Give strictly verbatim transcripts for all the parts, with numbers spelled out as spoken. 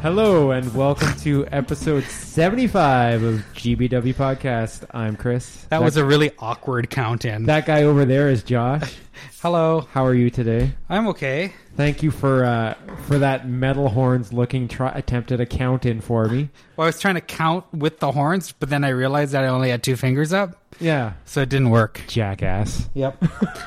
Hello and welcome to episode seventy-five of G B W Podcast. I'm Chris. That, that was a really awkward count-in. That guy over there is Josh. Hello. How are you today? I'm okay. Thank you for uh, for that metal horns looking try- attempt at a count-in for me. Well, I was trying to count with the horns, but then I realized that I only had two fingers up. Yeah. So it didn't work. Jackass. Yep.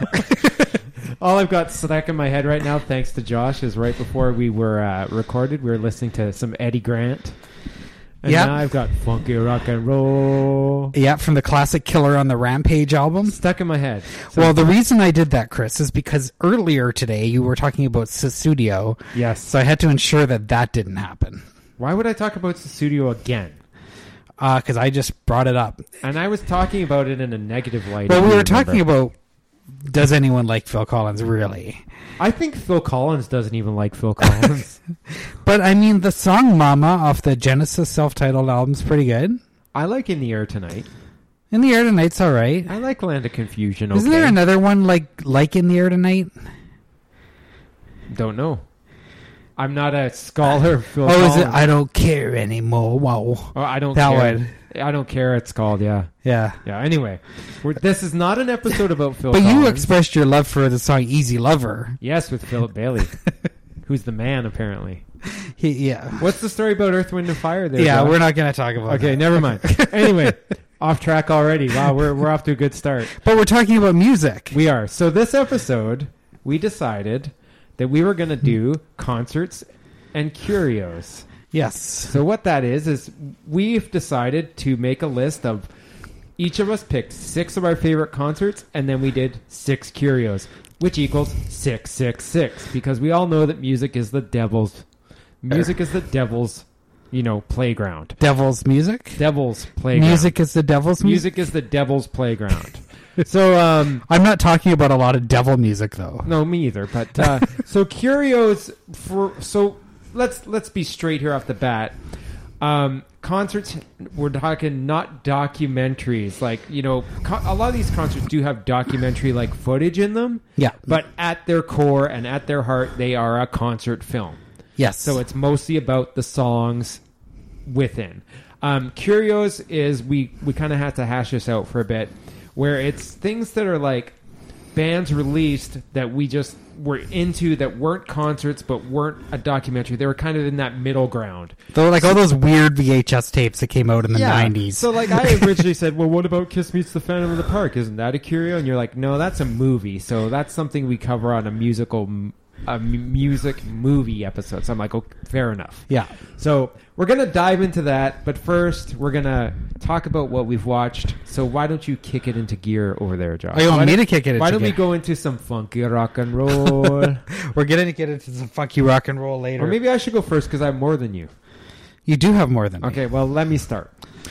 All I've got stuck in my head right now, thanks to Josh, is right before we were uh, recorded, we were listening to some Eddie Grant. And yep. now I've got funky rock and roll. Yeah, from the classic Killer on the Rampage album. Stuck in my head. So well, the reason I did that, Chris, is because earlier today you were talking about Sussudio. Yes. So I had to ensure that that didn't happen. Why would I talk about Sussudio again? Because uh, I just brought it up. And I was talking about it in a negative light. Well, we were remember. talking about, does anyone like Phil Collins, really? I think Phil Collins doesn't even like Phil Collins. But, I mean, the song Mama off the Genesis self-titled album's pretty good. I like In the Air Tonight. In the Air Tonight's all right. I like Land of Confusion, okay. Isn't there another one like like In the Air Tonight? Don't know. I'm not a scholar of Phil oh, Collins. Is it I Don't Care Anymore? Wow. Oh, I don't that care. one. I don't care, it's called, yeah. Yeah. Yeah, anyway. We're, this is not an episode about Phil but Collins. But you expressed your love for the song Easy Lover. Yes, with Philip Bailey, who's the man, apparently. He, yeah. What's the story about Earth, Wind, and Fire there? Yeah, Josh? we're not going to talk about Okay, that. never mind. Anyway, off track already. Wow, we're we're off to a good start. But we're talking about music. We are. So this episode, we decided that we were going to do concerts and curios. Yes. So what that is, is we've decided to make a list of, each of us picked six of our favorite concerts, and then we did six curios, which equals six, six, six, because we all know that music is the devil's, music is the devil's, you know, playground. Devil's music? Devil's playground. Music is the devil's music? Music is the devil's playground. So, um... I'm not talking about a lot of devil music, though. No, me either, but, uh, so curios, for, so... Let's let's be straight here off the bat. Um, concerts, we're talking not documentaries. Like, you know, co- a lot of these concerts do have documentary-like footage in them. Yeah. But at their core and at their heart, they are a concert film. Yes. So it's mostly about the songs within. Um, Curios is, we, we kind of have to hash this out for a bit, where it's things that are like bands released that we just were into that weren't concerts but weren't a documentary. They were kind of in that middle ground. Though, like, all those weird V H S tapes that came out in the yeah. nineties. So, like, I originally said, well, what about Kiss Meets the Phantom of the Park? Isn't that a curio? And you're like, no, that's a movie. So that's something we cover on a musical, a m- music movie episode. So I'm like, oh, fair enough. Yeah. So we're going to dive into that. But first, we're going to talk about what we've watched. So why don't you kick it into gear over there, Josh? Oh, you want why me to kick it into Why don't gear? we go into some funky rock and roll? We're going to get into some funky rock and roll later. Or maybe I should go first because I have more than you. You do have more than me. Okay, well, let me start.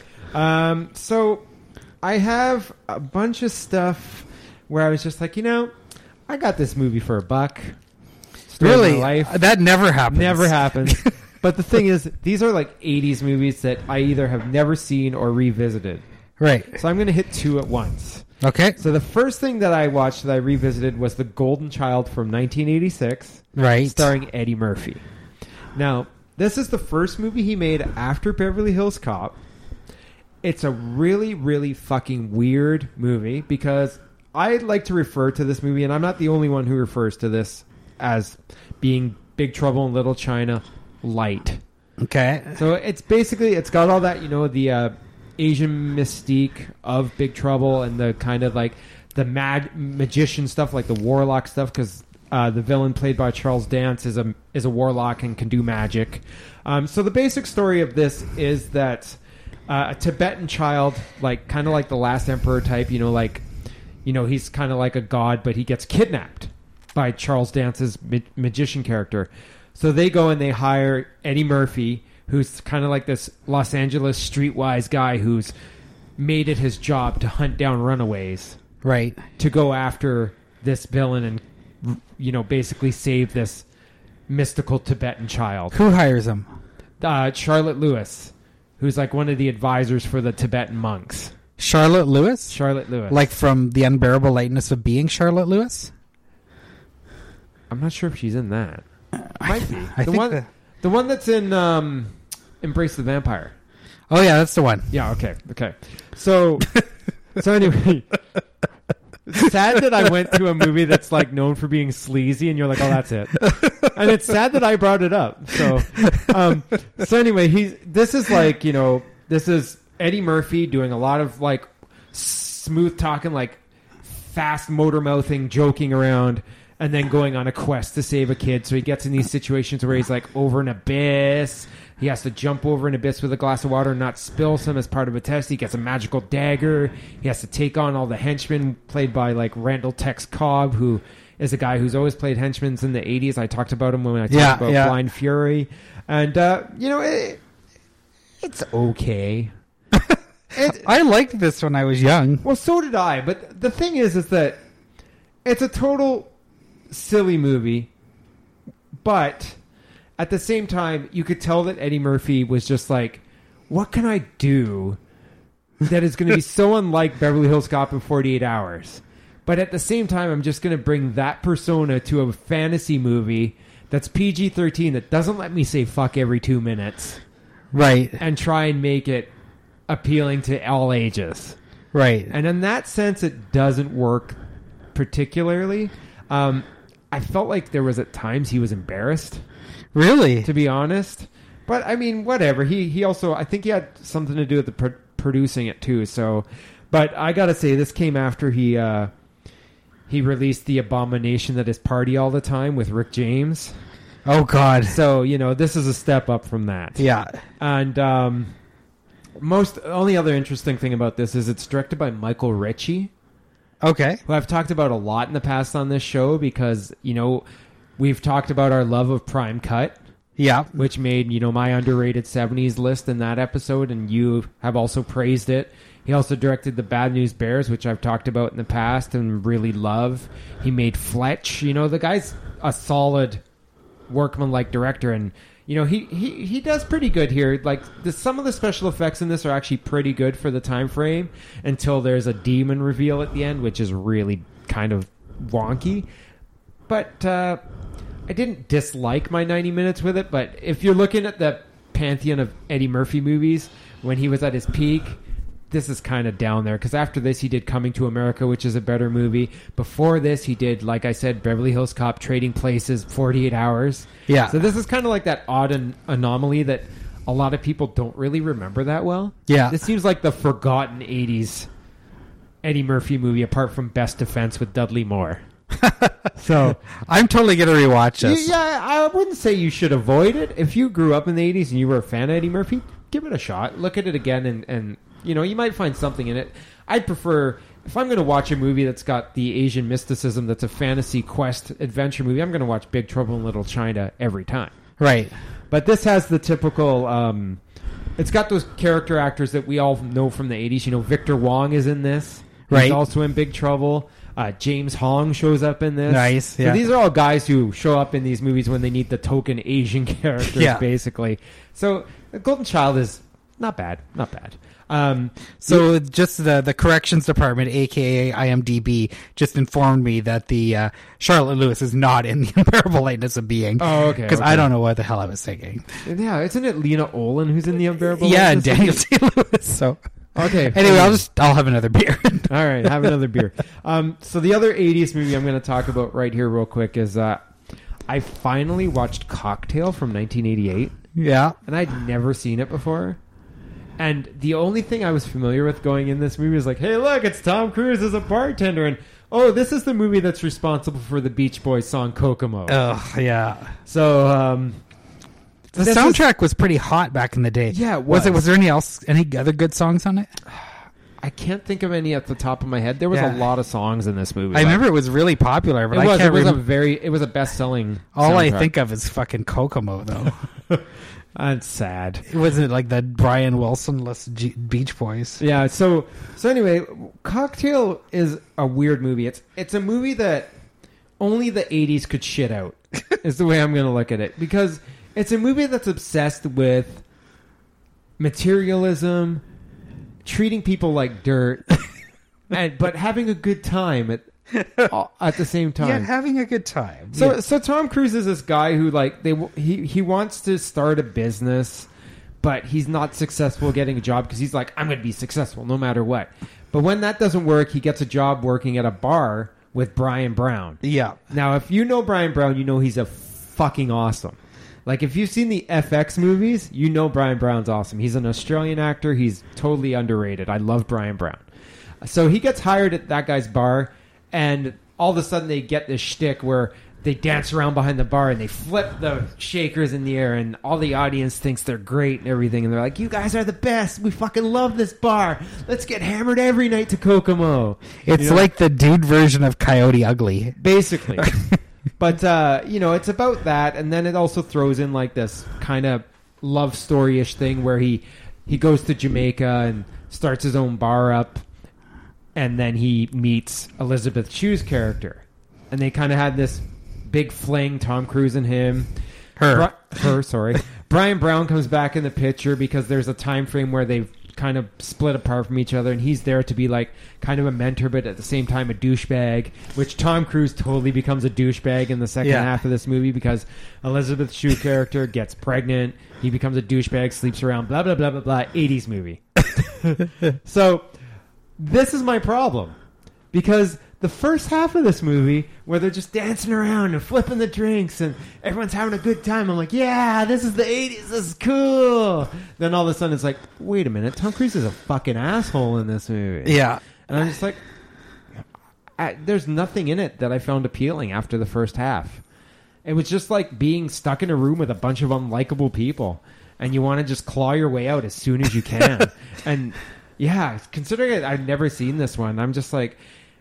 Um, so I have a bunch of stuff where I was just like, you know, I got this movie for a buck. Story of my Really? life. That never happens. Never happens. But the thing is, these are like eighties movies that I either have never seen or revisited. Right. So I'm going to hit two at once. Okay. So the first thing that I watched that I revisited was The Golden Child from nineteen eighty-six. Right. Starring Eddie Murphy. Now, this is the first movie he made after Beverly Hills Cop. It's a really, really fucking weird movie because I like to refer to this movie, and I'm not the only one who refers to this as being Big Trouble in Little China light. Okay. So it's basically, it's got all that, you know, the uh, Asian mystique of Big Trouble and the kind of like the mag- magician stuff, like the warlock stuff, because uh, the villain played by Charles Dance is a is a warlock and can do magic. Um, so the basic story of this is that uh, a Tibetan child, like kind of like the Last Emperor type, you know, like, you know, he's kind of like a god, but he gets kidnapped by Charles Dance's ma- magician character. So they go and they hire Eddie Murphy, who's kind of like this Los Angeles streetwise guy who's made it his job to hunt down runaways. Right. To go after this villain and, you know, basically save this mystical Tibetan child. Who hires him? Uh, Charlotte Lewis, who's like one of the advisors for the Tibetan monks. Charlotte Lewis? Charlotte Lewis. Like from The Unbearable Lightness of Being Charlotte Lewis? I'm not sure if she's in that. Might be. I the think one, the, The one that's in um, Embrace the Vampire. Oh yeah, that's the one. Yeah. Okay. Okay. So, so anyway, it's sad that I went to a movie that's like known for being sleazy, and you're like, oh, that's it. And it's sad that I brought it up. So, um, so anyway, he's this is like you know this is Eddie Murphy doing a lot of like smooth talking, like fast motor mouthing, joking around. And then going on a quest to save a kid. So he gets in these situations where he's like over an abyss. He has to jump over an abyss with a glass of water and not spill some as part of a test. He gets a magical dagger. He has to take on all the henchmen played by like Randall Tex Cobb, who is a guy who's always played henchmen in the eighties. I talked about him when I talked yeah, about yeah. Blind Fury. And, uh, you know, it, it's okay. it, I liked this when I was young. Well, so did I. But the thing is, is that it's a total... silly movie, but at the same time you could tell that Eddie Murphy was just like, what can I do that is going to be so unlike Beverly Hills Cop in forty-eight hours, but at the same time I'm just going to bring that persona to a fantasy movie that's P G thirteen that doesn't let me say fuck every two minutes, right, and try and make it appealing to all ages, right. And in that sense it doesn't work particularly. um I felt like there was at times he was embarrassed. Really? To be honest. But, I mean, whatever. He he also, I think he had something to do with the pro- producing it, too. So, but I got to say, this came after he uh, he released The Abomination That Is Party All the Time with Rick James. Oh, God. So, you know, this is a step up from that. Yeah. And um, most, only other interesting thing about this is it's directed by Michael Ritchie. Okay. Who I've talked about a lot in the past on this show because, you know, we've talked about our love of Prime Cut. Yeah. Which made, you know, my underrated seventies list in that episode, and you have also praised it. He also directed The Bad News Bears, which I've talked about in the past and really love. He made Fletch. You know, the guy's a solid workman-like director, and, you know, he, he, he does pretty good here. Like, the, some of the special effects in this are actually pretty good for the time frame until there's a demon reveal at the end, which is really kind of wonky. But uh, I didn't dislike my ninety minutes with it, but if you're looking at the pantheon of Eddie Murphy movies, when he was at his peak, this is kind of down there. Because after this, he did Coming to America, which is a better movie. Before this, he did, like I said, Beverly Hills Cop, Trading Places, forty-eight hours. Yeah. So this is kind of like that odd an- anomaly that a lot of people don't really remember that well. Yeah. This seems like the forgotten eighties Eddie Murphy movie, apart from Best Defense with Dudley Moore. So I'm totally going to rewatch this. You, yeah, I wouldn't say you should avoid it. If you grew up in the eighties and you were a fan of Eddie Murphy, give it a shot. Look at it again, and, and you know, you might find something in it. I'd prefer, if I'm going to watch a movie that's got the Asian mysticism, that's a fantasy quest adventure movie, I'm going to watch Big Trouble in Little China every time. Right. But this has the typical... Um, it's got those character actors that we all know from the eighties. You know, Victor Wong is in this. He's Right. also in Big Trouble. Uh, James Hong shows up in this. Nice, yeah. So these are all guys who show up in these movies when they need the token Asian characters, Yeah. basically. So The Golden Child is not bad. Not bad. Um, So just the the corrections department, aka I M D B, just informed me that the uh, Charlotte Lewis is not in the Unbearable Lightness of Being. Oh, okay. Because okay. I don't know what the hell I was thinking. Yeah, isn't it Lena Olin who's in The Unbearable Yeah, and Lightness of Daniel Being? Day-Lewis. So Okay. anyway, I'll just I'll have another beer. All right, have another beer. Um, so the other eighties movie I'm going to talk about right here real quick is uh, I finally watched Cocktail from nineteen eighty-eight, Yeah. and I'd never seen it before. And the only thing I was familiar with going in this movie was like, hey, look, it's Tom Cruise as a bartender, and oh, this is the movie that's responsible for the Beach Boys song Kokomo. Oh, yeah. So um, The this soundtrack was pretty hot back in the day. Yeah, it Was it? was. Was there any else? Any other good songs on it? I can't think of any at the top of my head. There was Yeah. a lot of songs in this movie. I remember it was really popular, but It I was. It can't was a remember. very. It was a best-selling. All I soundtrack. think of is fucking Kokomo, though. That's sad. It wasn't like the Brian Wilson-less G- Beach Boys. Yeah. So so anyway, Cocktail is a weird movie. It's it's a movie that only the eighties could shit out. Is the way I'm going to look at it, because it's a movie that's obsessed with materialism, treating people like dirt, and but having a good time at all- at the same time. Yeah, having a good time. So Yeah. so Tom Cruise is this guy who like they he he wants to start a business, but he's not successful getting a job because he's like, I'm going to be successful no matter what. But when that doesn't work, he gets a job working at a bar with Brian Brown. Yeah. Now, if you know Brian Brown, you know he's a fucking awesome. Like, if you've seen the F X movies, you know Brian Brown's awesome. He's an Australian actor. He's totally underrated. I love Brian Brown. So he gets hired at that guy's bar, and all of a sudden they get this shtick where they dance around behind the bar and they flip the shakers in the air, and all the audience thinks they're great and everything. And they're like, you guys are the best. We fucking love this bar. Let's get hammered every night to Kokomo. It's You know? like the dude version of Coyote Ugly. Basically. But, uh, you know, it's about that, and then it also throws in, like, this kind of love story-ish thing where he, he goes to Jamaica and starts his own bar up, and then he meets Elizabeth Shue's character. And they kind of had this big fling, Tom Cruise and him. Her. Bri- her, sorry. Brian Brown comes back in the picture because there's a time frame where they've kind of split apart from each other, and he's there to be like kind of a mentor but at the same time a douchebag, which Tom Cruise totally becomes a douchebag in the second Yeah. half of this movie because Elizabeth Shue character gets pregnant, he becomes a douchebag, sleeps around, blah blah blah blah blah. eighties movie. So this is my problem, because the first half of this movie, where they're just dancing around and flipping the drinks and everyone's having a good time, I'm like, yeah, this is the eighties, this is cool. Then all of a sudden it's like, wait a minute, Tom Cruise is a fucking asshole in this movie. Yeah. And I'm just like, I, there's nothing in it that I found appealing after the first half. It was just like being stuck in a room with a bunch of unlikable people, and you want to just claw your way out as soon as you can. And yeah, considering it, I've never seen this one, I'm just like,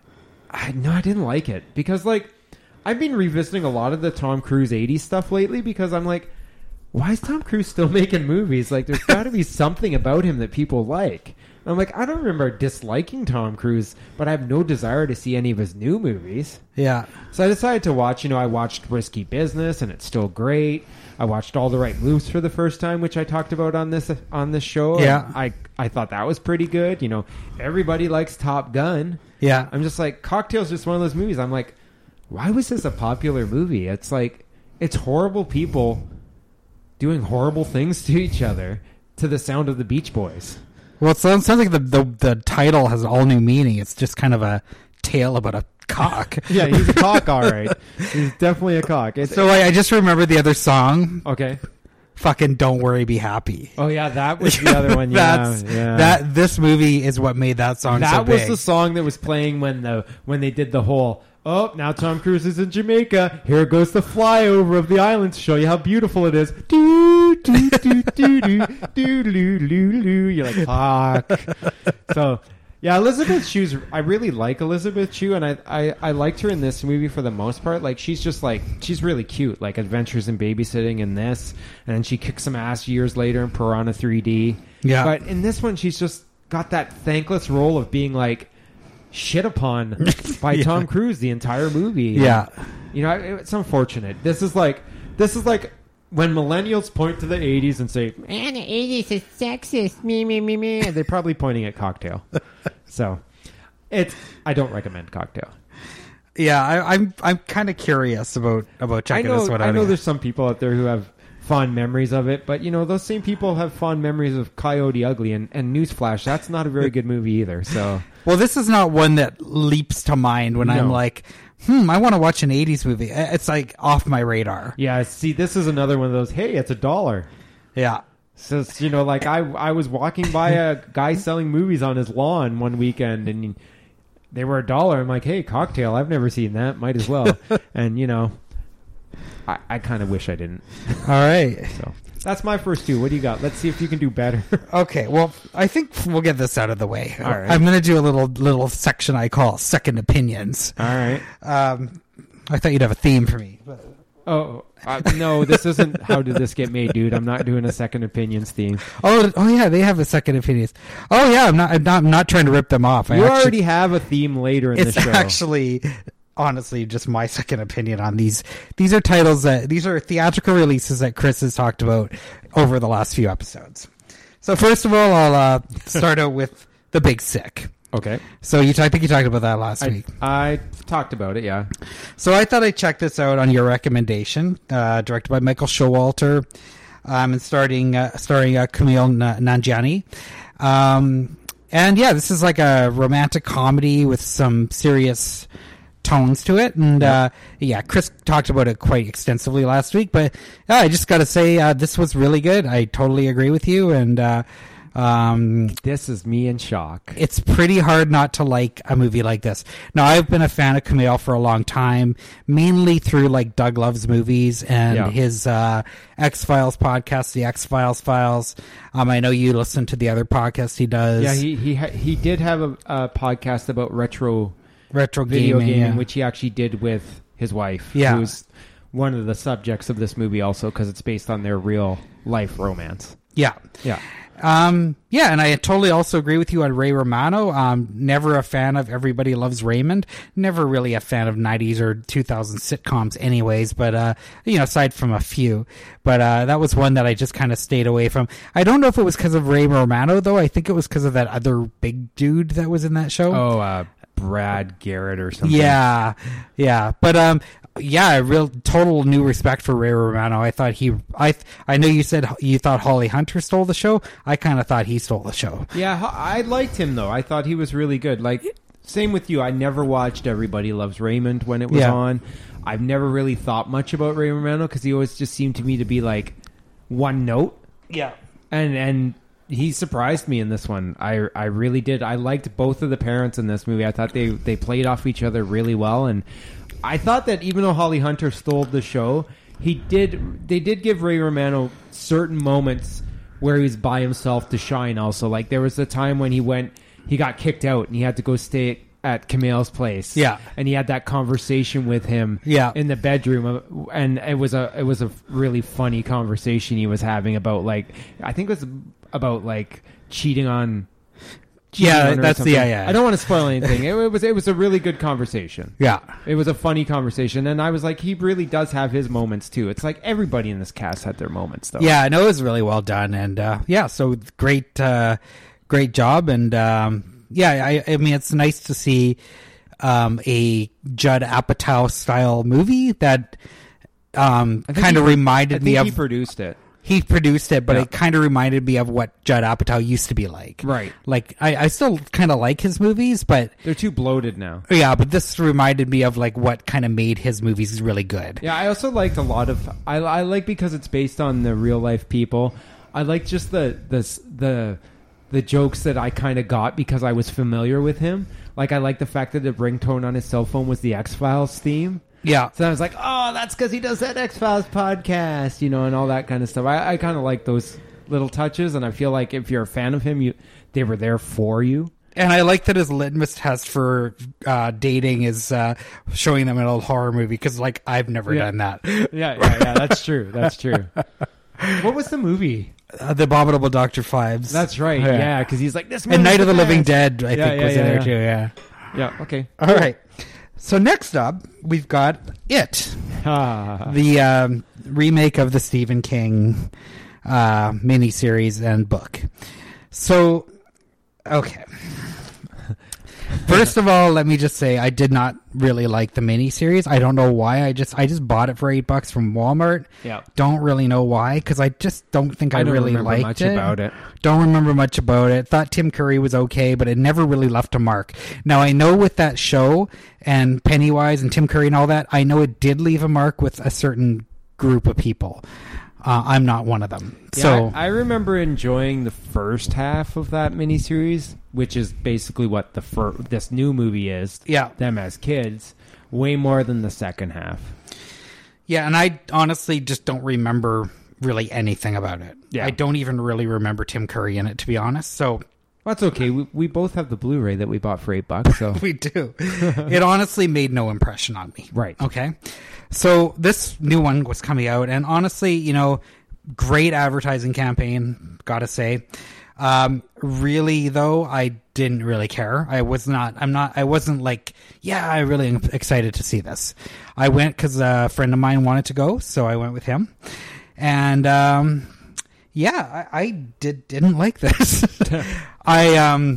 I no, I didn't like it because like I've been revisiting a lot of the Tom Cruise eighties stuff lately because I'm like, why is Tom Cruise still making movies? Like, there's got to be something about him that people like. And I'm like, I don't remember disliking Tom Cruise, but I have no desire to see any of his new movies. Yeah. So I decided to watch. You know, I watched Risky Business, and it's still great. I watched All the Right Moves for the first time, which I talked about on this on this show. Yeah. And I I thought that was pretty good. You know, everybody likes Top Gun. Yeah. I'm just like, Cocktail's just one of those movies. I'm like, why was this a popular movie? It's like, it's horrible people doing horrible things to each other to the sound of the Beach Boys. Well, it sounds, sounds like the, the the title has all new meaning. It's just kind of a tale about a cock. Yeah, he's a cock, all right. He's definitely a cock. It's, So I, I just remember the other song, okay. fucking Don't Worry, Be Happy. Oh, yeah, that was the other one. Yeah, That's, yeah. That, this movie is what made that song That so was big. the song that was playing when the when they did the whole, oh, now Tom Cruise is in Jamaica. Here goes the flyover of the island to show you how beautiful it is. Do, do, do, do, do, do, do, do, do. You're like, fuck. So, yeah, Elizabeth Shue's, I really like Elizabeth Shue, and I, I, I liked her in this movie for the most part. Like, she's just like, she's really cute. Like, Adventures in Babysitting in this, and then she kicks some ass years later in Piranha three D. Yeah. But in this one, she's just got that thankless role of being like, shit upon by Yeah. Tom Cruise the entire movie. Yeah. You know, it's unfortunate. This is like this is like when millennials point to the eighties and say, man, the eighties is sexist. Me, me, me, me. They're probably pointing at Cocktail. So it's I don't recommend Cocktail. Yeah, I, I'm I'm kind of curious about about checking I know this one out. I know again. there's some people out there who have fond memories of it, but you know, those same people have fond memories of Coyote Ugly, and, and newsflash, that's not a very good movie either. So Well, this is not one that leaps to mind when I'm No. like, hmm, I want to watch an eighties movie. It's like off my radar. yeah, see, this is another one of those, hey, it's a dollar. Yeah. So it's, you know, like I I was walking by a guy selling movies on his lawn one weekend, and they were a dollar. I'm like, hey, Cocktail, I've never seen that. Might as well. And you know, I, I kind of wish I didn't. All right. So that's my first two. What do you got? Let's see if you can do better. Okay. Well, I think we'll get this out of the way. All right. I'm going to do a little little section I call second opinions. All right. Um, I thought you'd have a theme for me. But... Oh uh, no, this isn't How Did This Get Made, dude. I'm not doing a second opinions theme. Oh, oh yeah, they have a second opinions. Oh yeah, I'm not, I'm not, I'm not trying to rip them off. I You actually, already have a theme later in the it's show. actually, honestly, just my second opinion on these. These are titles that these are theatrical releases that Chris has talked about over the last few episodes. So first of all, I'll uh, start out with The Big Sick. Okay. So you, t- I think you talked about that last I, week. I talked about it, yeah. So I thought I'd check this out on your recommendation. Uh, directed by Michael Showalter, um, and starting uh, starring uh, Kumail N- Nanjiani. Um, and yeah, this is like a romantic comedy with some serious tones to it. And uh, yeah, Chris talked about it quite extensively last week. But yeah, I just got to say, uh, this was really good. I totally agree with you. And uh, um, this is me in shock. It's pretty hard not to like a movie like this. Now, I've been a fan of Kumail for a long time, mainly through like Doug Loves Movies and Yeah. his uh, X-Files podcast, the X-Files Files. Um, I know you listen to the other podcast he does. Yeah, he he ha- he did have a, a podcast about retro retro video gaming, gaming, yeah. which he actually did with his wife. Yeah. Who's one of the subjects of this movie also because it's based on their real life romance. Yeah. Yeah. Um, yeah, and I totally also agree with you on Ray Romano. Um, never a fan of Everybody Loves Raymond. Never really a fan of nineties or two thousands sitcoms anyways, but, uh, you know, aside from a few. But uh, that was one that I just kind of stayed away from. I don't know if it was because of Ray Romano, though. I think it was because of that other big dude that was in that show. Oh, uh, Brad Garrett or something. Yeah, yeah, but um, yeah, real total new respect for Ray Romano. I thought he, I, I know you said you thought Holly Hunter stole the show. I kind of thought he stole the show. Yeah, I liked him though. I thought he was really good. Like, same with you. I never watched Everybody Loves Raymond when it was Yeah. on. I've never really thought much about Ray Romano because he always just seemed to me to be like one note. Yeah, And and. He surprised me in this one. I I really did. I liked both of the parents in this movie. I thought they, they played off each other really well, and I thought that even though Holly Hunter stole the show, he did. They did give Ray Romano certain moments where he was by himself to shine. Also, like there was a time when he went, he got kicked out, and he had to go stay at Kumail's place. Yeah. And he had that conversation with him. Yeah. In the bedroom, and it was a it was a really funny conversation he was having about like I think it was. About like cheating on, cheating Yeah, on her or that's the- something. yeah, yeah. I don't want to spoil anything. It, it was it was a really good conversation. yeah. It was a funny conversation, and I was like, he really does have his moments too. It's like everybody in this cast had their moments, though. Yeah, no, it was really well done, and uh, yeah, so great, uh, great job, and um, yeah, I, I mean, it's nice to see um, a Judd Apatow style movie that um, I think kind of he- reminded I think me of. he produced it. He produced it, but Yeah. it kind of reminded me of what Judd Apatow used to be like. Right. Like I, I still kind of like his movies, but They're too bloated now. yeah, but this reminded me of like what kind of made his movies really good. Yeah, I also liked a lot of. I, I like because it's based on the real life people. I like just the the the the jokes that I kind of got because I was familiar with him. Like I like the fact that the ringtone on his cell phone was the X-Files theme. Yeah. So I was like, oh, that's because he does that X-Files podcast, you know, and all that kind of stuff. I, I kind of like those little touches, and I feel like if you're a fan of him, you they were there for you. And I like that his litmus test for uh, dating is uh, showing them an old horror movie because, like, I've never Yeah. done that. Yeah, yeah, yeah. That's true. That's true. What was the movie? Uh, the Abominable Doctor Fives. That's right. Yeah. Yeah, because he's like this. And Night of the Living Dead. Dead, I Yeah, think, yeah, was yeah, in there yeah. too. Yeah. Yeah. Okay. All right. So next up, we've got It, Ah. the um, remake of the Stephen King uh, miniseries and book. So, okay. First of all, let me just say I did not really like the miniseries. I don't know why. I just I just bought it for eight bucks from Walmart. Yeah. Don't really know why because I just don't think I, I don't really remember liked much it. about it. Don't remember much about it. Thought Tim Curry was okay, but it never really left a mark. Now I know with that show and Pennywise and Tim Curry and all that, I know it did leave a mark with a certain group of people. Uh, I'm not one of them. Yeah, so I, I remember enjoying the first half of that miniseries, which is basically what the fir- this new movie is. Yeah. Them as kids, way more than the second half. yeah, and I honestly just don't remember really anything about it. Yeah. I don't even really remember Tim Curry in it, to be honest. So Well, that's okay. We, we both have the Blu-ray that we bought for eight bucks. So we do. It honestly made no impression on me. Right. Okay. So this new one was coming out, and honestly, you know, great advertising campaign, gotta say. Um, really though, I didn't really care. I was not, I'm not, I wasn't like, yeah, I really am excited to see this. I went because a friend of mine wanted to go, so I went with him. And, um, yeah, I, I did, didn't like this. I, um,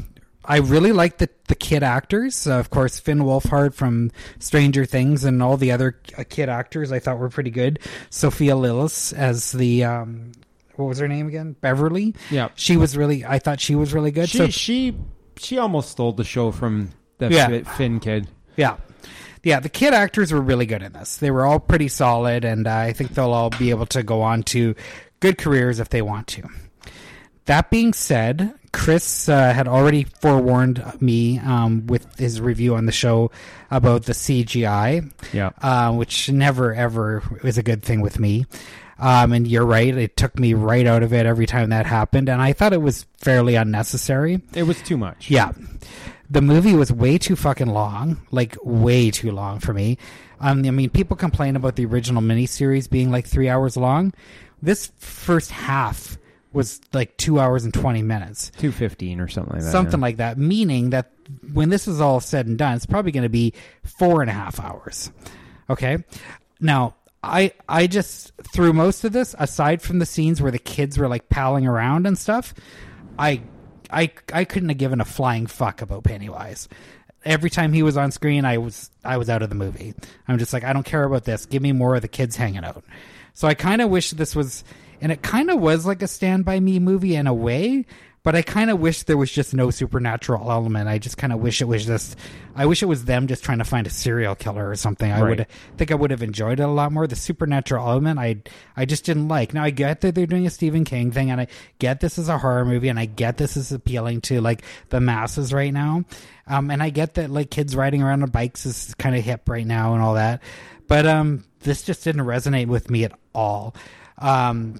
I really like the the kid actors. Uh, of course, Finn Wolfhard from Stranger Things and all the other uh, kid actors I thought were pretty good. Sophia Lillis as the um, what was her name again? Beverly. Yeah, she was really. I thought she was really good. She so, she she almost stole the show from the Yeah. Finn kid. Yeah. Yeah, the kid actors were really good in this. They were all pretty solid, and uh, I think they'll all be able to go on to good careers if they want to. That being said, Chris uh, had already forewarned me um, with his review on the show about the C G I, Yeah. uh, which never, ever is a good thing with me. Um, and you're right, it took me right out of it every time that happened, and I thought it was fairly unnecessary. It was too much. Yeah. The movie was way too fucking long, like way too long for me. Um, I mean, people complain about the original miniseries being like three hours long. This first half was like two hours and twenty minutes. two fifteen or something like that. Something yeah. like that, meaning that when this is all said and done, it's probably going to be four and a half hours. Okay? Now, I I just, through most of this, aside from the scenes where the kids were like palling around and stuff, I I I couldn't have given a flying fuck about Pennywise. Every time he was on screen, I was I was out of the movie. I'm just like, I don't care about this. Give me more of the kids hanging out. So I kind of wish this was, and it kind of was like a Stand By Me movie in a way, but I kind of wish there was just no supernatural element. I just kind of wish it was just, I wish it was them just trying to find a serial killer or something. I Right. would think I would have enjoyed it a lot more. The supernatural element, I I just didn't like. Now I get that they're doing a Stephen King thing, and I get this is a horror movie, and I get this is appealing to like the masses right now, um, and I get that like kids riding around on bikes is kind of hip right now and all that, but um, this just didn't resonate with me at all. Um,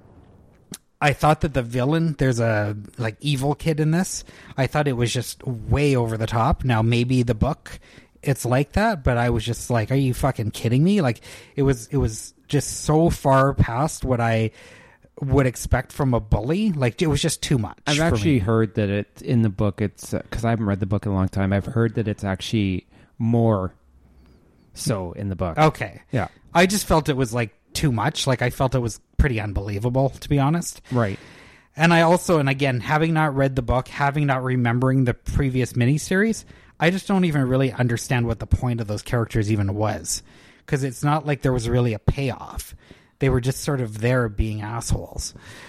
I thought that the villain, there's a like evil kid in this. I thought it was just way over the top. Now maybe the book, it's like that, but I was just like, are you fucking kidding me? Like it was, it was just so far past what I would expect from a bully. Like it was just too much. I've for actually me. heard that it in the book. It's because I haven't read the book in a long time. I've heard that it's actually more so in the book. Okay. Yeah. I just felt it was like too much. Like I felt it was pretty unbelievable, to be honest. Right. And I also, and again, having not read the book, having not remembering the previous miniseries, I just don't even really understand what the point of those characters even was. Because it's not like there was really a payoff. They were just sort of there being assholes.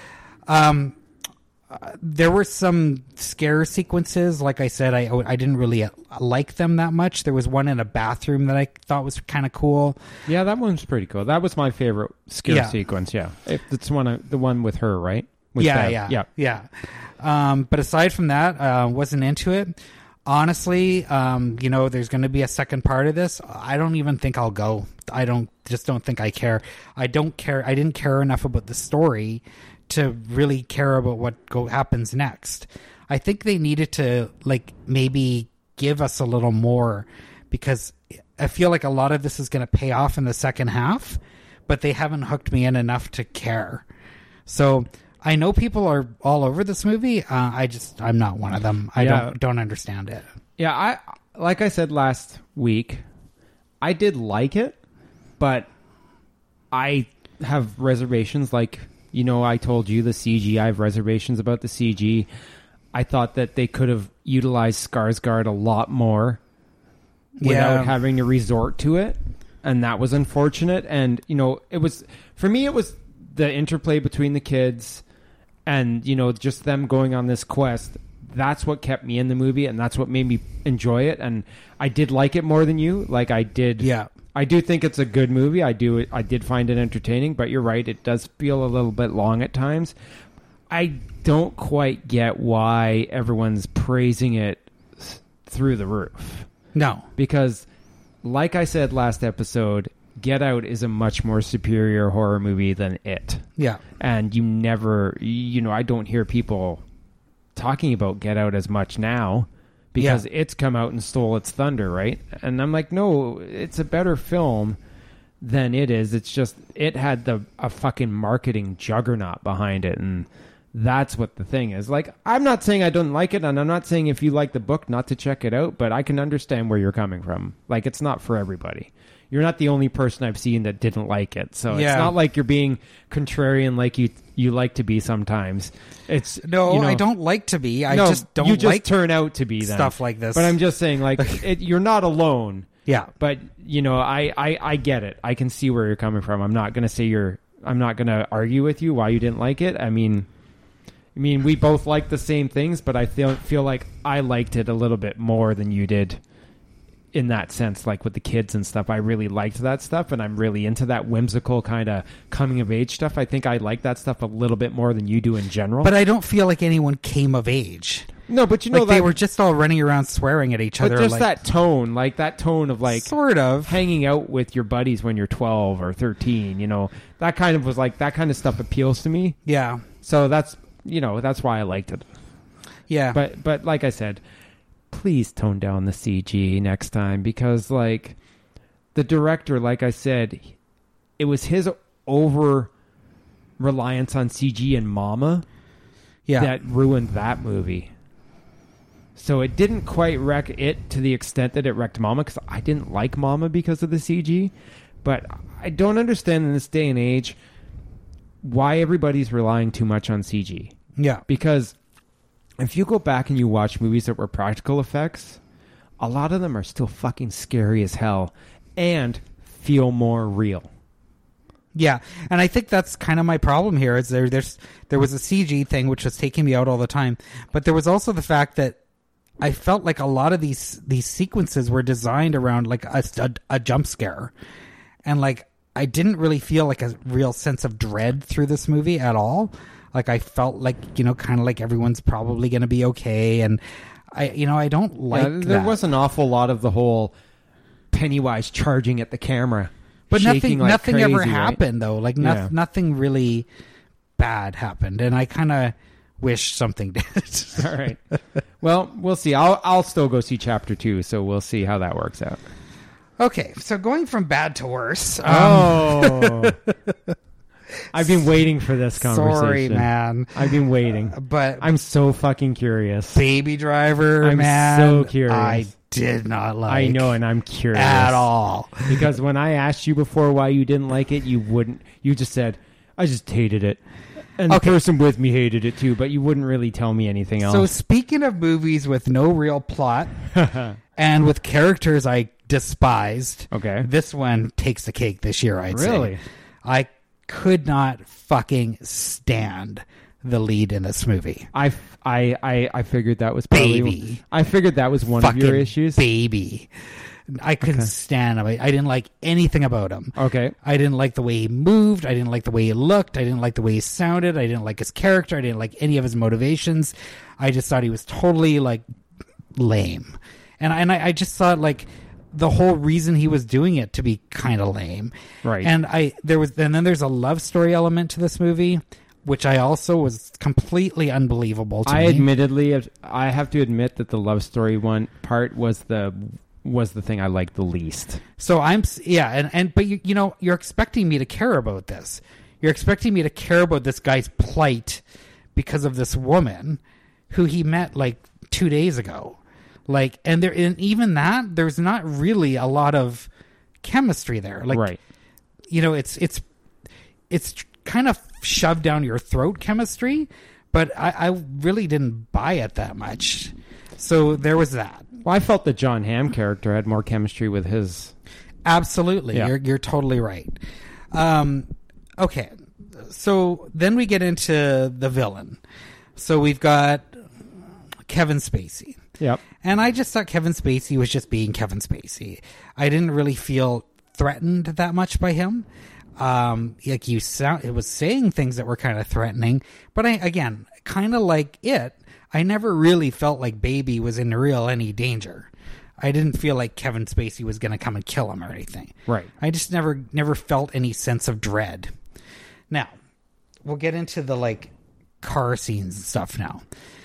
Um, uh, there were some scare sequences. Like I said, I, I didn't really uh, like them that much. There was one in a bathroom that I thought was kind of cool. Yeah, that one's pretty cool. That was my favorite scare Yeah. sequence. Yeah, If it's one of, the one with her, right? With yeah, Bev. yeah, yeah, yeah. Um, but aside from that, uh, wasn't into it. Honestly, um, you know, there's going to be a second part of this. I don't even think I'll go. I don't just don't think I care. I don't care. I didn't care enough about the story to really care about what go happens next. I think they needed to like maybe give us a little more, because I feel like a lot of this is going to pay off in the second half, but they haven't hooked me in enough to care. So I know people are all over this movie. Uh, I just, I'm not one of them. I Yeah. don't, don't understand it. yeah. I like I said last week, I did like it, but I have reservations. Like, you know, I told you the C G. I have reservations about the C G. I thought that they could have utilized Skarsgård a lot more without Yeah. having to resort to it, and that was unfortunate. And you know, it was for me, it was the interplay between the kids and, you know, just them going on this quest. That's what kept me in the movie, and that's what made me enjoy it. And I did like it more than you. Like I did. Yeah. I do think it's a good movie. I do. I did find it entertaining, but you're right. It does feel a little bit long at times. I don't quite get why everyone's praising it through the roof. No. Because, like I said last episode, Get Out is a much more superior horror movie than It. Yeah. And you never, you know, I don't hear people talking about Get Out as much now because Yeah. It's come out and stole its thunder, right? And I'm like, no, it's a better film than It is. It's just, It had the a fucking marketing juggernaut behind it, and that's what the thing is. Like, I'm not saying I don't like it, and I'm not saying if you like the book not to check it out, but I can understand where you're coming from. Like, it's not for everybody. you're not the only person I've seen that didn't like it. So Yeah. it's not like you're being contrarian like you you like to be sometimes. It's No, you know, I don't like to be. I no, just don't you just like turn out to be then. stuff like this. But I'm just saying, like, it, you're not alone. Yeah. But you know, I, I I get it. I can see where you're coming from. I'm not gonna say you're. I'm not gonna argue with you why you didn't like it. I mean, I mean, we both like the same things, but I feel feel like I liked it a little bit more than you did. In that sense, like with the kids and stuff, I really liked that stuff, and I'm really into that whimsical kind of coming of age stuff. I think I like that stuff a little bit more than you do in general. But I don't feel like anyone came of age. No, but you know like that they were just all running around swearing at each but other. just like, that tone, like that tone of like sort of hanging out with your buddies when you're twelve or thirteen. You know, that kind of was like that kind of stuff appeals to me. Yeah. So that's you know that's why I liked it. Yeah. But but like I said, please tone down the C G next time, because like the director, like I said, it was his over reliance on C G and Mama yeah. that ruined that movie. So it didn't quite wreck it to the extent that it wrecked Mama, because I didn't like Mama because of the C G. But I don't understand in this day and age why everybody's relying too much on C G. Yeah. Because if you go back and you watch movies that were practical effects, a lot of them are still fucking scary as hell and feel more real. Yeah, and I think that's kind of my problem here. Is there there's there was a C G thing which was taking me out all the time, but there was also the fact that I felt like a lot of these these sequences were designed around like a, a, a jump scare, and like I didn't really feel like a real sense of dread through this movie at all. Like I felt like, you know, kind of like everyone's probably going to be okay, and I, you know, I don't like yeah, there that. was an awful lot of the whole Pennywise charging at the camera, but nothing, like nothing crazy, ever right? happened though. Like no, Yeah. nothing really bad happened, and I kind of wish something did. All right. Well, we'll see. I'll I'll still go see chapter two, so we'll see how that works out. Okay, so going from bad to worse. Um, Oh. I've been waiting for this conversation. Sorry, man. I've been waiting. But I'm so fucking curious. Baby Driver, I'm man. so curious. I did not like I know, and I'm curious. at all. Because when I asked you before why you didn't like it, you wouldn't. You just said, I just hated it. And Okay. the person with me hated it too, but you wouldn't really tell me anything else. So speaking of movies with no real plot and with characters I despised, okay. this one takes the cake this year, I'd say. Really? I could not fucking stand the lead in this movie. I, I, I, I figured that was probably... Baby. I figured that was one fucking of your issues. Baby. I couldn't Okay. stand him. I, I didn't like anything about him. Okay. I didn't like the way he moved. I didn't like the way he looked. I didn't like the way he sounded. I didn't like his character. I didn't like any of his motivations. I just thought he was totally like lame. And I, and I, I just thought like the whole reason he was doing it to be kind of lame. Right. And I there was and then there's a love story element to this movie, which I also was completely unbelievable to I me. admittedly, I have to admit that the love story one part was the was the thing I liked the least. So I'm yeah, and, and but you you know you're expecting me to care about this. You're expecting me to care about this guy's plight because of this woman who he met like two days ago. Like, and there, and even that, there's not really a lot of chemistry there. Like, Right. you know, it's it's it's kind of shoved down your throat chemistry, but I, I really didn't buy it that much. So there was that. Well, I felt the John Hamm character had more chemistry with his. Absolutely. Yeah. You're you're totally right. Um, okay. So then we get into the villain. So we've got Kevin Spacey. Yep. And I just thought Kevin Spacey was just being Kevin Spacey. I didn't really feel threatened that much by him. Um, like you sound, it was saying things that were kind of threatening, but I, again, kind of like it, I never really felt like Baby was in real any danger. I didn't feel like Kevin Spacey was going to come and kill him or anything. Right. I just never, never felt any sense of dread. Now, we'll get into the like car scenes and stuff now.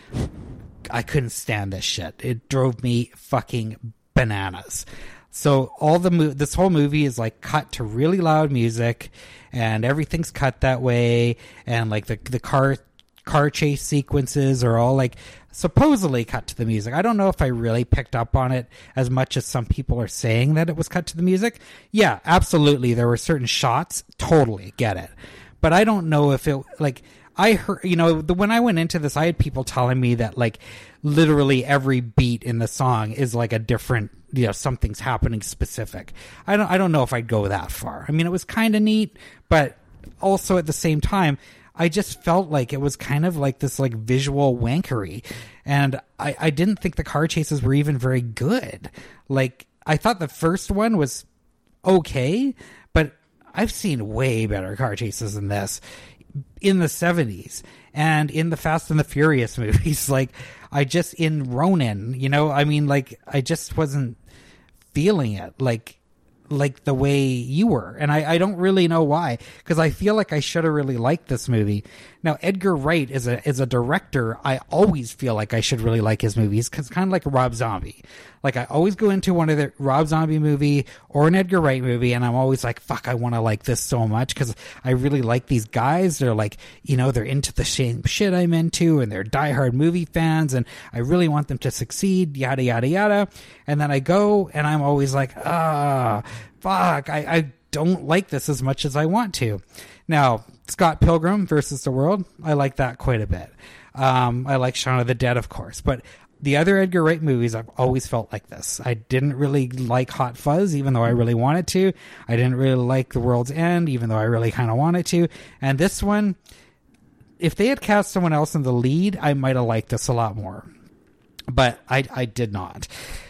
I couldn't stand this shit. It drove me fucking bananas. So all the mo- this whole movie is like cut to really loud music, and everything's cut that way, and like the the car car chase sequences are all like supposedly cut to the music. I don't know if I really picked up on it as much as some people are saying that it was cut to the music. Yeah, absolutely. There were certain shots. Totally get it. But I don't know if it, like, I heard, you know, the, when I went into this, I had people telling me that, like, literally every beat in the song is like a different, you know, something's happening specific. I don't, I don't know if I'd go that far. I mean, it was kind of neat, but also at the same time, I just felt like it was kind of like this like visual wankery. And I, I didn't think the car chases were even very good. Like, I thought the first one was okay, but I've seen way better car chases than this in the seventies and in the Fast and the Furious movies. Like, I just, in Ronin, you know, I mean, like, I just wasn't feeling it. Like, like the way you were. And I, I don't really know why, because I feel like I should have really liked this movie. Now, Edgar Wright is a is a director. I always feel like I should really like his movies, because kind of like Rob Zombie. Like, I always go into one of the Rob Zombie movie or an Edgar Wright movie, and I'm always like, fuck, I want to like this so much, because I really like these guys. They're like, you know, they're into the same shit I'm into, and they're diehard movie fans, and I really want them to succeed, yada, yada, yada. And then I go, and I'm always like, ah, fuck, I, I don't like this as much as I want to. Now, Scott Pilgrim versus the World, I like that quite a bit. Um, I like Shaun of the Dead, of course, but the other Edgar Wright movies, I've always felt like this. I didn't really like Hot Fuzz, even though I really wanted to. I didn't really like The World's End, even though I really kind of wanted to. And this one, if they had cast someone else in the lead, I might have liked this a lot more. But I, I did not.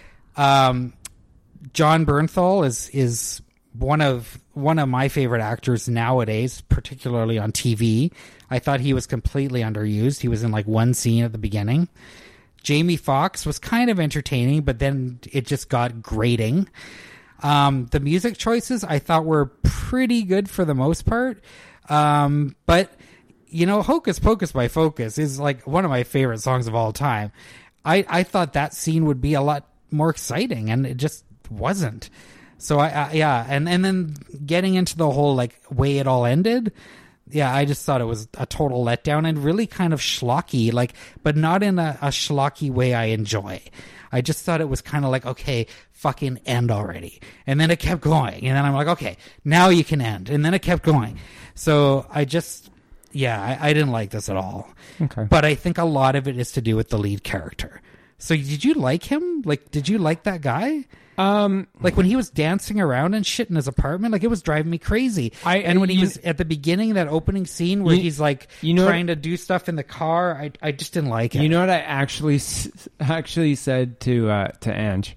Um, John Bernthal is is one of one of my favorite actors nowadays, particularly on T V. I thought he was completely underused. He was in like one scene at the beginning. Jamie Foxx was kind of entertaining, but then it just got grating. Um, the music choices I thought were pretty good for the most part. Um, but, you know, Hocus Pocus by Focus is like one of my favorite songs of all time. I, I thought that scene would be a lot more exciting, and it just wasn't. So, I, I yeah, and, and then getting into the whole, like, way it all ended, yeah, I just thought it was a total letdown and really kind of schlocky, like, but not in a, a schlocky way I enjoy. I just thought it was kind of like, okay, fucking end already. And then it kept going. And then I'm like, okay, now you can end. And then it kept going. So I just, yeah, I, I didn't like this at all. Okay. But I think a lot of it is to do with the lead character. So did you like him? Like, did you like that guy? Um, like when he was dancing around and shit in his apartment, like it was driving me crazy. I and when he you, was at the beginning, that opening scene where you, he's like you know trying what, to do stuff in the car, I I just didn't like it. You know what I actually actually said to uh, to Ange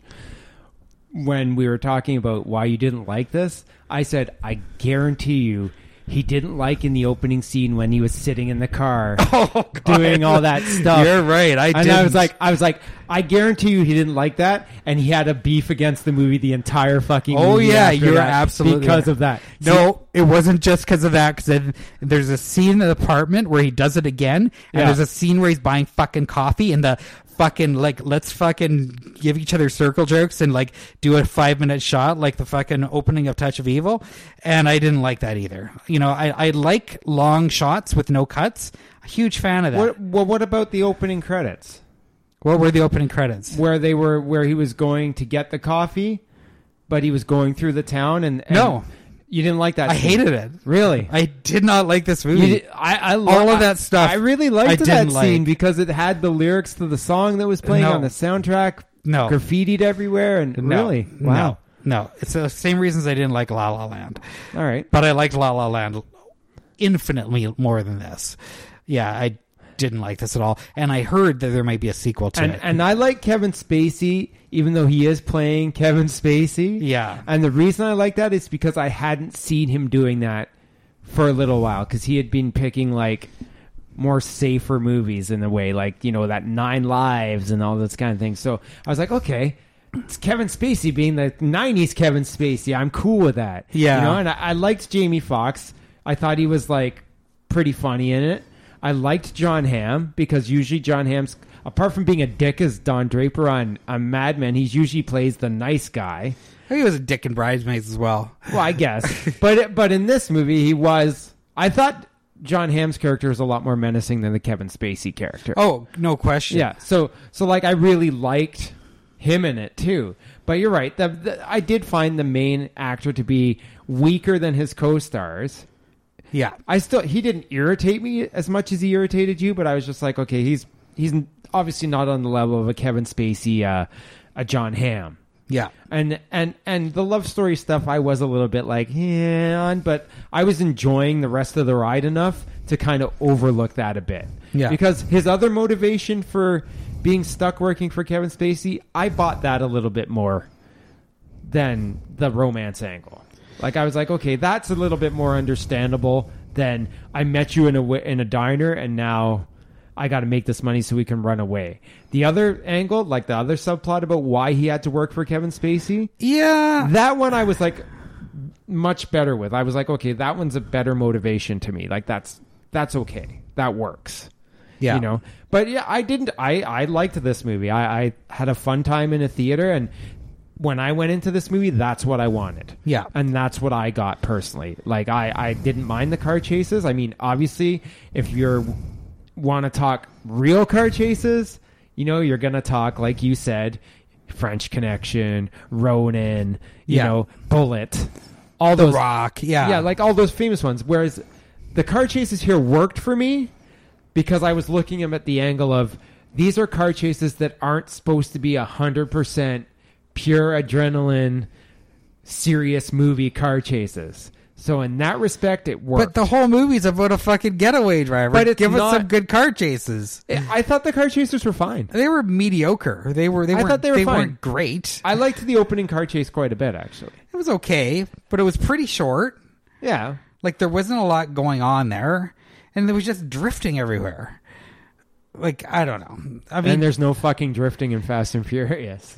when we were talking about why you didn't like this? I said, I guarantee you, he didn't like in the opening scene when he was sitting in the car oh, doing all that stuff. You're right. I and didn't. I was like, I was like, I guarantee you he didn't like that, and he had a beef against the movie the entire fucking oh movie. yeah, after you're that absolutely because right. of that. No, it wasn't just because of that. Because there's a scene in the apartment where he does it again, and Yeah. there's a scene where he's buying fucking coffee, and the fucking like let's fucking give each other circle jerks and like do a five minute shot like the fucking opening of Touch of Evil, and I didn't like that either. You know, I I like long shots with no cuts. A huge fan of that. What, well, what about the opening credits? What were the opening credits? Where they were, where he was going to get the coffee, but he was going through the town, and, and No. you didn't like that. I scene. hated it. Really? I did not like this movie. You did, I, I lo- All of that stuff. I really liked I that didn't scene like. because it had the lyrics to the song that was playing No. on the soundtrack. No. Graffitied everywhere, and No. really, wow. No, no. It's the same reasons I didn't like La La Land. All right, But I liked La La Land infinitely more than this. Yeah, I didn't like this at all. And I heard that there might be a sequel to and it. and I like Kevin Spacey, even though he is playing Kevin Spacey. Yeah. And the reason I like that is because I hadn't seen him doing that for a little while, because he had been picking like more safer movies in a way, like, you know, that Nine Lives and all those kind of things. So I was like, okay, it's Kevin Spacey being the nineties Kevin Spacey. I'm cool with that. Yeah. You know, and I, I liked Jamie Foxx. I thought he was like pretty funny in it. I liked John Hamm because usually John Hamm's, apart from being a dick as Don Draper on, on Mad Men, he usually plays the nice guy. He was a dick in Bridesmaids as well. Well, I guess. but but in this movie, he was... I thought John Hamm's character is a lot more menacing than the Kevin Spacey character. Oh, no question. Yeah. So, so like, I really liked him in it too. But you're right. The, the, I did find the main actor to be weaker than his co-stars. Yeah. I still, he didn't irritate me as much as he irritated you, but I was just like, okay, he's he's obviously not on the level of a Kevin Spacey, uh, a John Hamm. Yeah. And and and the love story stuff, I was a little bit like, yeah, but I was enjoying the rest of the ride enough to kind of overlook that a bit. Yeah. Because his other motivation for being stuck working for Kevin Spacey, I bought that a little bit more than the romance angle. Like, I was like, okay, that's a little bit more understandable than I met you in a in a diner and now I got to make this money so we can run away. The other angle, like the other subplot about why he had to work for Kevin Spacey, yeah, that one I was like much better with. I was like, okay, that one's a better motivation to me. Like, that's that's okay. That works. Yeah. You know, but yeah, I didn't. I I liked this movie. I, I had a fun time in a theater, and when I went into this movie, that's what I wanted. Yeah. And that's what I got personally. Like, I, I didn't mind the car chases. I mean, obviously, if you're want to talk real car chases, you know, you're going to talk, like you said, French Connection, Ronin, you Yeah. know, Bullet. All The those. Rock. Yeah. Yeah, like all those famous ones. Whereas the car chases here worked for me because I was looking at them at the angle of, these are car chases that aren't supposed to be one hundred percent pure adrenaline, serious movie car chases. So in that respect, it worked. But the whole movie's about a fucking getaway driver. But it's Give not- us some good car chases. I thought the car chasers were fine. They were mediocre. They were. They I weren't. thought they were fine. weren't great. I liked the opening car chase quite a bit, actually. It was okay, but it was pretty short. Yeah. Like, there wasn't a lot going on there, and there was just drifting everywhere. Like, I don't know. I mean, And there's no fucking drifting in Fast and Furious.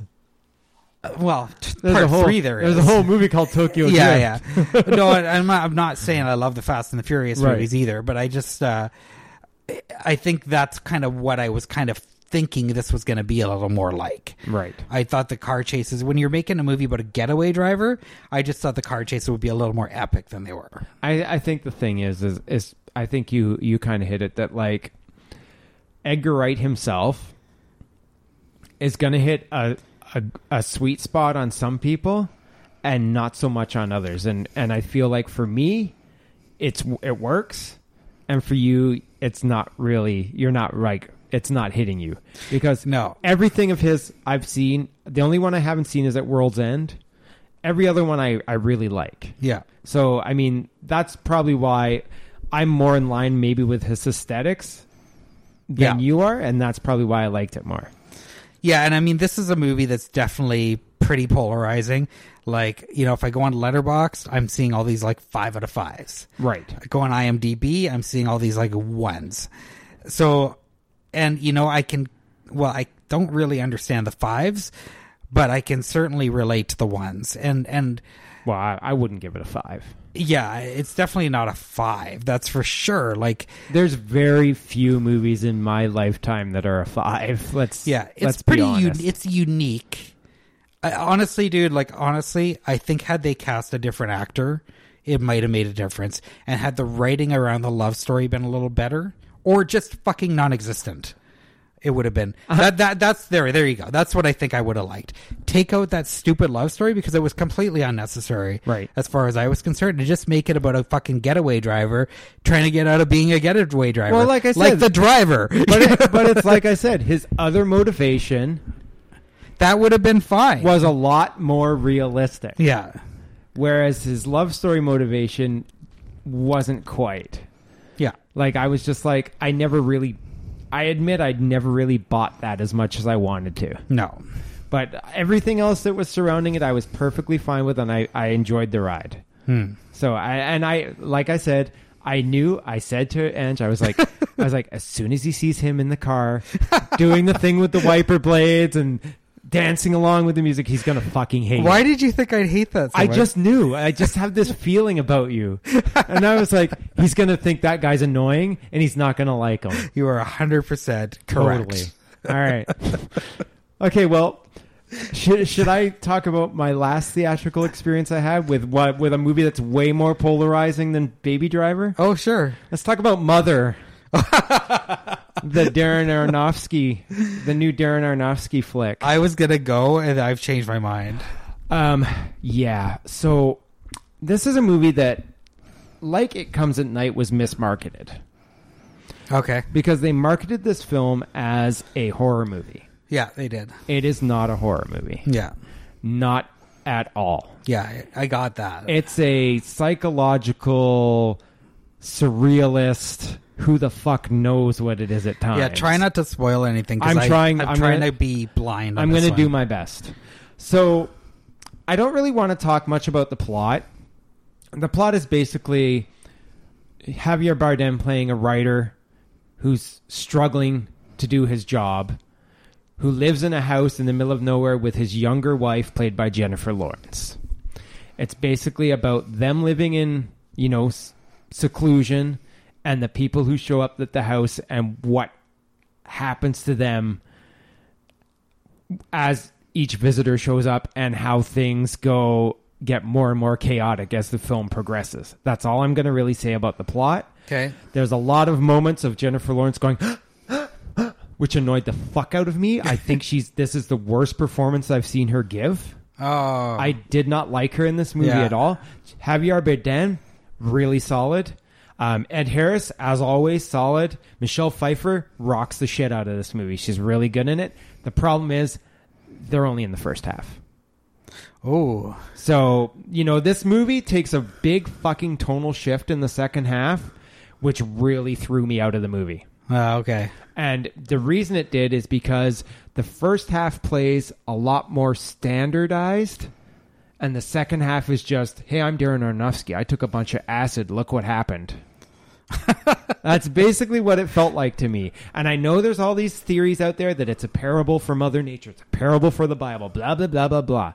well, t- There's part a whole, three there is. There's a whole movie called Tokyo yeah, Drift. yeah. No, I- I'm not, I'm not saying I love the Fast and the Furious Right. movies either, but I just, uh, I think that's kind of what I was kind of thinking this was going to be a little more like. Right. I thought the car chases, when you're making a movie about a getaway driver, I just thought the car chases would be a little more epic than they were. I, I think the thing is, is, is I think you, you kind of hit it that, like, Edgar Wright himself is going to hit a, a a sweet spot on some people and not so much on others. And and I feel like for me, it's it works, and for you, it's not really. You're not like it's not hitting you because No. everything of his I've seen. The only one I haven't seen is at World's End. Every other one I I really like. Yeah. So I mean, that's probably why I'm more in line maybe with his aesthetics than Yeah. you are, and that's probably why I liked it more. Yeah, and I mean, this is a movie that's definitely pretty polarizing. Like, you know, if I go on Letterboxd, I'm seeing all these like five out of fives. Right. I go on IMDb, I'm seeing all these like ones. So, and you know, I can, well, I don't really understand the fives, but I can certainly relate to the ones. And, and Well, I, I wouldn't give it a five. yeah, it's definitely not a five. That's for sure. Like, There's very few movies in my lifetime that are a five. Let's yeah, it's let's pretty, be un- honest. it's unique. I, honestly, dude, like, honestly, I think had they cast a different actor, it might have made a difference. And had the writing around the love story been a little better, or just fucking non-existent, it would have been. Uh-huh. That that that's there. There you go. That's what I think I would have liked. Take out that stupid love story because it was completely unnecessary. Right. As far as I was concerned, and just make it about a fucking getaway driver trying to get out of being a getaway driver. Well, like I said- like the driver. but it, but it's like I said, his other motivation that would have been fine. was a lot more realistic. yeah. Whereas his love story motivation wasn't quite. Yeah. Like, I was just like, I never really, I admit I'd never really bought that as much as I wanted to. No. But everything else that was surrounding it, I was perfectly fine with, and I, I enjoyed the ride. Hmm. So, I and I, like I said, I knew, I said to Ange, I was like, I was like, as soon as he sees him in the car doing the thing with the wiper blades and dancing along with the music, he's going to fucking hate Why it. did you think I'd hate that so I much? just knew. I just have this feeling about you. And I was like, he's going to think that guy's annoying and he's not going to like him. You are one hundred percent correct. Totally. All right. Okay, well, should should I talk about my last theatrical experience I had with what with a movie that's way more polarizing than Baby Driver? Oh, sure. Let's talk about Mother. The Darren Aronofsky, the new Darren Aronofsky flick. I was gonna go, and I've changed my mind. Um, yeah. So this is a movie that, like It Comes at Night, was mismarketed. Okay. Because they marketed this film as a horror movie. Yeah, they did. It is not a horror movie. Yeah. Not at all. Yeah, I got that. It's a psychological, surrealist, who the fuck knows what it is at times. Yeah, try not to spoil anything. 'Cause I'm I, trying. I'm, I'm trying gonna, to be blind. On I'm going to do my best. So, I don't really want to talk much about the plot. The plot is basically Javier Bardem playing a writer who's struggling to do his job, who lives in a house in the middle of nowhere with his younger wife, played by Jennifer Lawrence. It's basically about them living in, you know, s- seclusion, and the people who show up at the house and what happens to them as each visitor shows up, and how things go get more and more chaotic as the film progresses. That's all I'm going to really say about the plot. Okay. There's a lot of moments of Jennifer Lawrence going, which annoyed the fuck out of me. I think she's this is the worst performance I've seen her give. Oh. I did not like her in this movie Yeah. at all. Javier Bardem, really solid. Um, Ed Harris, as always, solid. Michelle Pfeiffer rocks the shit out of this movie. She's really good in it. The problem is they're only in the first half. Oh. So, you know, this movie takes a big fucking tonal shift in the second half, which really threw me out of the movie. Uh, okay. And the reason it did is because the first half plays a lot more standardized, and the second half is just, hey, I'm Darren Aronofsky. I took a bunch of acid. Look what happened. That's basically what it felt like to me. And I know there's all these theories out there that it's a parable for Mother Nature. It's a parable for the Bible, blah, blah, blah, blah, blah.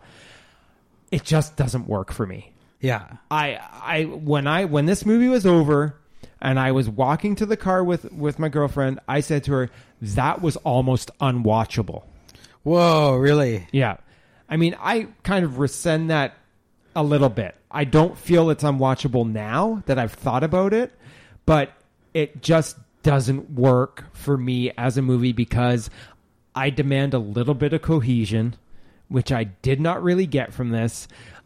It just doesn't work for me. Yeah. I, I, when I, when this movie was over and I was walking to the car with, with my girlfriend, I said to her, that was almost unwatchable. Whoa, really? Yeah. I mean, I kind of rescind that a little bit. I don't feel it's unwatchable now that I've thought about it, but it just doesn't work for me as a movie because I demand a little bit of cohesion, which I did not really get from this.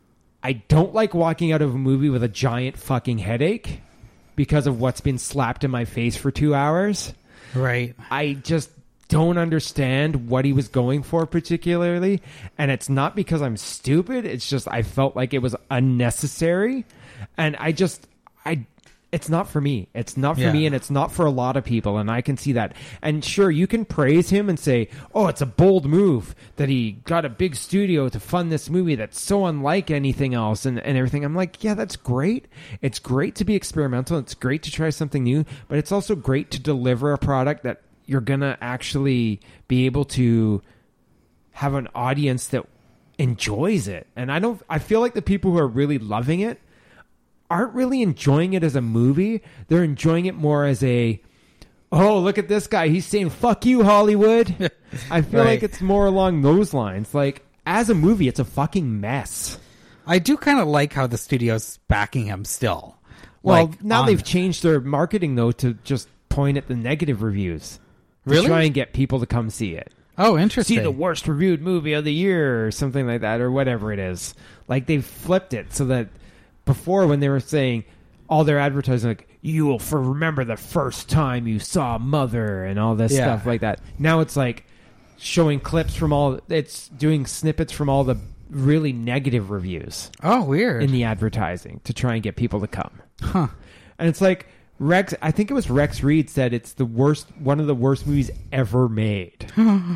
I don't like walking out of a movie with a giant fucking headache because of what's been slapped in my face for two hours. Right. I just don't understand what he was going for particularly, and it's not because I'm stupid. It's just I felt like it was unnecessary, and I just I it's not for me. It's not for Yeah. me, and it's not for a lot of people, and I can see that. And sure, you can praise him and say, oh, it's a bold move that he got a big studio to fund this movie that's so unlike anything else and, and everything. I'm like, yeah, that's great. It's great to be experimental. It's great to try something new, but it's also great to deliver a product that you're going to actually be able to have an audience that enjoys it. And I don't, I feel like the people who are really loving it aren't really enjoying it as a movie. They're enjoying it more as a, oh, look at this guy. He's saying, fuck you, Hollywood. I feel Right. like it's more along those lines. Like, as a movie, it's a fucking mess. I do kind of like how the studio's backing him still. Well, Like, now on- they've changed their marketing, though, to just point at the negative reviews. To Really? try and get people to come see it. Oh, interesting. See the worst reviewed movie of the year or something like that, or whatever it is. Like, they've flipped it so that before, when they were saying all their advertising, like, you will for remember the first time you saw Mother and all this Yeah. stuff like that. Now it's like showing clips from all, it's doing snippets from all the really negative reviews Oh, weird. in the advertising to try and get people to come. Huh. And it's like, Rex, I think it was Rex Reed said it's the worst, one of the worst movies ever made.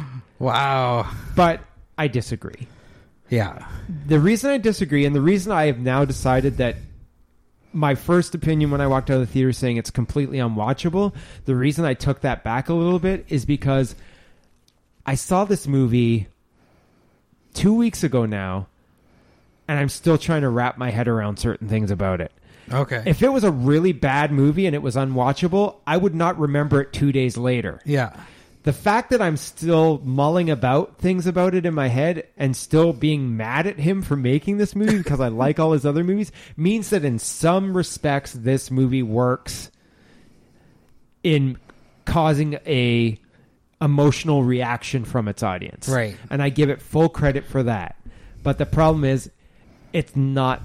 Wow. But I disagree. Yeah. The reason I disagree, and the reason I have now decided that my first opinion when I walked out of the theater saying it's completely unwatchable, the reason I took that back a little bit is because I saw this movie two weeks ago now, and I'm still trying to wrap my head around certain things about it. Okay. If it was a really bad movie and it was unwatchable, I would not remember it two days later. yeah. the fact that I'm still mulling about things about it in my head and still being mad at him for making this movie because I like all his other movies means that in some respects this movie works in causing a emotional reaction from its audience. Right. And I give it full credit for that. But the problem is it's not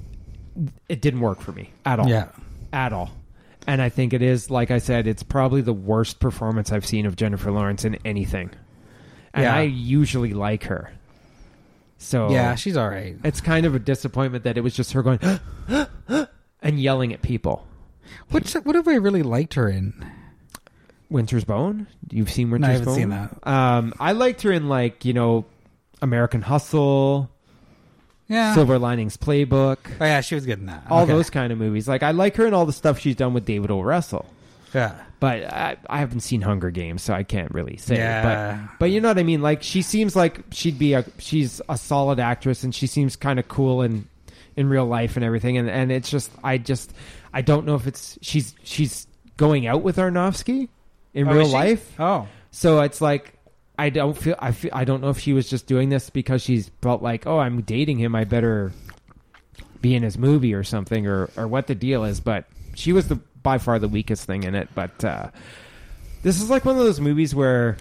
it didn't work for me at all. Yeah. At all. And I think it is, like I said, it's probably the worst performance I've seen of Jennifer Lawrence in anything. And Yeah. I usually like her. So Yeah, she's all right. it's kind of a disappointment that it was just her going and yelling at people. Which, what have I really liked her in? Winter's Bone? You've seen Winter's No, I haven't Bone? seen that. Um, I liked her in, like, you know, American Hustle, Yeah. Silver Linings Playbook, Oh, yeah, she was good in that. all Okay. those kind of movies. Like, I like her in all the stuff she's done with David O. Russell. Yeah. But I, I haven't seen Hunger Games, so I can't really say. Yeah. But but you know what I mean? Like, she seems like she'd be a she's a solid actress, and she seems kind of cool in in real life and everything. And and it's just I just I don't know if it's she's she's going out with Aronofsky in Oh, real is she? life. Oh. So it's like I don't feel I feel I don't know if she was just doing this because she's felt like, oh, I'm dating him, I better be in his movie or something, or or what the deal is. But she was the by far the weakest thing in it. But uh, this is like one of those movies where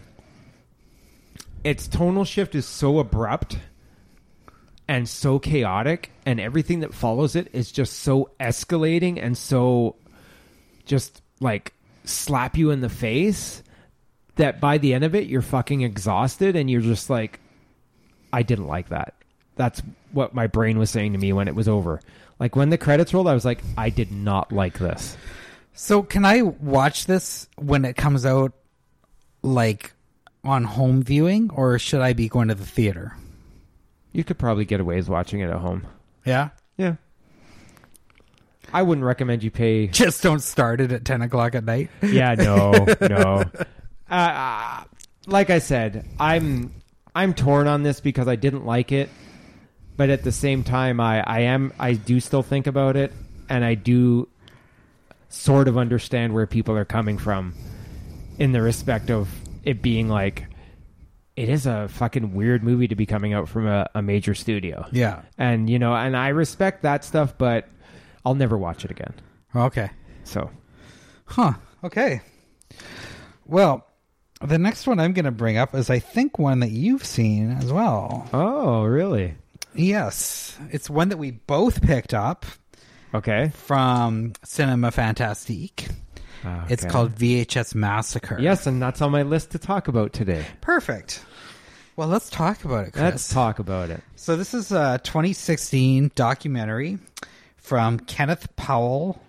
its tonal shift is so abrupt and so chaotic, and everything that follows it is just so escalating and so just like slap you in the face that by the end of it you're fucking exhausted and you're just like, I didn't like that. That's what my brain was saying to me when it was over. Like when the credits rolled, I was like, I did not like this. So can I watch this when it comes out, like, on home viewing, or should I be going to the theater? You could probably get away with watching it at home. Yeah? Yeah. I wouldn't recommend you pay. Just don't start it at ten o'clock at night. Yeah, no, no. Uh, like I said, I'm I'm torn on this because I didn't like it, but at the same time, I, I am I do still think about it, and I do sort of understand where people are coming from in the respect of it being like, it is a fucking weird movie to be coming out from a, a major studio. Yeah. And, you know, and I respect that stuff, but I'll never watch it again. Okay. So, Huh. Okay. Well, the next one I'm going to bring up is, I think, one that you've seen as well. oh, really? Yes. It's one that we both picked up Okay. from Cinema Fantastique. It's Okay. called V H S Massacre. Yes, and that's on my list to talk about today. Perfect. Well, let's talk about it, Chris. Let's talk about it. So this is a twenty sixteen documentary from Kenneth Powell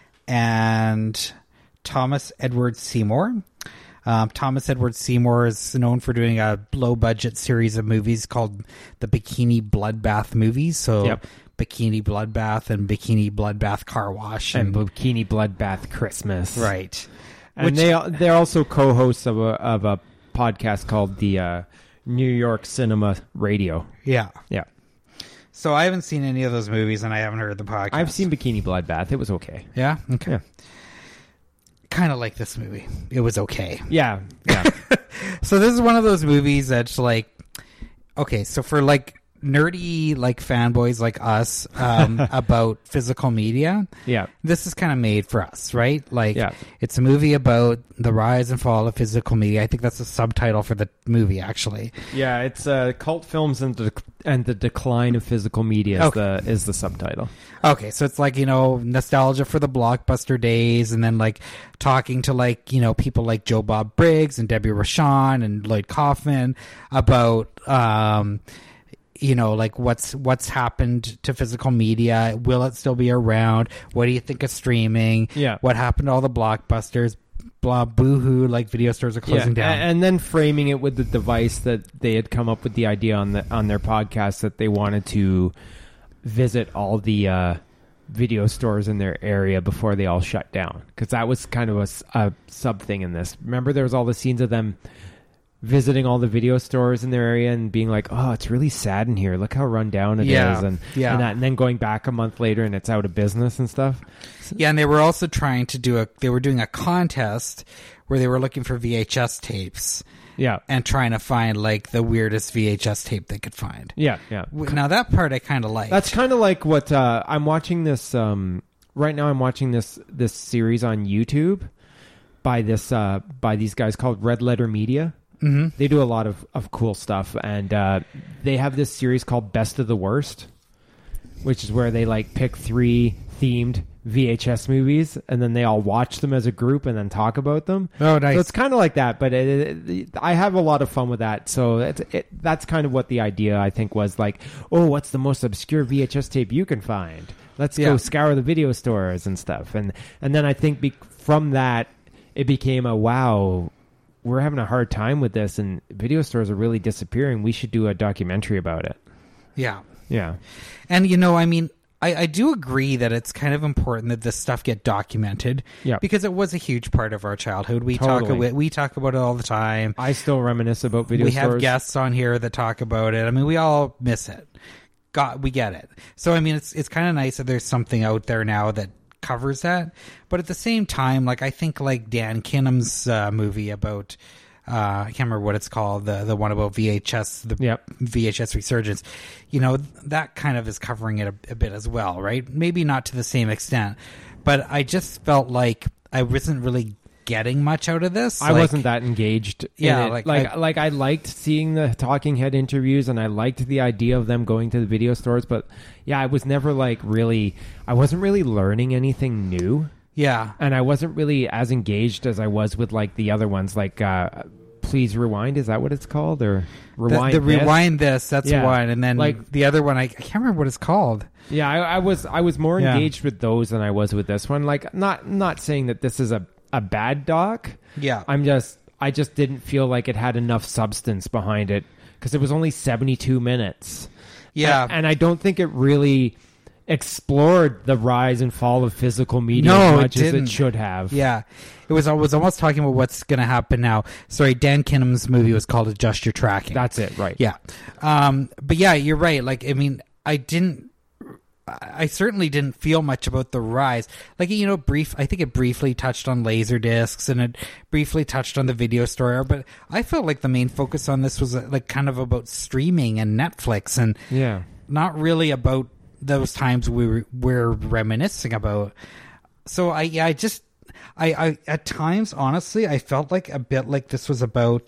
and Thomas Edward Seymour. Um, Thomas Edward Seymour is known for doing a low-budget series of movies called the Bikini Bloodbath movies. So Yep. Bikini Bloodbath and Bikini Bloodbath Car Wash. And Bikini Bloodbath Christmas. Right. And Which- they, they're also co-hosts of a, of a podcast called the uh, New York Cinema Radio. Yeah. Yeah. So I haven't seen any of those movies, and I haven't heard the podcast. I've seen Bikini Bloodbath. It was okay. Yeah? Okay. Yeah. Kind of like this movie. It was okay. Yeah. Yeah. So this is one of those movies that's like, okay, so for like nerdy like fanboys like us um, about physical media, yeah. this is kind of made for us, right? Like, Yeah. it's a movie about the rise and fall of physical media. I think that's the subtitle for the movie, actually. Yeah, it's uh, cult films and the, and the decline of physical media is, Okay. the, is the subtitle. Okay, so it's like, you know, nostalgia for the blockbuster days, and then like talking to like, you know, people like Joe Bob Briggs and Debbie Rochon and Lloyd Kaufman about, um, you know, like what's what's happened to physical media. Will it still be around? What do you think of streaming? Yeah. What happened to all the blockbusters? Blah, boo-hoo, like video stores are closing yeah, down. a- And then framing it with the device that they had come up with the idea on the on their podcast that they wanted to visit all the uh, video stores in their area before they all shut down, because that was kind of a, s- a sub thing in this. Remember, there was all the scenes of them visiting all the video stores in their area and being like, oh, it's really sad in here. Look how run down it Yeah. is. And, Yeah. and, that, and then going back a month later and it's out of business and stuff. Yeah, and they were also trying to do a. They were doing a contest where they were looking for V H S tapes Yeah. and trying to find like the weirdest V H S tape they could find. Yeah. Yeah. Now that part I kind of like. That's kind of like what uh, I'm watching this. Um, right now I'm watching this this series on YouTube by this uh, by these guys called Red Letter Media. Mm-hmm. They do a lot of, of cool stuff, and uh, they have this series called Best of the Worst, which is where they like pick three themed V H S movies, and then they all watch them as a group and then talk about them. Oh, nice. So it's kind of like that, but it, it, I have a lot of fun with that. So it, it, that's kind of what the idea, I think, was like, oh, what's the most obscure V H S tape you can find? Let's Yeah. go scour the video stores and stuff. And, and then I think be, from that, it became a, wow, we're having a hard time with this, and video stores are really disappearing. We should do a documentary about it. Yeah. Yeah. And, you know, I mean, I, I do agree that it's kind of important that this stuff get documented. Yeah. Because it was a huge part of our childhood. We Totally. talk about we talk about it all the time. I still reminisce about video we stores. have guests on here that talk about it. I mean, we all miss it. Got we get it. So I mean, it's it's kind of nice that there's something out there now that covers that. But at the same time, like I think like Dan Kinnam's uh, movie about uh, I can't remember what it's called, the the one about V H S, the Yep. V H S resurgence. You know, that kind of is covering it a, a bit as well, right? Maybe not to the same extent, but I just felt like I wasn't really getting much out of this. I Like, wasn't that engaged. in Yeah, it. like, like I- like I liked seeing the talking head interviews, and I liked the idea of them going to the video stores. But yeah, I was never like really. I wasn't really learning anything new, Yeah. and I wasn't really as engaged as I was with like the other ones. Like, uh, please rewind. Is that what it's called? Or The, rewind? the this? rewind this, that's Yeah. one, and then Like- like the other one, I, I can't remember what it's called. Yeah, I, I was I was more Yeah. engaged with those than I was with this one. Like, not not saying that this is a a bad doc. Yeah, I'm just I just didn't feel like it had enough substance behind it because it was only seventy-two minutes. yeah, and, and I don't think it really explored the rise and fall of physical media No, as it much as it didn't. should have. yeah. It was I was almost talking about what's going to happen now. Sorry, Dan Kinnam's movie was called Adjust Your Tracking. That's it, right? Yeah, um, but yeah, you're right. Like, I mean, I didn't. I certainly didn't feel much about the rise. Like, you know, brief. I think it briefly touched on laser discs and it briefly touched on the video store. But I felt like the main focus on this was uh, like kind of about streaming and Netflix, and Yeah. not really about those times we were, we're reminiscing about. So I, yeah, I just, I, I, at times, honestly, I felt like a bit like this was about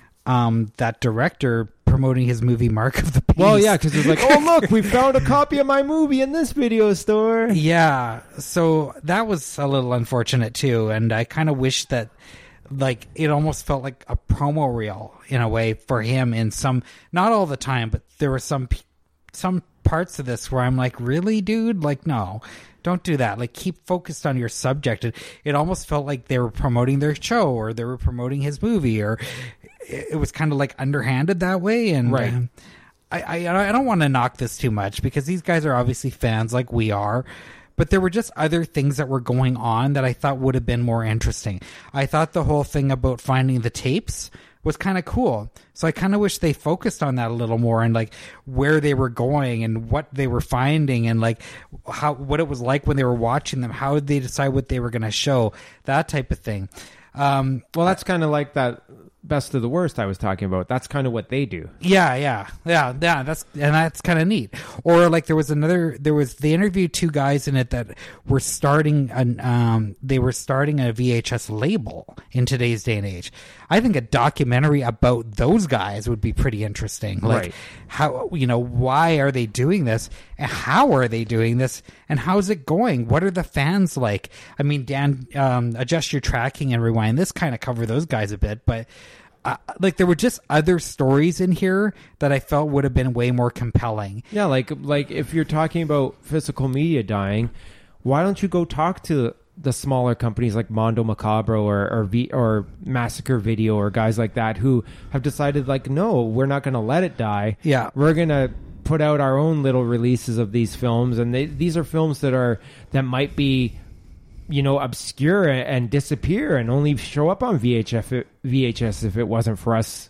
um, that director promoting his movie Mark of the Beast. Well, yeah, because it's like, oh look, we found a copy of my movie in this video store. Yeah, so that was a little unfortunate too, and I kind of wish that, like, it almost felt like a promo reel in a way for him in some, not all the time, but there were some p- some parts of this where I'm like, really, dude? Like, no, don't do that. Like, keep focused on your subject. It, it almost felt like they were promoting their show or they were promoting his movie, or it, it was kind of like underhanded that way. And Right. um, I, I I don't want to knock this too much because these guys are obviously fans like we are, but there were just other things that were going on that I thought would have been more interesting. I thought the whole thing about finding the tapes was kind of cool. So I kind of wish they focused on that a little more and like where they were going and what they were finding and like how what it was like when they were watching them. How did they decide what they were going to show? That type of thing. Um, Well, that's kind of like that best of the worst I was talking about. That's kind of what they do. Yeah, yeah, yeah, yeah. That's and that's kind of neat. Or like there was another. There was they interviewed two guys in it that were starting an. Um, they were starting a V H S label in today's day and age. I think a documentary about those guys would be pretty interesting. Like Right. how you know why are they doing this and how are they doing this and how's it going? What are the fans like? I mean, Dan, um, Adjust Your Tracking and Rewind. This kind of cover those guys a bit, but. Uh, like there were just other stories in here that I felt would have been way more compelling. Yeah, like like if you're talking about physical media dying, why don't you go talk to the smaller companies like Mondo Macabro or or, v, or Massacre Video or guys like that who have decided like, no, we're not going to let it die. Yeah. We're going to put out our own little releases of these films, and they, these are films that are that might be, you know, obscure and disappear and only show up on V H F, V H S if it wasn't for us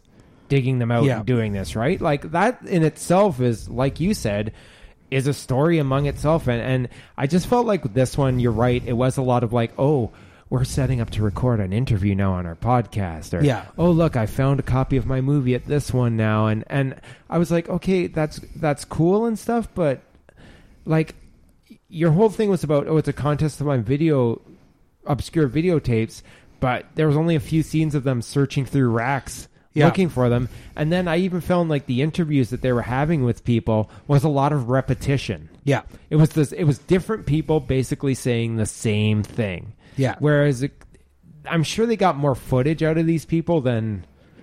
digging them out Yeah. and doing this, right? Like that in itself is, like you said, is a story among itself. And, and I just felt like this one, you're right, it was a lot of like, oh, we're setting up to record an interview now on our podcast, or Yeah. oh, look, I found a copy of my movie at this one now. And, and I was like, okay, that's, that's cool and stuff. But like your whole thing was about, oh, it's a contest of my video, obscure videotapes, but there was only a few scenes of them searching through racks Yeah. looking for them. And then I even found like the interviews that they were having with people was a lot of repetition. Yeah. It was this, it was different people basically saying the same thing. Yeah. Whereas it, I'm sure they got more footage out of these people than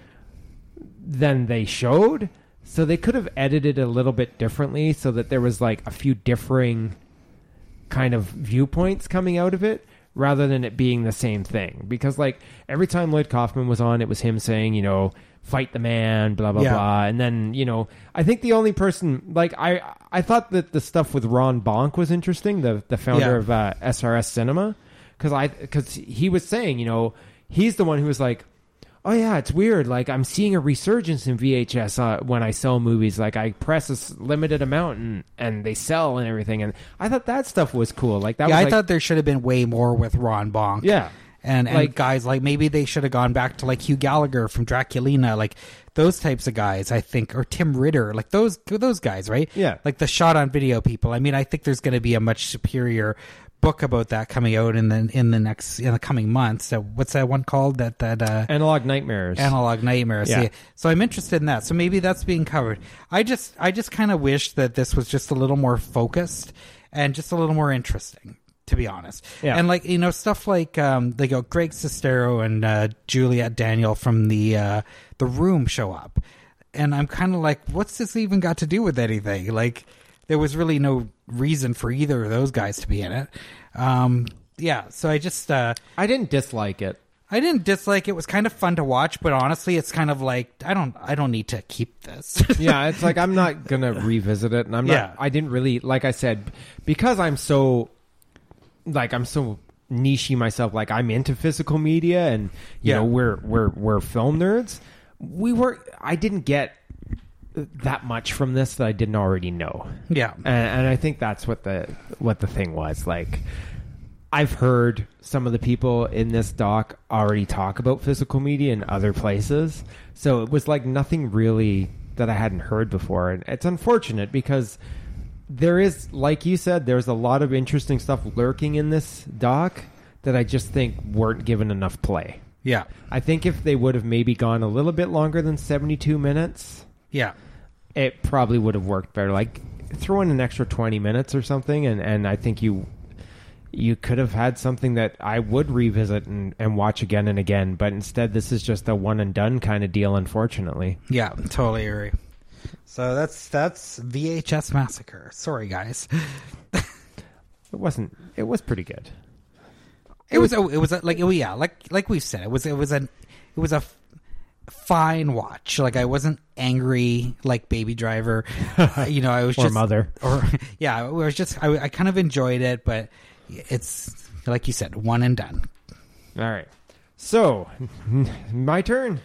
than they showed. So they could have edited a little bit differently so that there was like a few differing kind of viewpoints coming out of it, rather than it being the same thing. Because like every time Lloyd Kaufman was on, it was him saying, you know, fight the man, blah, blah, Yeah. blah. And then, you know, I think the only person, like I I thought that the stuff with Ron Bonk was interesting, the, the founder Yeah. of uh, S R S Cinema. Because I, because he was saying, you know, he's the one who was like, oh yeah, it's weird. Like I'm seeing a resurgence in V H S uh, when I sell movies. Like I press a s- limited amount and, and they sell and everything. And I thought that stuff was cool. Like that Yeah, was I like, thought there should have been way more with Ron Bonk. yeah. And, and Like- guys like maybe they should have gone back to like Hugh Gallagher from Draculina, like those types of guys, I think, or Tim Ritter, like those those guys, right? Yeah. Like the shot on video people. I mean, I think there's going to be a much superior book about that coming out in the in the next in the coming months. So what's that one called? That that uh, Analog Nightmares. Analog Nightmares. Yeah. Yeah. So I'm interested in that. So maybe that's being covered. I just I just kind of wish that this was just a little more focused and just a little more interesting, to be honest. Yeah. And like, you know, stuff like um they go Greg Sestero and uh Juliette Daniel from the uh the Room show up. And I'm kind of like, what's this even got to do with anything? Like there was really no reason for either of those guys to be in it. Um yeah, so I just uh I didn't dislike it. I didn't dislike it. It was kind of fun to watch, but honestly, it's kind of like I don't I don't need to keep this. Yeah, it's like I'm not gonna revisit it, and I'm not. Yeah. I didn't really, like I said, because I'm so, like I'm so nichey myself. Like I'm into physical media, and you Yeah. know we're we're we're film nerds. We were. I didn't get that much from this that I didn't already know. Yeah. and, and I think that's what the what the thing was. Like, I've heard some of the people in this doc already talk about physical media in other places, so it was like nothing really that I hadn't heard before, and it's unfortunate because there is, like you said, there's a lot of interesting stuff lurking in this doc that I just think weren't given enough play. Yeah. I think if they would have maybe gone a little bit longer than seventy-two minutes, Yeah. it probably would have worked better. Like throw in an extra twenty minutes or something, and, and I think you you could have had something that I would revisit and, and watch again and again. But instead, this is just a one and done kind of deal, unfortunately. Yeah, totally agree. So that's that's V H S Massacre. Sorry, guys. It wasn't. It was pretty good. It was a, it was a, like oh yeah, like like we've said, it was it was an it was a f- fine watch. Like I wasn't angry like Baby Driver. Uh, you know, I was Or just Mother. Or yeah, it was just I, I kind of enjoyed it, but it's like you said, one and done. All right. So, my turn.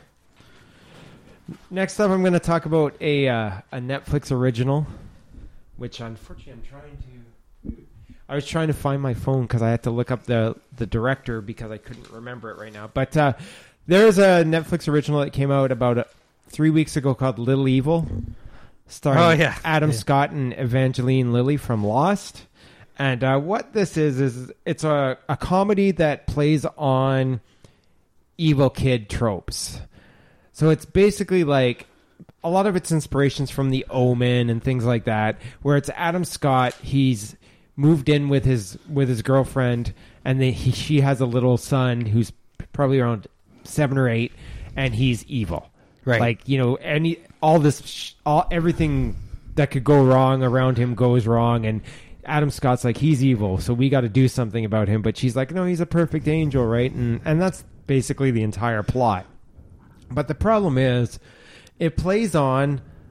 Next up, I'm going to talk about a uh, a Netflix original, which unfortunately I'm trying to. I was trying to find my phone because I had to look up the the director because I couldn't remember it right now. But uh, there's a Netflix original that came out about uh, three weeks ago called Little Evil, starring Oh, yeah. Adam Yeah. Scott and Evangeline Lilly from Lost. And uh, what this is is it's a, a comedy that plays on evil kid tropes. So it's basically like a lot of its inspirations from The Omen and things like that, where it's Adam Scott. He's moved in with his with his girlfriend, and they, he, she has a little son who's probably around seven or eight, and he's evil. Right. Like, you know, any all this sh- all everything that could go wrong around him goes wrong, and Adam Scott's like, he's evil, so we got to do something about him. But she's like, no, he's a perfect angel, right? And and that's basically the entire plot. But the problem is, it plays on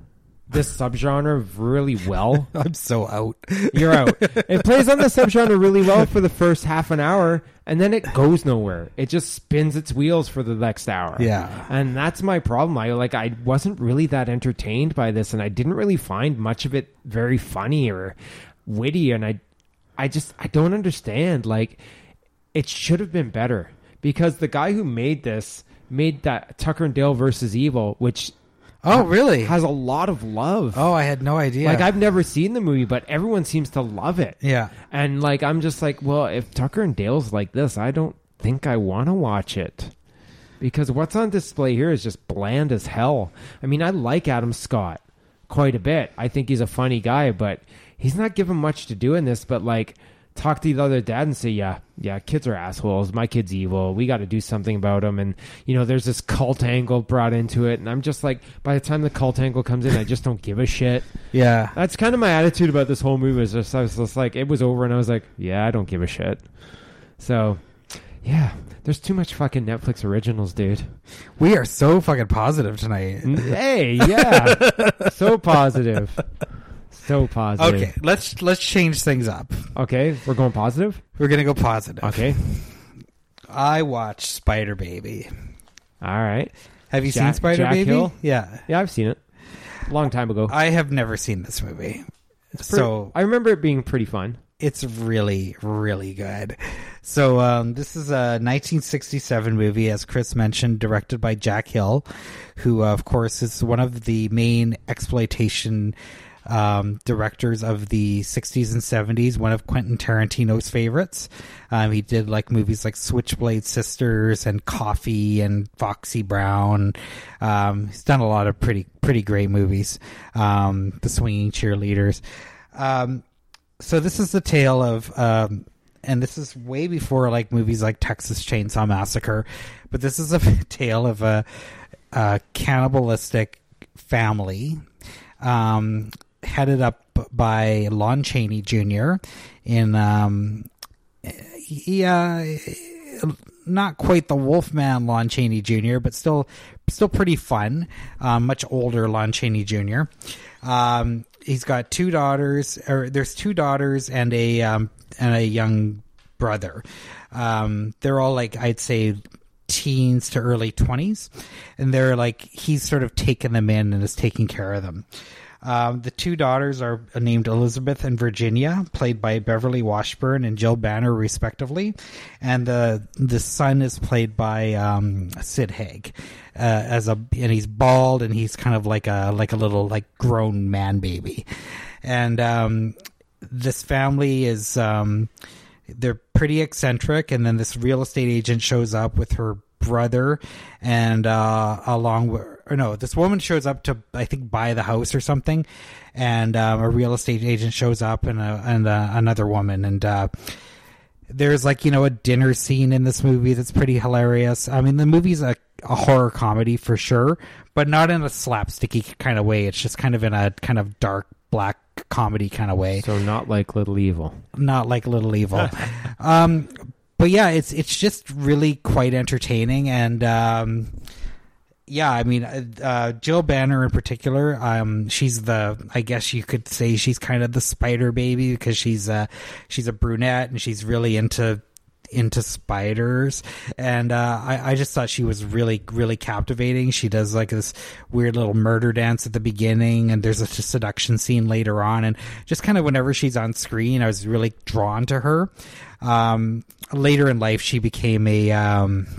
this subgenre really well. I'm so out. You're out. It plays on the subgenre really well for the first half an hour, and then it goes nowhere. It just spins its wheels for the next hour. Yeah. And that's my problem. I like I wasn't really that entertained by this, and I didn't really find much of it very funny or witty, and I I just I don't understand. Like, it should have been better, because the guy who made this made that Tucker and Dale versus Evil, which Oh, really? has a lot of love. Oh, I had no idea. Like, I've never seen the movie, but everyone seems to love it. Yeah. And, like, I'm just like, well, if Tucker and Dale's like this, I don't think I want to watch it. Because what's on display here is just bland as hell. I mean, I like Adam Scott quite a bit. I think he's a funny guy, but he's not given much to do in this, but, like, talk to the other dad and say, yeah, yeah, kids are assholes. My kid's evil. We got to do something about him. And, you know, there's this cult angle brought into it. And I'm just like, by the time the cult angle comes in, I just don't give a shit. Yeah. That's kind of my attitude about this whole movie. Is just, I was just like, it was over and I was like, yeah, I don't give a shit. So, yeah, there's too much fucking Netflix originals, dude. We are so fucking positive tonight. Hey, yeah. So positive. So positive. Okay, let's let's change things up. Okay, we're going positive? We're gonna go positive. Okay. I watched Spider Baby. All right. Have you Jack- seen Spider Jack Baby? Hill? Yeah. Yeah, I've seen it. A long time ago. I have never seen this movie. Pretty- so I remember it being pretty fun. it's really, really good. So um, this is a nineteen sixty-seven movie, as Chris mentioned, directed by Jack Hill, who, uh, of course, is one of the main exploitation um, directors of the sixties and seventies, one of Quentin Tarantino's favorites. Um, he did like movies like Switchblade Sisters and Coffee and Foxy Brown. Um, he's done a lot of pretty, pretty great movies. Um, The Swinging Cheerleaders. Um, so this is the tale of, um, and this is way before like movies like Texas Chainsaw Massacre, but this is a tale of a, a cannibalistic family, um, headed up by Lon Chaney Junior in, um, yeah, not quite the Wolfman Lon Chaney Junior, but still, still pretty fun. Um, much older Lon Chaney Junior Um, he's got two daughters, or there's two daughters and a, um, and a young brother. Um, they're all like, I'd say, teens to early twenties, and they're like, he's sort of taken them in and is taking care of them. Um, the two daughters are named Elizabeth and Virginia, played by Beverly Washburn and Jill Banner, respectively, and the the son is played by um, Sid Haig, uh, as a and he's bald and he's kind of like a like a little like grown man baby, and um, this family is um, they're pretty eccentric, and then this real estate agent shows up with her brother, and uh, along with, or no, this woman shows up to, I think, buy the house or something, and um, a real estate agent shows up, and a, and uh, another woman, and uh, there's like, you know, a dinner scene in this movie that's pretty hilarious. I mean, the movie's a, a horror comedy for sure, but not in a slapsticky kind of way. It's just kind of in a kind of dark black comedy kind of way. So not like Little Evil. Not like Little Evil. um, but yeah, it's it's just really quite entertaining, and um, yeah, I mean, uh, Jill Banner in particular, um, she's the, I guess you could say she's kind of the Spider Baby, because she's uh she's a brunette and she's really into into spiders, and uh, I, I just thought she was really, really captivating. She does like this weird little murder dance at the beginning, and there's a seduction scene later on, and just kind of whenever she's on screen, I was really drawn to her. Um, later in life, she became a um,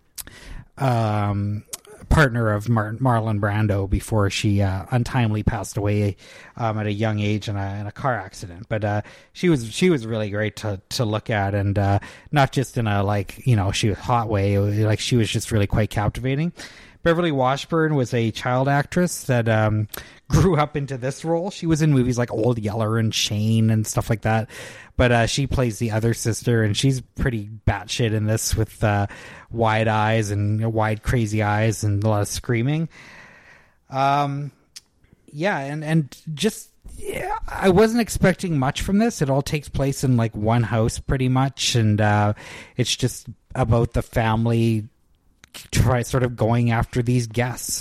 um, partner of Mar- Marlon Brando before she uh, untimely passed away um, at a young age in a, in a car accident. But uh, she was she was really great to to look at, and uh, not just in a like, you know, she was hot way. It was, like, she was just really quite captivating. Beverly Washburn was a child actress that um, grew up into this role. She was in movies like Old Yeller and Shane and stuff like that. But uh, she plays the other sister, and she's pretty batshit in this, with uh, wide eyes and wide, crazy eyes and a lot of screaming. Um, yeah, and, and just, yeah, I wasn't expecting much from this. It all takes place in like one house pretty much, and uh, it's just about the family try sort of going after these guests,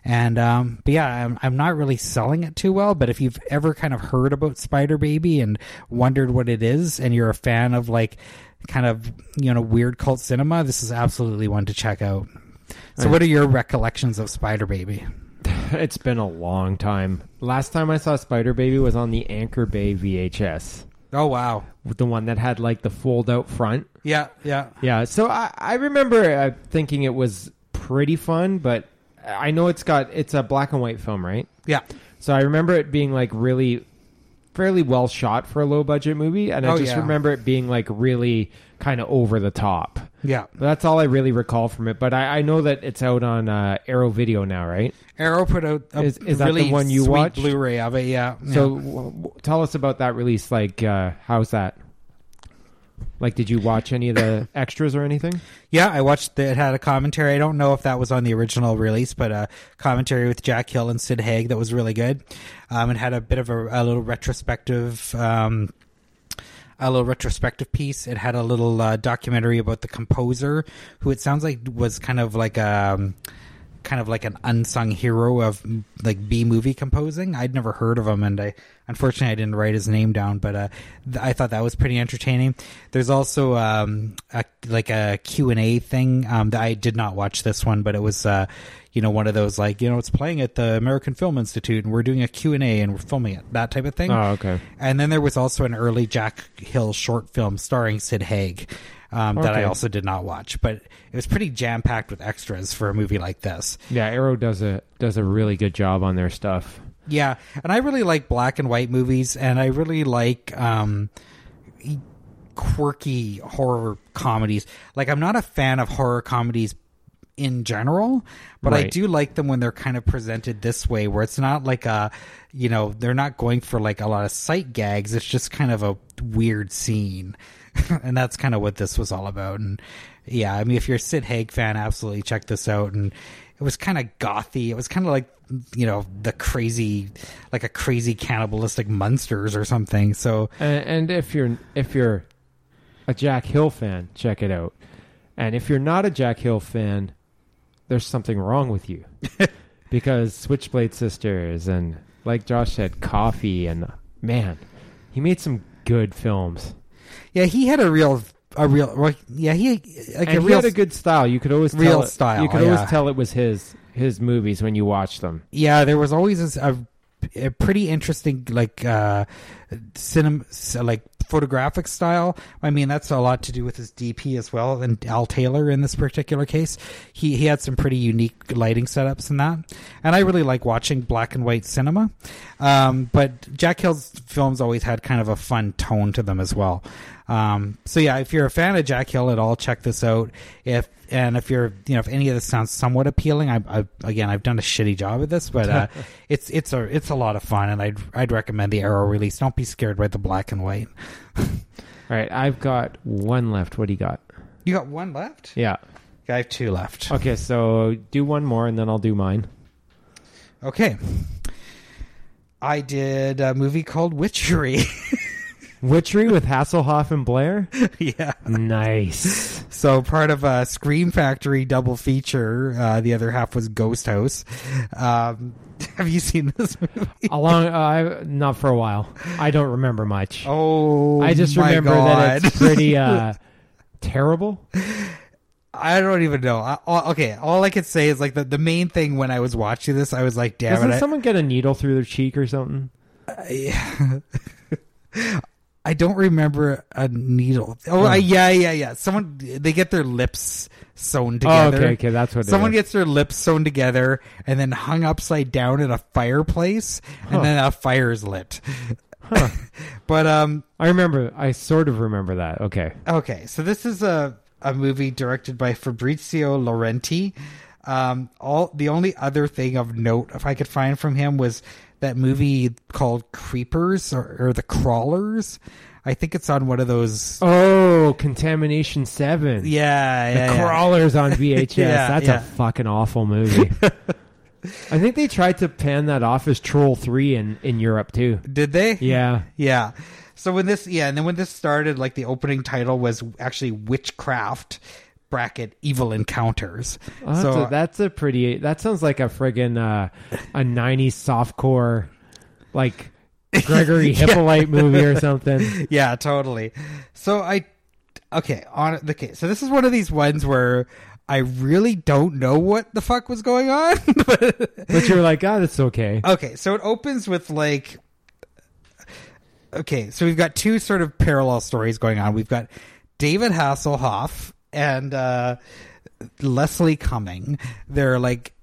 And um, but yeah, I'm, I'm not really selling it too well. But if you've ever kind of heard about Spider Baby and wondered what it is, and you're a fan of like kind of, you know, weird cult cinema, this is absolutely one to check out. So what are your recollections of Spider Baby? It's been a long time. Last time I saw Spider Baby was on the Anchor Bay V H S. Oh, wow. The one that had like the fold out front. Yeah, yeah. Yeah, so I, I remember uh, thinking it was pretty fun, but I know it's got, it's a black and white film, right? Yeah. So I remember it being like really, fairly well shot for a low budget movie, and I Oh, just yeah. remember it being like really kind of over the top. Yeah. But that's all I really recall from it. But I, I know that it's out on uh, Arrow Video now, right? Arrow put out a Is- is that really the one you sweet watched? Blu-ray of it, yeah. So yeah. w- w- tell us about that release. Like, uh, how's that? Like, did you watch any of the extras or anything? Yeah, I watched the, it had a commentary. I don't know if that was on the original release, but a commentary with Jack Hill and Sid Haig that was really good. Um, it had a bit of a, a little retrospective, um, a little retrospective piece. It had a little uh, documentary about the composer, who it sounds like was kind of like a, um, kind of like an unsung hero of like B movie composing. I'd never heard of him, and I unfortunately I didn't write his name down, but uh, th- I thought that was pretty entertaining. There's also um, a, like a Q and A thing um, that I did not watch this one, but it was uh, you know, one of those like, you know, it's playing at the American Film Institute and we're doing a Q and A and we're filming it, that type of thing. Oh, okay. And then there was also an early Jack Hill short film starring Sid Haig. Um, that I Okay. also did not watch, but it was pretty jam packed with extras for a movie like this. Yeah, Arrow does a does a really good job on their stuff. Yeah, and I really like black and white movies, and I really like um, quirky horror comedies. Like, I'm not a fan of horror comedies in general, but I Right. do like them when they're kind of presented this way, where it's not like a, you know, they're not going for like a lot of sight gags. It's just kind of a weird scene. And that's kind of what this was all about. And yeah, I mean, if you're a Sid Haig fan, absolutely check this out. And it was kind of gothy. It was kind of like, you know, the crazy, like a crazy cannibalistic monsters or something. So And, and if you're if you're a Jack Hill fan, check it out. And if you're not a Jack Hill fan, there's something wrong with you. Because Switchblade Sisters and, like Josh said, Coffee, and man, he made some good films. yeah, he had a real, a real, well, yeah, he like And a he real had a good style. You could always real tell it, style, You could yeah. always tell it was his his movies when you watch them. yeah, there was always this, a, a pretty interesting like uh cinema like photographic style. I mean, that's a lot to do with his D P as well, and Al Taylor in this particular case. He he had some pretty unique lighting setups in that. And I really like watching black and white cinema. Um but Jack Hill's films always had kind of a fun tone to them as well. Um so yeah, if you're a fan of Jack Hill at all, check this out. If And if you're, you know, if any of this sounds somewhat appealing, I, I again, I've done a shitty job of this, but uh, it's it's a it's a lot of fun, and I'd I'd recommend the Arrow release. Don't be scared by the black and white. All right, I've got one left. What do you got? You got one left? Yeah. I have two left. Okay, so do one more, and then I'll do mine. Okay. I did a movie called Witchery. Witchery with Hasselhoff and Blair? Yeah. Nice. So part of a Scream Factory double feature. Uh, the other half was Ghost House. Um, have you seen this movie? Along, uh, I, not for a while. I don't remember much. Oh, I just my remember God. that it's pretty uh, terrible. I don't even know. I, all, okay, all I could say is like the, the main thing when I was watching this, I was like, damn Doesn't it. someone get a needle through their cheek or something? I, I don't remember a needle. Oh, I, yeah, yeah, yeah. Someone, they get their lips sewn Oh, together. okay, okay, that's what Someone it is. gets their lips sewn together and then hung upside down in a fireplace, and Huh. then a fire is lit. Huh. But um, I remember, I sort of remember that. Okay. okay, so this is a a movie directed by Fabrizio Laurenti. Um, all the only other thing of note, if I could find from him, was that movie called Creepers or, or The Crawlers. I think it's on one of those. Oh, Contamination seven. Yeah, The yeah, yeah. Crawlers on V H S. Yeah, That's yeah. a fucking awful movie. I think they tried to pan that off as Troll three in, in Europe, too. Did they? Yeah. Yeah. So when this, yeah, and then when this started, like the opening title was actually Witchcraft, bracket evil encounters. Oh, that's, so a, that's a pretty. That sounds like a friggin' uh, a nineties softcore, like Gregory Hippolyte movie or something. Yeah, totally. So I, okay, on okay. So this is one of these ones where I really don't know what the fuck was going on. But you're like, oh, that's okay. Okay, so it opens with like, okay, so we've got two sort of parallel stories going on. We've got David Hasselhoff and uh, Leslie Cumming. They're like,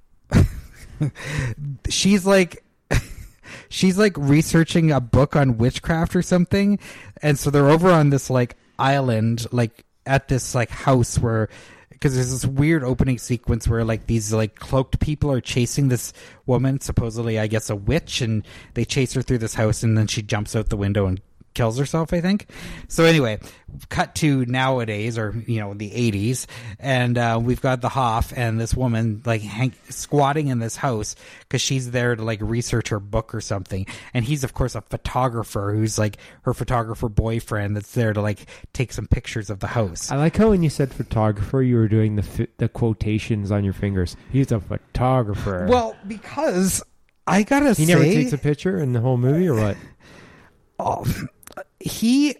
she's like, she's like researching a book on witchcraft or something, and so they're over on this like island, like at this like house where. Because there's this weird opening sequence where like these like cloaked people are chasing this woman, supposedly I guess a witch, and they chase her through this house, and then she jumps out the window and kills herself, I think. So anyway, cut to nowadays, or you know, the eighties, and uh, we've got the Hoff and this woman like hang- squatting in this house because she's there to like research her book or something, and he's of course a photographer who's like her photographer boyfriend that's there to like take some pictures of the house. I like how when you said photographer, you were doing the fi- the quotations on your fingers. He's a photographer. Well, because I gotta he say, never takes a picture in the whole movie, or what? Oh, he.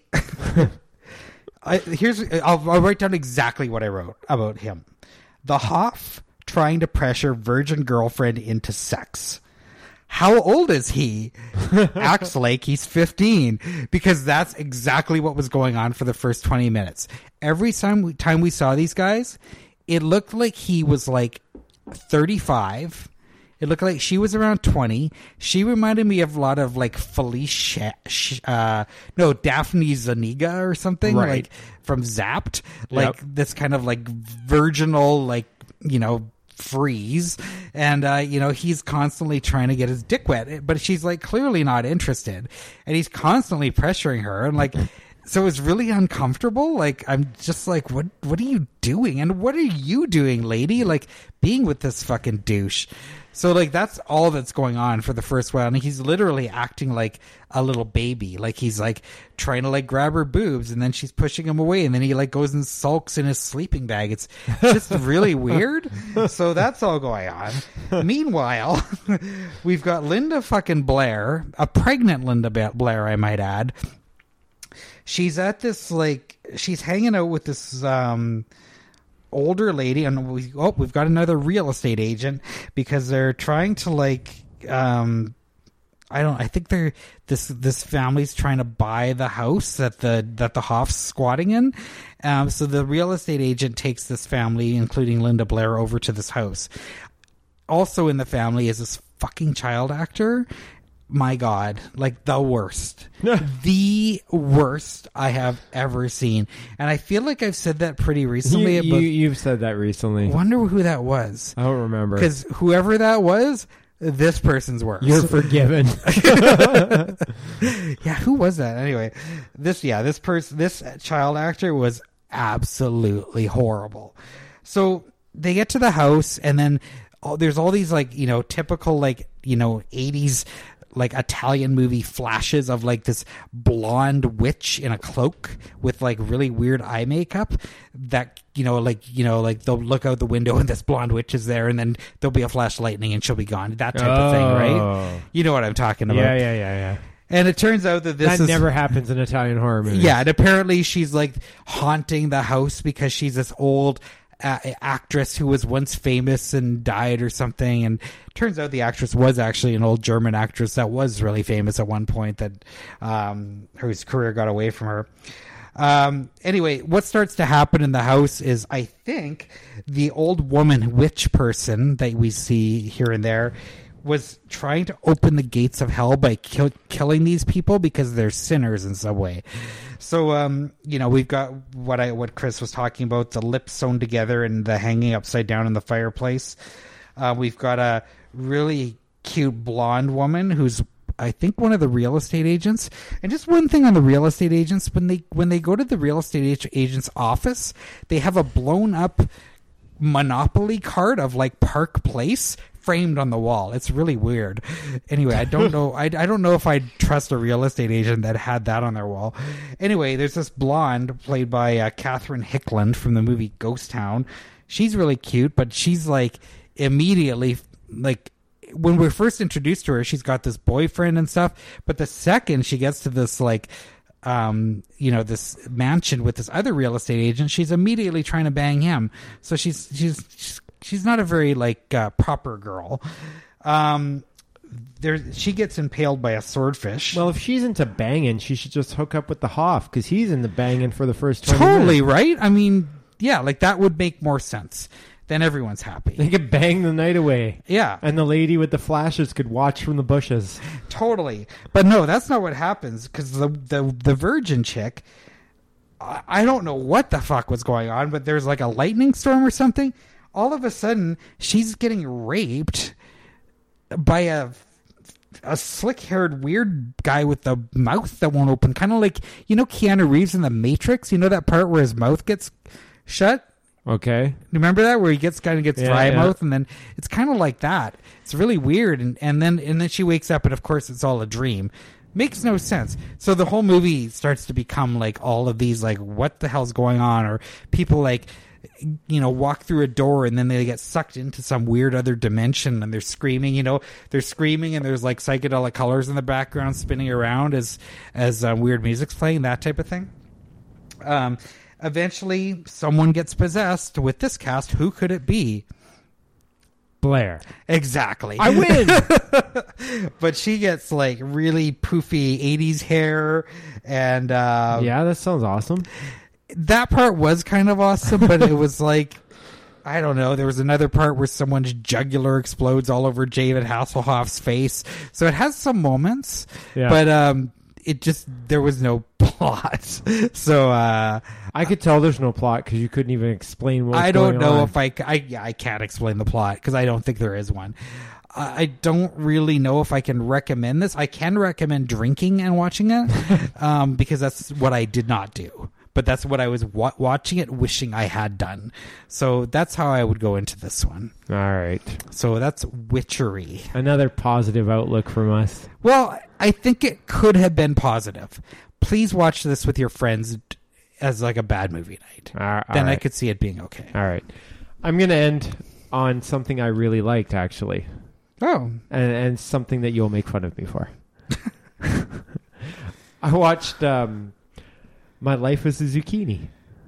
I, here's I'll, I'll write down exactly what I wrote about him. The Hoff trying to pressure virgin girlfriend into sex. How old is he? Acts like he's fifteen, because that's exactly what was going on for the first twenty minutes. Every time we, time we saw these guys, it looked like he was like thirty-five. It looked like she was around twenty. She reminded me of a lot of like Felicia, uh, no, Daphne Zuniga or something, right, like from Zapped. Like yep. This kind of like virginal, like, you know, freeze. And, uh, you know, he's constantly trying to get his dick wet, but she's like clearly not interested. And he's constantly pressuring her. And like, so it's really uncomfortable. Like, I'm just like, what, what are you doing? And what are you doing, lady? Like being with this fucking douche. So, like, that's all that's going on for the first while. And he's literally acting like a little baby. Like, he's, like, trying to, like, grab her boobs. And then she's pushing him away. And then he, like, goes and sulks in his sleeping bag. It's just really weird. So that's all going on. Meanwhile, we've got Linda fucking Blair, a pregnant Linda Blair, I might add. She's at this, like, she's hanging out with this, um... older lady, and we oh we've got another real estate agent, because they're trying to like um I don't I think they're this this family's trying to buy the house that the that the Hoff's squatting in. Um so the real estate agent takes this family, including Linda Blair, over to this house. Also in the family is this fucking child actor. My God, like the worst, the worst I have ever seen. And I feel like I've said that pretty recently. You, about, you, you've said that recently. I wonder who that was. I don't remember. Because whoever that was, this person's worse. You're forgiven. Yeah, who was that? Anyway, this, yeah, this person, this child actor was absolutely horrible. So they get to the house, and then oh, there's all these, like, you know, typical, like, you know, eighties like Italian movie flashes of like this blonde witch in a cloak with like really weird eye makeup that, you know, like, you know, like they'll look out the window and this blonde witch is there, and then there'll be a flash of lightning and she'll be gone. That type oh. of thing, right? You know what I'm talking about. Yeah, yeah, yeah, yeah. And it turns out that this that is, never happens in Italian horror movies. Yeah, and apparently she's like haunting the house because she's this old Uh, actress who was once famous and died or something, and turns out the actress was actually an old German actress that was really famous at one point, that um, whose career got away from her. Um, anyway, what starts to happen in the house is, I think, the old woman witch person that we see here and there was trying to open the gates of hell by kill, killing these people because they're sinners in some way. So, um, you know, we've got what I what Chris was talking about, the lips sewn together and the hanging upside down in the fireplace. Uh, we've got a really cute blonde woman who's, I think, one of the real estate agents. And just one thing on the real estate agents, when they when they go to the real estate agent's office, they have a blown up Monopoly card of like Park Place framed on the wall. It's really weird. Anyway, I don't know. I, I don't know if I'd trust a real estate agent that had that on their wall. Anyway, there's this blonde played by uh, Catherine Hickland from the movie Ghost Town. She's really cute, but she's like immediately like when we're first introduced to her, she's got this boyfriend and stuff. But the second she gets to this like um you know this mansion with this other real estate agent, she's immediately trying to bang him. So she's she's she's, she's not a very like uh, proper girl. um there she gets impaled by a swordfish. Well, if she's into banging, she should just hook up with the Hoff, because he's into banging for the first twenty totally minutes. Right. I mean, yeah, like that would make more sense. Then everyone's happy. They could bang the night away. Yeah. And the lady with the flashes could watch from the bushes. Totally. But no, that's not what happens, because the, the, the virgin chick, I, I don't know what the fuck was going on, but there's like a lightning storm or something. All of a sudden, she's getting raped by a, a slick-haired weird guy with a mouth that won't open. Kind of like, you know Keanu Reeves in The Matrix? You know that part where his mouth gets shut? Okay. Remember that, where he gets kind of gets Yeah, dry yeah. mouth, and then it's kind of like that. It's really weird, and and then and then she wakes up, and of course it's all a dream. Makes no sense. So the whole movie starts to become like all of these like what the hell's going on, or people like you know walk through a door and then they get sucked into some weird other dimension, and they're screaming. You know they're screaming, and there's like psychedelic colors in the background spinning around as as uh, weird music's playing, that type of thing. Um. Eventually, someone gets possessed with this cast. Who could it be? Blair. Exactly. I win! But she gets like really poofy eighties hair, and uh, Yeah, that sounds awesome. that part was kind of awesome, but it was like, I don't know. There was another part where someone's jugular explodes all over David Hasselhoff's face. So it has some moments, Yeah. but um, it just, there was no plot. So uh, I could tell there's no plot because you couldn't even explain what was I don't going know on. if I, c- I, yeah, I can't explain the plot because I don't think there is one. I I don't really know if I can recommend this. I can recommend drinking and watching it um, because that's what I did not do. But that's what I was wa- watching it, wishing I had done. So that's how I would go into this one. All right. So that's Witchery. Another positive outlook from us. Well, I think it could have been positive. Please watch this with your friends as like a bad movie night. All right. Then I could see it being okay. All right. I'm going to end on something I really liked, actually. Oh. And, and something that you'll make fun of me for. I watched um, My Life as a Zucchini.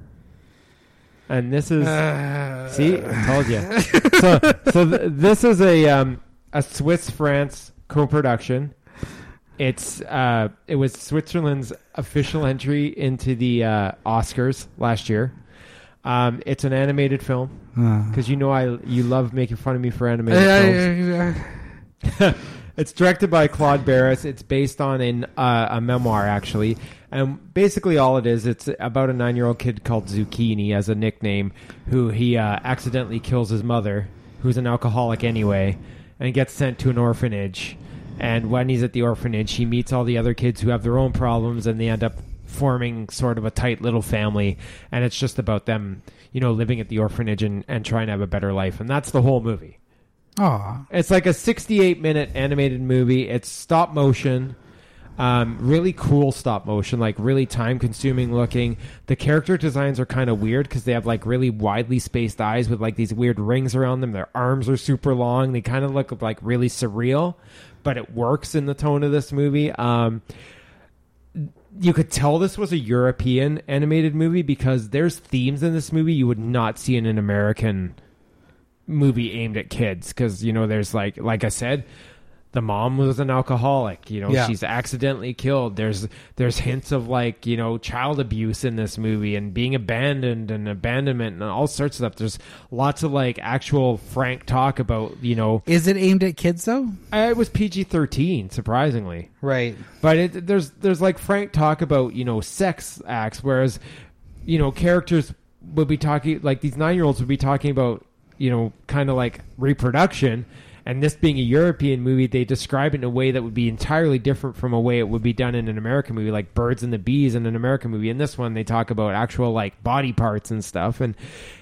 And this is... Uh, see? I told you. so so th- this is a um, a Swiss-France co-production. It's uh, it was Switzerland's official entry into the uh, Oscars last year. Um, it's an animated film because you know I you love making fun of me for animated films. It's directed by Claude Barras. It's based on an, uh, a memoir, actually. And basically all it is, it's about a nine-year-old kid called Zucchini as a nickname who he uh, accidentally kills his mother, who's an alcoholic anyway, and gets sent to an orphanage. And when he's at the orphanage, he meets all the other kids who have their own problems, and they end up forming sort of a tight little family. And it's just about them, you know, living at the orphanage and, and trying to have a better life. And that's the whole movie. Aw. It's like a sixty-eight minute animated movie. It's stop motion, um, really cool stop motion, like really time consuming looking. The character designs are kind of weird because they have like really widely spaced eyes with like these weird rings around them. Their arms are super long. They kind of look like really surreal, but it works in the tone of this movie. Um, you could tell this was a European animated movie because there's themes in this movie you would not see in an American movie aimed at kids, because you know there's like like I said, the mom was an alcoholic, you know, Yeah. she's accidentally killed. There's there's hints of like, you know, child abuse in this movie and being abandoned and abandonment and all sorts of stuff. There's lots of like actual frank talk about, you know, Is it aimed at kids though? uh, it was P G thirteen surprisingly, Right. but it, there's there's like frank talk about, you know, sex acts, whereas, you know, characters would be talking like these nine year olds would be talking about, you know, kind of like reproduction. And this being a European movie, they describe it in a way that would be entirely different from a way it would be done in an American movie, like Birds and the Bees in an American movie. In this one, they talk about actual like body parts and stuff. And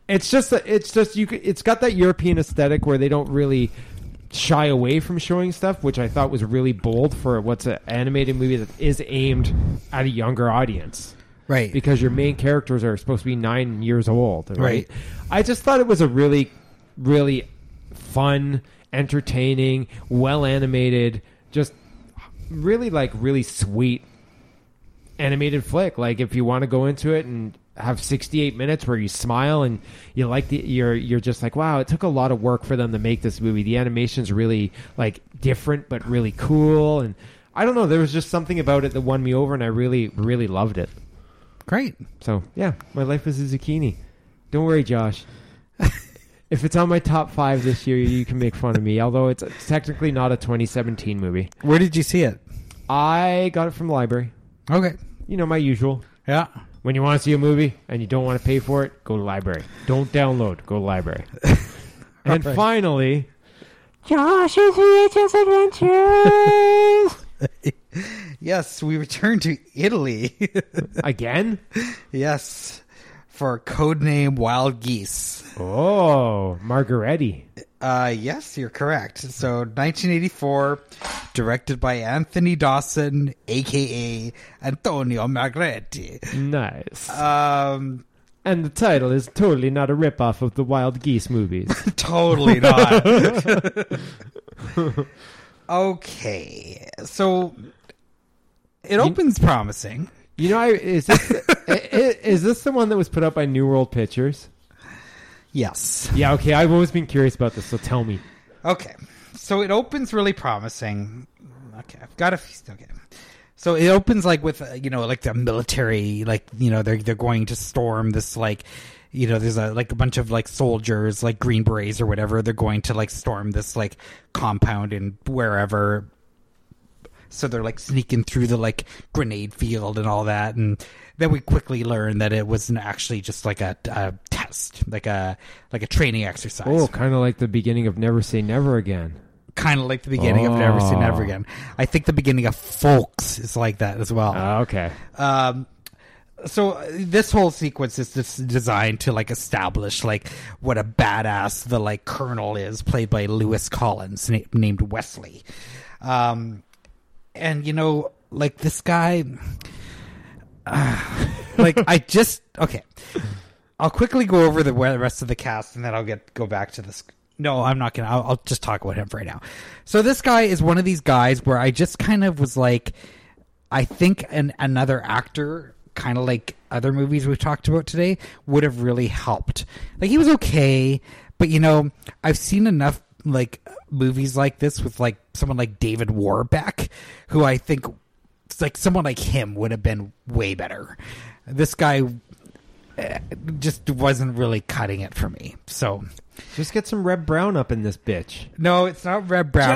It's just it's just you. Could, it's got that European aesthetic where they don't really shy away from showing stuff, which I thought was really bold for what's an animated movie that is aimed at a younger audience. Right. Because your main characters are supposed to be nine years old. Right. Right. I just thought it was a really, really fun, entertaining, well animated, just really like really sweet animated flick. Like if you want to go into it and have sixty-eight minutes where you smile and you like the you're you're just like, wow, it took a lot of work for them to make this movie. The animation's really like different but really cool, and I don't know, there was just something about it that won me over, and I really really loved it. Great. So yeah, My Life as a Zucchini. Don't worry, Josh. If it's on my top five this year, you can make fun of me, although it's technically not a twenty seventeen movie. Where did you see it? I got it from the library. Okay. You know, my usual. Yeah. When you want to see a movie and you don't want to pay for it, go to the library. Don't download. Go to the library. And right. Finally, Josh's V H S Adventures! Yes, we return to Italy. Again? Yes. For codename Wild Geese. Oh, Margaretti. Uh, yes, you're correct. So, nineteen eighty-four, directed by Anthony Dawson, a k a. Antonio Margaretti. Nice. Um, and the title is totally not a ripoff of the Wild Geese movies. Totally not. Okay. So, it opens you, promising. You know, I, is this is this the one that was put up by New World Pictures? Yes. Yeah, okay. I've always been curious about this, so tell me. Okay. So it opens really promising. Okay. I've got a... Okay. So it opens like with, uh, you know, like the military, like, you know, they're, they're going to storm this, like, you know, there's a, like a bunch of like soldiers, like Green Berets or whatever. They're going to like storm this like compound in wherever. So they're like sneaking through the like grenade field and all that. And then we quickly learn that it wasn't actually just like a, a test, like a like a training exercise. Oh, kind of like the beginning of Never Say Never Again. Kind of like the beginning oh. of Never Say Never Again. I think the beginning of Folks is like that as well. Uh, okay. Um, so this whole sequence is just designed to like establish like what a badass the like colonel is, played by Lewis Collins, na- named Wesley. Um, and you know, like this guy. Uh, like I just okay I'll quickly go over the rest of the cast and then I'll get go back to this. No, I'm not gonna I'll, I'll just talk about him for right now. So this guy is one of these guys where I just kind of was like, I think an another actor, kind of like other movies we've talked about today, would have really helped. Like he was okay, but you know, I've seen enough like movies like this with like someone like David Warbeck, who I think like someone like him would have been way better. This guy uh, just wasn't really cutting it for me. So just get some Reb Brown up in this bitch. No, it's not Reb Brown.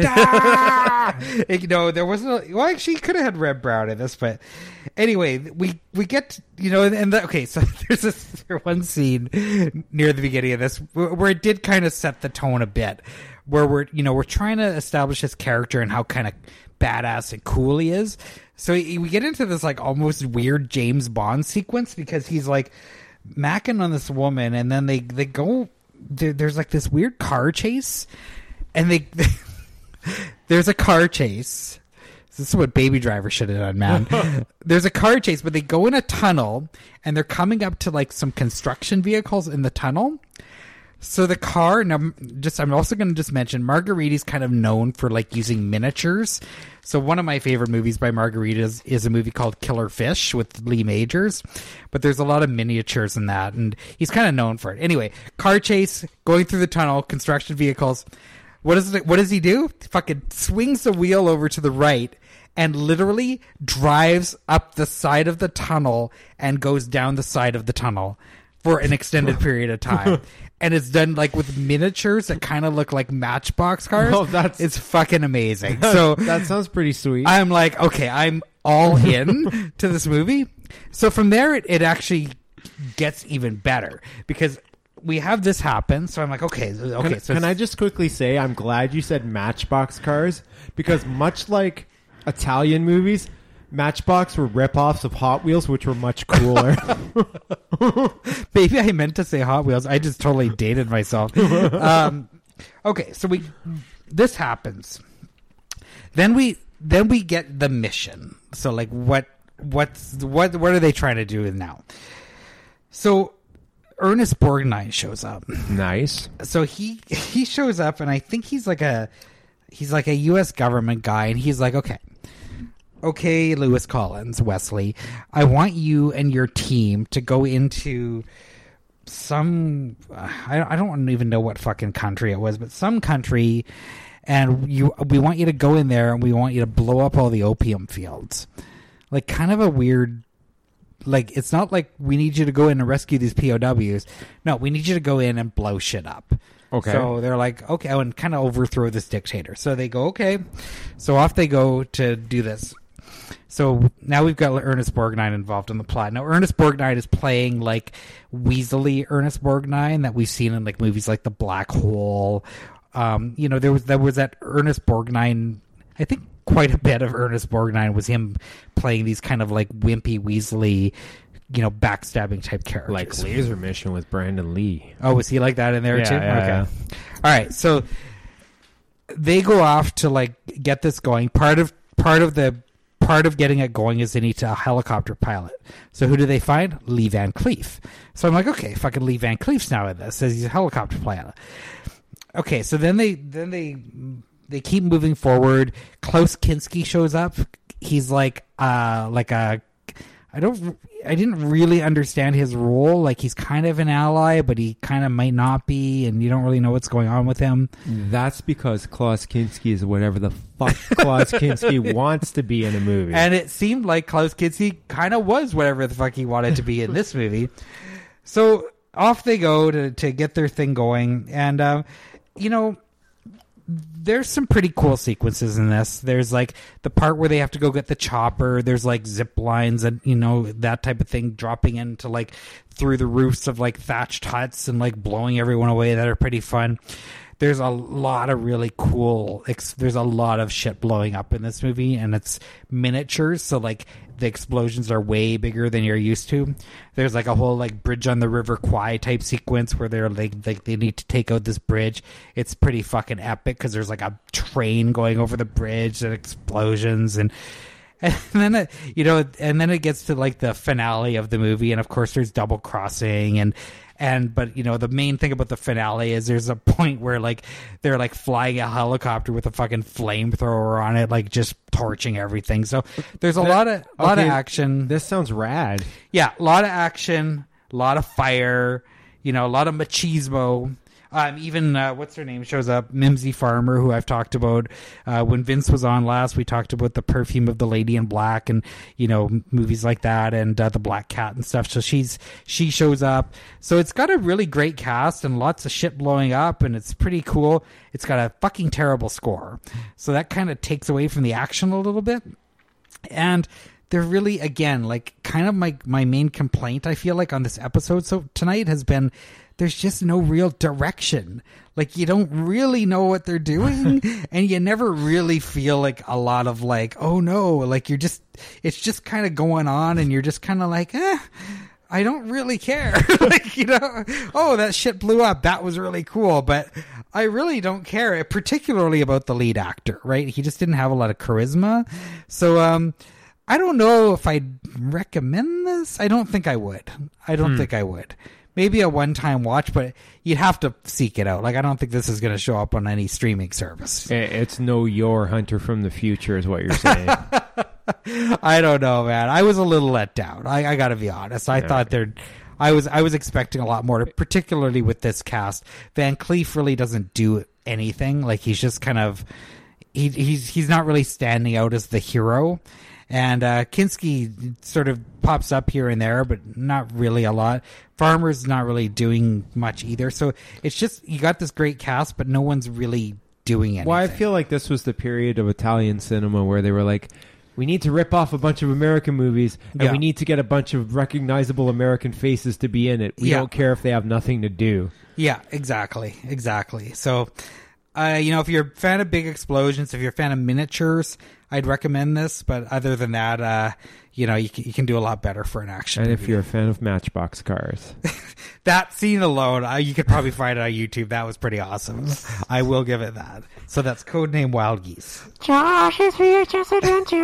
Jakarta! Because, you know, there wasn't. A, well, actually, he could have had Reb Brown in this, but anyway, we we get you know, and the, okay, so there's this there's one scene near the beginning of this where, where it did kind of set the tone a bit, where we're you know we're trying to establish his character and how kind of badass and cool he is. So we get into this like almost weird James Bond sequence because he's like macking on this woman, and then they they go there, there's like this weird car chase, and they there's a car chase. This is what Baby Driver should have done, man. There's a car chase, but they go in a tunnel, and they're coming up to like some construction vehicles in the tunnel. So the car, now just I'm also going to just mention Margheriti's kind of known for like using miniatures. So one of my favorite movies by Margheriti is, is a movie called Killer Fish with Lee Majors, but there's a lot of miniatures in that, and he's kind of known for it. Anyway, car chase, going through the tunnel, construction vehicles. What is it? What does he do? He fucking swings the wheel over to the right and literally drives up the side of the tunnel and goes down the side of the tunnel for an extended period of time. And it's done like with miniatures that kind of look like Matchbox cars. Oh, that's it's fucking amazing. So that sounds pretty sweet. I'm like, okay, I'm all in to this movie. So from there, it, it actually gets even better because we have this happen. So I'm like, okay, okay. Can, so can I just quickly say I'm glad you said Matchbox cars, because much like Italian movies, Matchbox were ripoffs of Hot Wheels, which were much cooler. Maybe I meant to say Hot Wheels. I just totally dated myself. Um, okay, so we this happens. Then we then we get the mission. So like what what's what what are they trying to do now? So Ernest Borgnine shows up. Nice. So he he shows up, and I think he's like a he's like a U S government guy, and he's like, okay, okay, Lewis Collins, Wesley, I want you and your team to go into some I, I don't even know what fucking country it was, but some country, and you we want you to go in there, and we want you to blow up all the opium fields. Like, kind of a weird. Like, it's not like we need you to go in and rescue these P O Ws. No, we need you to go in and blow shit up. Okay. So they're like, okay, and kind of overthrow this dictator. So they go, okay. So off they go to do this. So now we've got Ernest Borgnine involved in the plot. Now, Ernest Borgnine is playing, like, Weasley Ernest Borgnine that we've seen in, like, movies like The Black Hole. Um, you know, there was, there was that Ernest Borgnine, I think, quite a bit of Ernest Borgnine was him playing these kind of like wimpy Weasley, you know, backstabbing type characters. Like Laser Mission with Brandon Lee. Oh, was he like that in there yeah, too? Yeah, okay. yeah. All right. So they go off to like get this going. Part of part of the part of getting it going is they need to a helicopter pilot. So who do they find? Lee Van Cleef. So I'm like, okay, fucking Lee Van Cleef's now in this. Says he's a helicopter pilot. Okay, so then they then they They keep moving forward. Klaus Kinski shows up. He's like, uh, like a, I don't, I didn't really understand his role. Like, he's kind of an ally, but he kind of might not be, and you don't really know what's going on with him. That's because Klaus Kinski is whatever the fuck Klaus Kinski wants to be in a movie. And it seemed like Klaus Kinski kind of was whatever the fuck he wanted to be in this movie. So off they go to, to get their thing going. And, uh, you know, there's some pretty cool sequences in this. There's like the part where they have to go get the chopper. There's like zip lines and, you know, that type of thing dropping into like through the roofs of like thatched huts and like blowing everyone away that are pretty fun. There's a lot of really cool, ex- there's a lot of shit blowing up in this movie, and it's miniatures. So like the explosions are way bigger than you're used to. There's like a whole like bridge on the River Kwai type sequence where they're like, like they need to take out this bridge. It's pretty fucking epic because there's like a train going over the bridge and explosions, and and then it, you know, and then it gets to like the finale of the movie, and of course there's double crossing and. And, but, you know, the main thing about the finale is there's a point where, like, they're, like, flying a helicopter with a fucking flamethrower on it, like, just torching everything. So there's a that, lot of a lot okay, of action. This sounds rad. Yeah, a lot of action, a lot of fire, you know, a lot of machismo. Um, even, uh, what's her name shows up, Mimsy Farmer, who I've talked about. Uh, when Vince was on last, we talked about The Perfume of the Lady in Black and, you know, movies like that, and uh, The Black Cat and stuff. So she's she shows up. So it's got a really great cast and lots of shit blowing up, and it's pretty cool. It's got a fucking terrible score. So that kind of takes away from the action a little bit. And they're really, again, like, kind of my, my main complaint, I feel like, on this episode so tonight has been there's just no real direction. Like, you don't really know what they're doing, and you never really feel like a lot of like, oh no, like you're just, it's just kind of going on, and you're just kind of like, eh, I don't really care. Like, you know, oh, that shit blew up. That was really cool, but I really don't care, particularly about the lead actor, right? He just didn't have a lot of charisma. So, um, I don't know if I'd recommend this. I don't think I would. I don't hmm. think I would. Maybe a one-time watch, but you'd have to seek it out. Like, I don't think this is going to show up on any streaming service. It's no Your Hunter from the Future is what you're saying. I don't know, man. I was a little let down. I, I got to be honest. I yeah. thought there'd... I was I was expecting a lot more, particularly with this cast. Van Cleef really doesn't do anything. Like, he's just kind of... He, he's he's not really standing out as the hero. And uh, Kinski sort of pops up here and there, but not really a lot. Farmer's not really doing much either. So it's just, you got this great cast, but no one's really doing anything. Well, I feel like this was the period of Italian cinema where they were like, we need to rip off a bunch of American movies, and yeah. we need to get a bunch of recognizable American faces to be in it. We yeah. don't care if they have nothing to do. Yeah, exactly. Exactly. So... Uh, you know, if you're a fan of big explosions, if you're a fan of miniatures, I'd recommend this. But other than that, uh, you know, you can, you can do a lot better for an action And movie. if you're a fan of Matchbox cars. That scene alone, uh, you could probably find it on YouTube. That was pretty awesome. I will give it that. So that's Codename Wild Geese. Josh's V H S Adventures!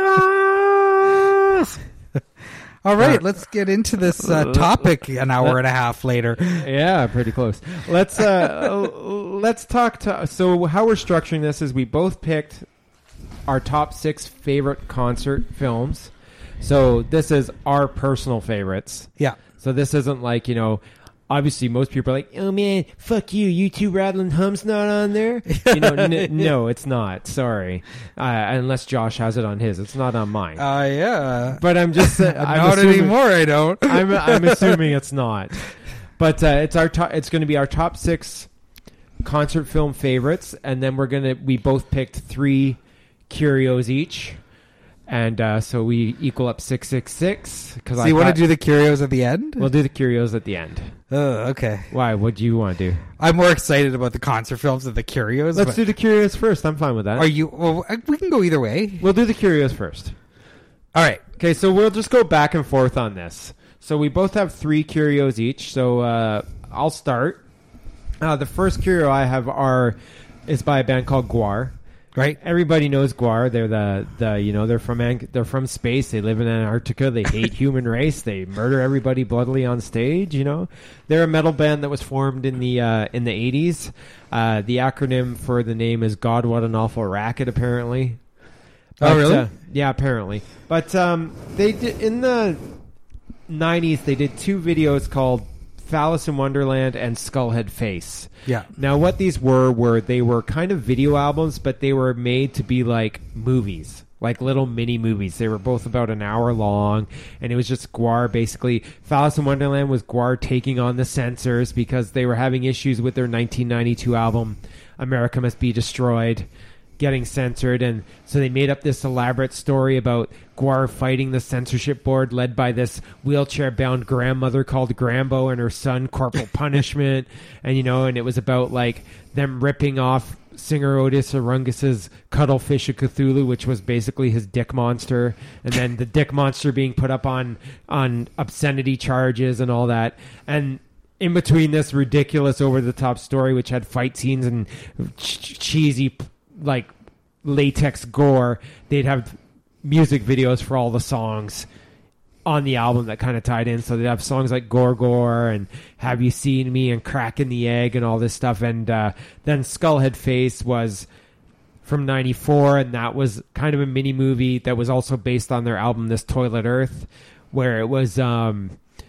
All right, let's get into this uh, topic an hour and a half later. Yeah, pretty close. Let's uh, let's talk to. So how we're structuring this is we both picked our top six favorite concert films. So this is our personal favorites. Yeah. So this isn't like, you know, obviously most people are like, oh man, fuck you, you two Rattling Hum's not on there. You know, n- no, it's not. Sorry, uh, unless Josh has it on his, it's not on mine. Uh, yeah. But I'm just uh, I'm not assuming, anymore. I don't. I'm I'm assuming it's not. But uh, it's our top. It's going to be our top six concert film favorites, and then we're gonna we both picked three curios each. And uh, so we equal up six six six. Because So you want to do the curios at the end? We'll do the curios at the end. Oh, okay. Why? What do you want to do? I'm more excited about the concert films than the curios. Let's but do the curios first. I'm fine with that. Are you? Well, we can go either way. We'll do the curios first. All right. Okay, so we'll just go back and forth on this. So we both have three curios each. So uh, I'll start. Uh, the first curio I have are is by a band called Gwar. Right. Everybody knows Gwar. They're the, the you know they're from An- they're from space. They live in Antarctica. They hate human race. They murder everybody bloodily on stage. You know, they're a metal band that was formed in the uh, in the eighties. Uh, the acronym for the name is God What an Awful Racket. Apparently. Oh, But, really? Uh, yeah, apparently. But um, they did in the nineties. They did two videos called Phallus in Wonderland and Skullhead Face. Yeah. Now, what these were, were they were kind of video albums, but they were made to be like movies, like little mini movies. They were both about an hour long, and it was just Gwar basically. Phallus in Wonderland was Gwar taking on the censors because they were having issues with their nineteen ninety-two album, America Must Be Destroyed, getting censored, and so they made up this elaborate story about Gwar fighting the censorship board led by this wheelchair-bound grandmother called Grambo and her son Corporal Punishment, and you know, and it was about like them ripping off singer Otis Arungus's Cuttlefish of Cthulhu, which was basically his dick monster, and then the dick monster being put up on on obscenity charges and all that, and in between this ridiculous over-the-top story, which had fight scenes and ch- cheesy like latex gore, they'd have music videos for all the songs on the album that kind of tied in. So they'd have songs like Gore Gore and Have You Seen Me and Crack in the Egg and all this stuff. And uh, then Skullhead Face was from ninety-four, and that was kind of a mini movie that was also based on their album This Toilet Earth, where it was um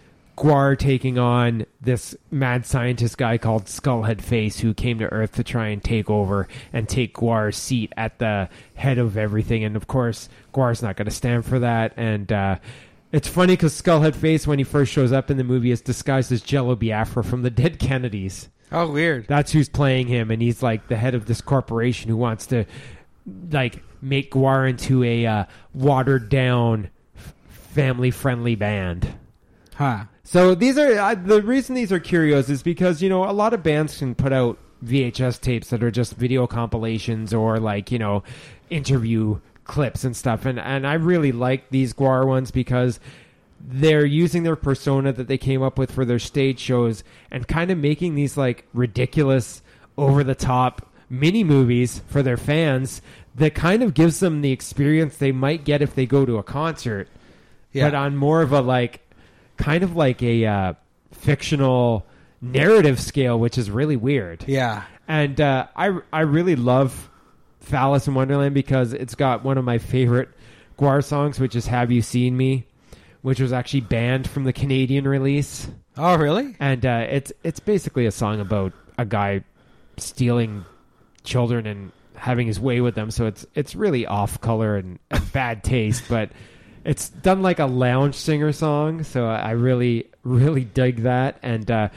Gwar taking on this mad scientist guy called Skullhead Face, who came to Earth to try and take over and take Gwar's seat at the head of everything. And of course, Gwar's not going to stand for that. And uh, it's funny because Skullhead Face, when he first shows up in the movie, is disguised as Jello Biafra from the Dead Kennedys. Oh, weird. That's who's playing him, and he's like the head of this corporation who wants to like make Gwar into a uh, watered down, f- family friendly band. Huh. So these are uh, the reason these are curios is because, you know, a lot of bands can put out V H S tapes that are just video compilations or like, you know, interview clips and stuff. And and I really like these Gwar ones because they're using their persona that they came up with for their stage shows and kind of making these like ridiculous, over the top mini movies for their fans that kind of gives them the experience they might get if they go to a concert, Yeah. but on more of a like kind of like a uh, fictional narrative scale, which is really weird. Yeah. And uh, I I really love Phallus in Wonderland because it's got one of my favorite Gwar songs, which is Have You Seen Me, which was actually banned from the Canadian release. Oh, really? And uh, it's it's basically a song about a guy stealing children and having his way with them. So it's it's really off color and, and bad taste, but it's done like a lounge singer song. So I really really dig that. And uh,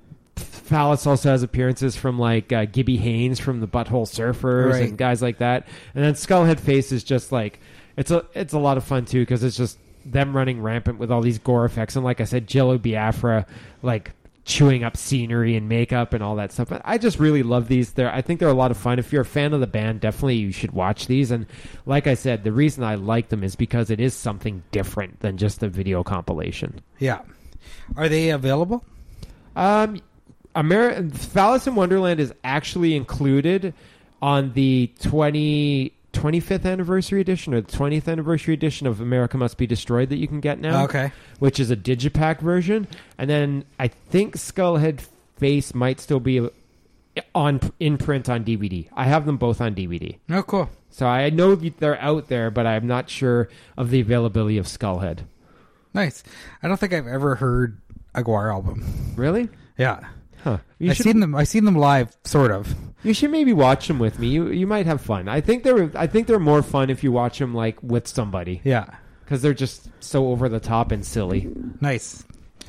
Phallus also has appearances from like uh, Gibby Haynes from the Butthole Surfers Right. and guys like that. And then Skullhead Face is just like it's a it's a lot of fun too because it's just them running rampant with all these gore effects. And like I said, Jello Biafra like chewing up scenery and makeup and all that stuff. But I just really love these. They're, I think they're a lot of fun. If you're a fan of the band, definitely you should watch these. And like I said, the reason I like them is because it is something different than just a video compilation. Yeah. Are they available? Um, Amer- Phallus in Wonderland is actually included on the twenty, twenty-fifth anniversary edition or the twentieth anniversary edition of America Must Be Destroyed that you can get now. Okay. Which is a digipack version. And then I think Skullhead Face might still be on in print on D V D. I have them both on D V D. Oh, cool. So I know they're out there, but I'm not sure of the availability of Skullhead. Nice. I don't think I've ever heard a Gwar album. Really? Yeah. Huh. You I've should, seen them. I've seen them live, sort of. You should maybe watch them with me. You you might have fun. I think they're I think they're more fun if you watch them like with somebody. Yeah. Because they're just so over the top and silly. Nice.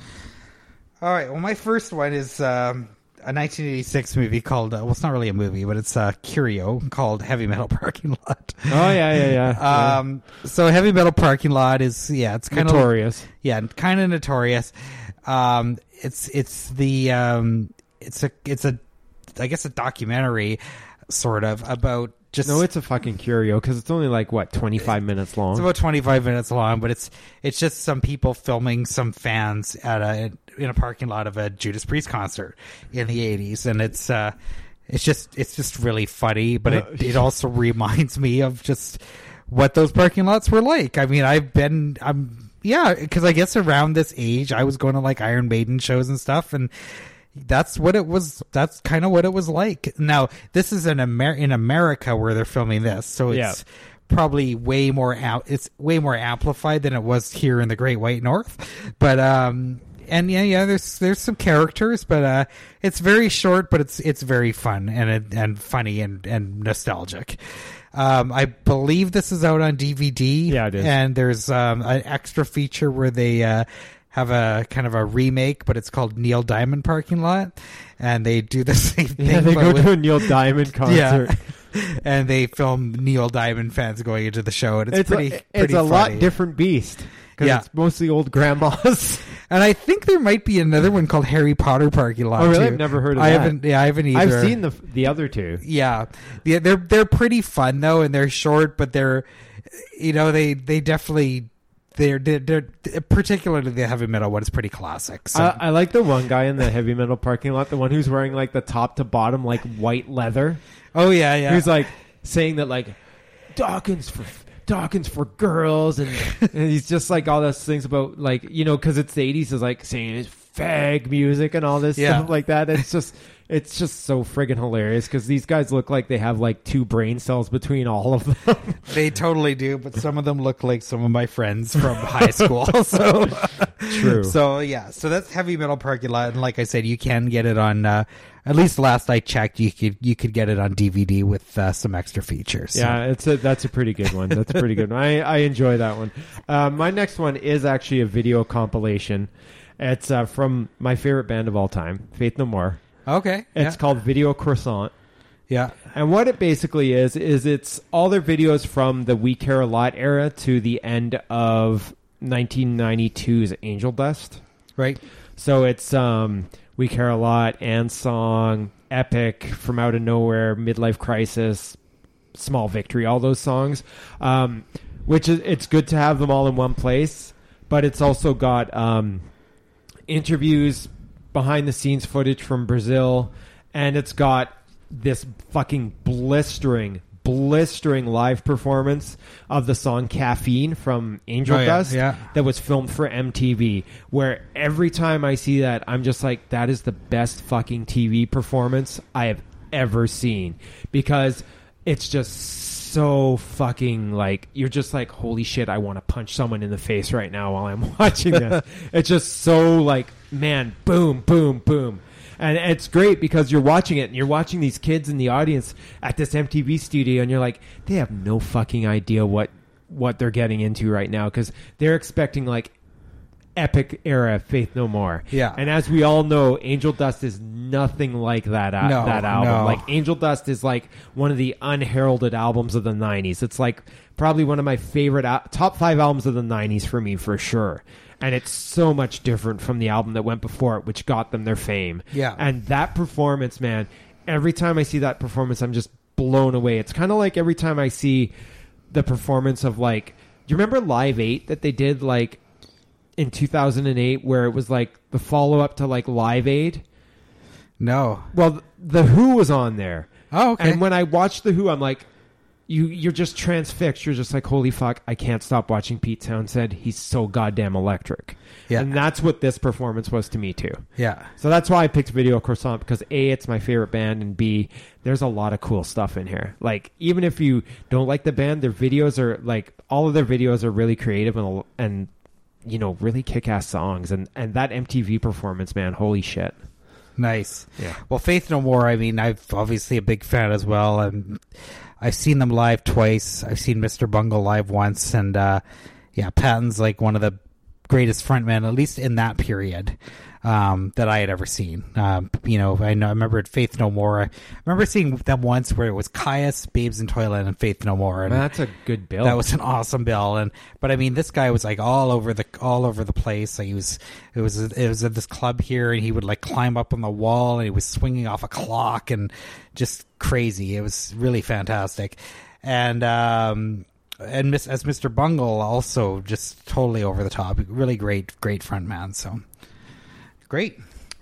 All right. Well, my first one is um, a nineteen eighty-six movie called. Uh, well, it's not really a movie, but it's a curio called Heavy Metal Parking Lot. Oh yeah, yeah, yeah. um. So Heavy Metal Parking Lot is yeah, it's kind of notorious. Yeah, kind of notorious. Um. It's it's the um. It's a it's a I guess a documentary, sort of about. Just, no, it's a fucking curio because it's only like what twenty-five minutes long. It's about twenty-five minutes long, but it's it's just some people filming some fans at a in a parking lot of a Judas Priest concert in the eighties, and it's uh, it's just it's just really funny, but it it also reminds me of just what those parking lots were like. I mean, I've been I'm yeah, because I guess around this age I was going to like Iron Maiden shows and stuff, and. That's what it was. That's kind of what it was like. Now, this is in, Amer- in America where they're filming this, so it's yeah. probably way more out. It's way more amplified than it was here in the Great White North. But um, and yeah, yeah. There's there's some characters, but uh, it's very short, but it's it's very fun and and funny and and nostalgic. Um, I believe this is out on D V D. Yeah, it is. And there's um, an extra feature where they. Uh, have a kind of a remake, but it's called Neil Diamond Parking Lot, and they do the same thing. Yeah, they go with, to a Neil Diamond concert. Yeah. And they film Neil Diamond fans going into the show, and it's, it's pretty, a, pretty It's a funny. lot different beast, because yeah. it's mostly old grandmas. And I think there might be another one called Harry Potter Parking Lot. Oh, really? Too. I've never heard of I that. haven't. Yeah, I haven't either. I've seen the the other two. Yeah, yeah, they're they're pretty fun though, and they're short, but they're, you know, they they definitely. They're, they're, they're particularly the heavy metal one is pretty classic. So. I, I like the one guy in the heavy metal parking lot, the one who's wearing like the top to bottom like white leather. Oh yeah, yeah. Who's like saying that like Dawkins for Dawkins for girls, and, and he's just like all those things about like, you know, because it's the eighties, is like saying it's fag music and all this yeah. stuff like that. It's just. It's just so friggin' hilarious because these guys look like they have like two brain cells between all of them. They totally do, but some of them look like some of my friends from high school. So true. So yeah, so that's Heavy Metal Parking Lot, and like I said, you can get it on. Uh, at least last I checked, you could you could get it on D V D with uh, some extra features. So. Yeah, it's a that's a pretty good one. That's a pretty good one. I I enjoy that one. Uh, my next one is actually a video compilation. It's uh, from my favorite band of all time, Faith No More. Okay. It's yeah. called Video Croissant. Yeah. And what it basically is, is it's all their videos from the We Care a Lot era to the end of nineteen ninety-two's Angel Dust. Right. So it's um, We Care a Lot, And Song, Epic, From Out of Nowhere, Midlife Crisis, Small Victory, all those songs. Um, which is, it's good to have them all in one place, but it's also got um, interviews, behind the scenes footage from Brazil, and it's got this fucking blistering blistering live performance of the song Caffeine from Angel oh, yeah, Dust yeah. that was filmed for M T V, where every time I see that I'm just like, that is the best fucking T V performance I have ever seen, because it's just so fucking like, you're just like, holy shit, I want to punch someone in the face right now while I'm watching this. It's just so like, man, boom, boom, boom. And it's great because you're watching it and you're watching these kids in the audience at this M T V studio, and you're like, they have no fucking idea what what they're getting into right now, because they're expecting like epic era Faith No More. Yeah. And as we all know, Angel Dust is nothing like that uh, no, that album. No. Like Angel Dust is like one of the unheralded albums of the nineties. It's like probably one of my favorite al- top five albums of the nineties for me, for sure. And it's so much different from the album that went before it, which got them their fame. Yeah. And that performance, man, every time I see that performance, I'm just blown away. It's kind of like every time I see the performance of, like, do you remember Live eight that they did, like, in two thousand eight, where it was, like, the follow-up to, like, Live Aid? No. Well, The Who was on there. Oh, okay. And when I watched The Who, I'm like, you, you're just transfixed. You're just like, holy fuck, I can't stop watching Pete Townsend. He's so goddamn electric. Yeah. And that's what this performance was to me, too. Yeah. So that's why I picked Video Croissant, because A, it's my favorite band, and B, there's a lot of cool stuff in here. Like, even if you don't like the band, their videos are, like, all of their videos are really creative and, and you know, really kick-ass songs. And, and that M T V performance, man, holy shit. Nice. Yeah. Well, Faith No More, I mean, I'm obviously a big fan as well. And I've seen them live twice. I've seen Mister Bungle live once. And, uh, yeah, Patton's like one of the greatest frontmen, at least in that period, um, that I had ever seen. Um, you know, I know, I remember at Faith No More. I remember seeing them once where it was Caius, Babes in Toyland, and Faith No More. And That's a good bill. that was an awesome bill. And but I mean, this guy was like all over the all over the place. Like he was, it was it was at this club here, and he would like climb up on the wall, and he was swinging off a clock, and just crazy. It was really fantastic. And um, and Miss, as Mister Bungle, also just totally over the top. Really great, great front man. So great.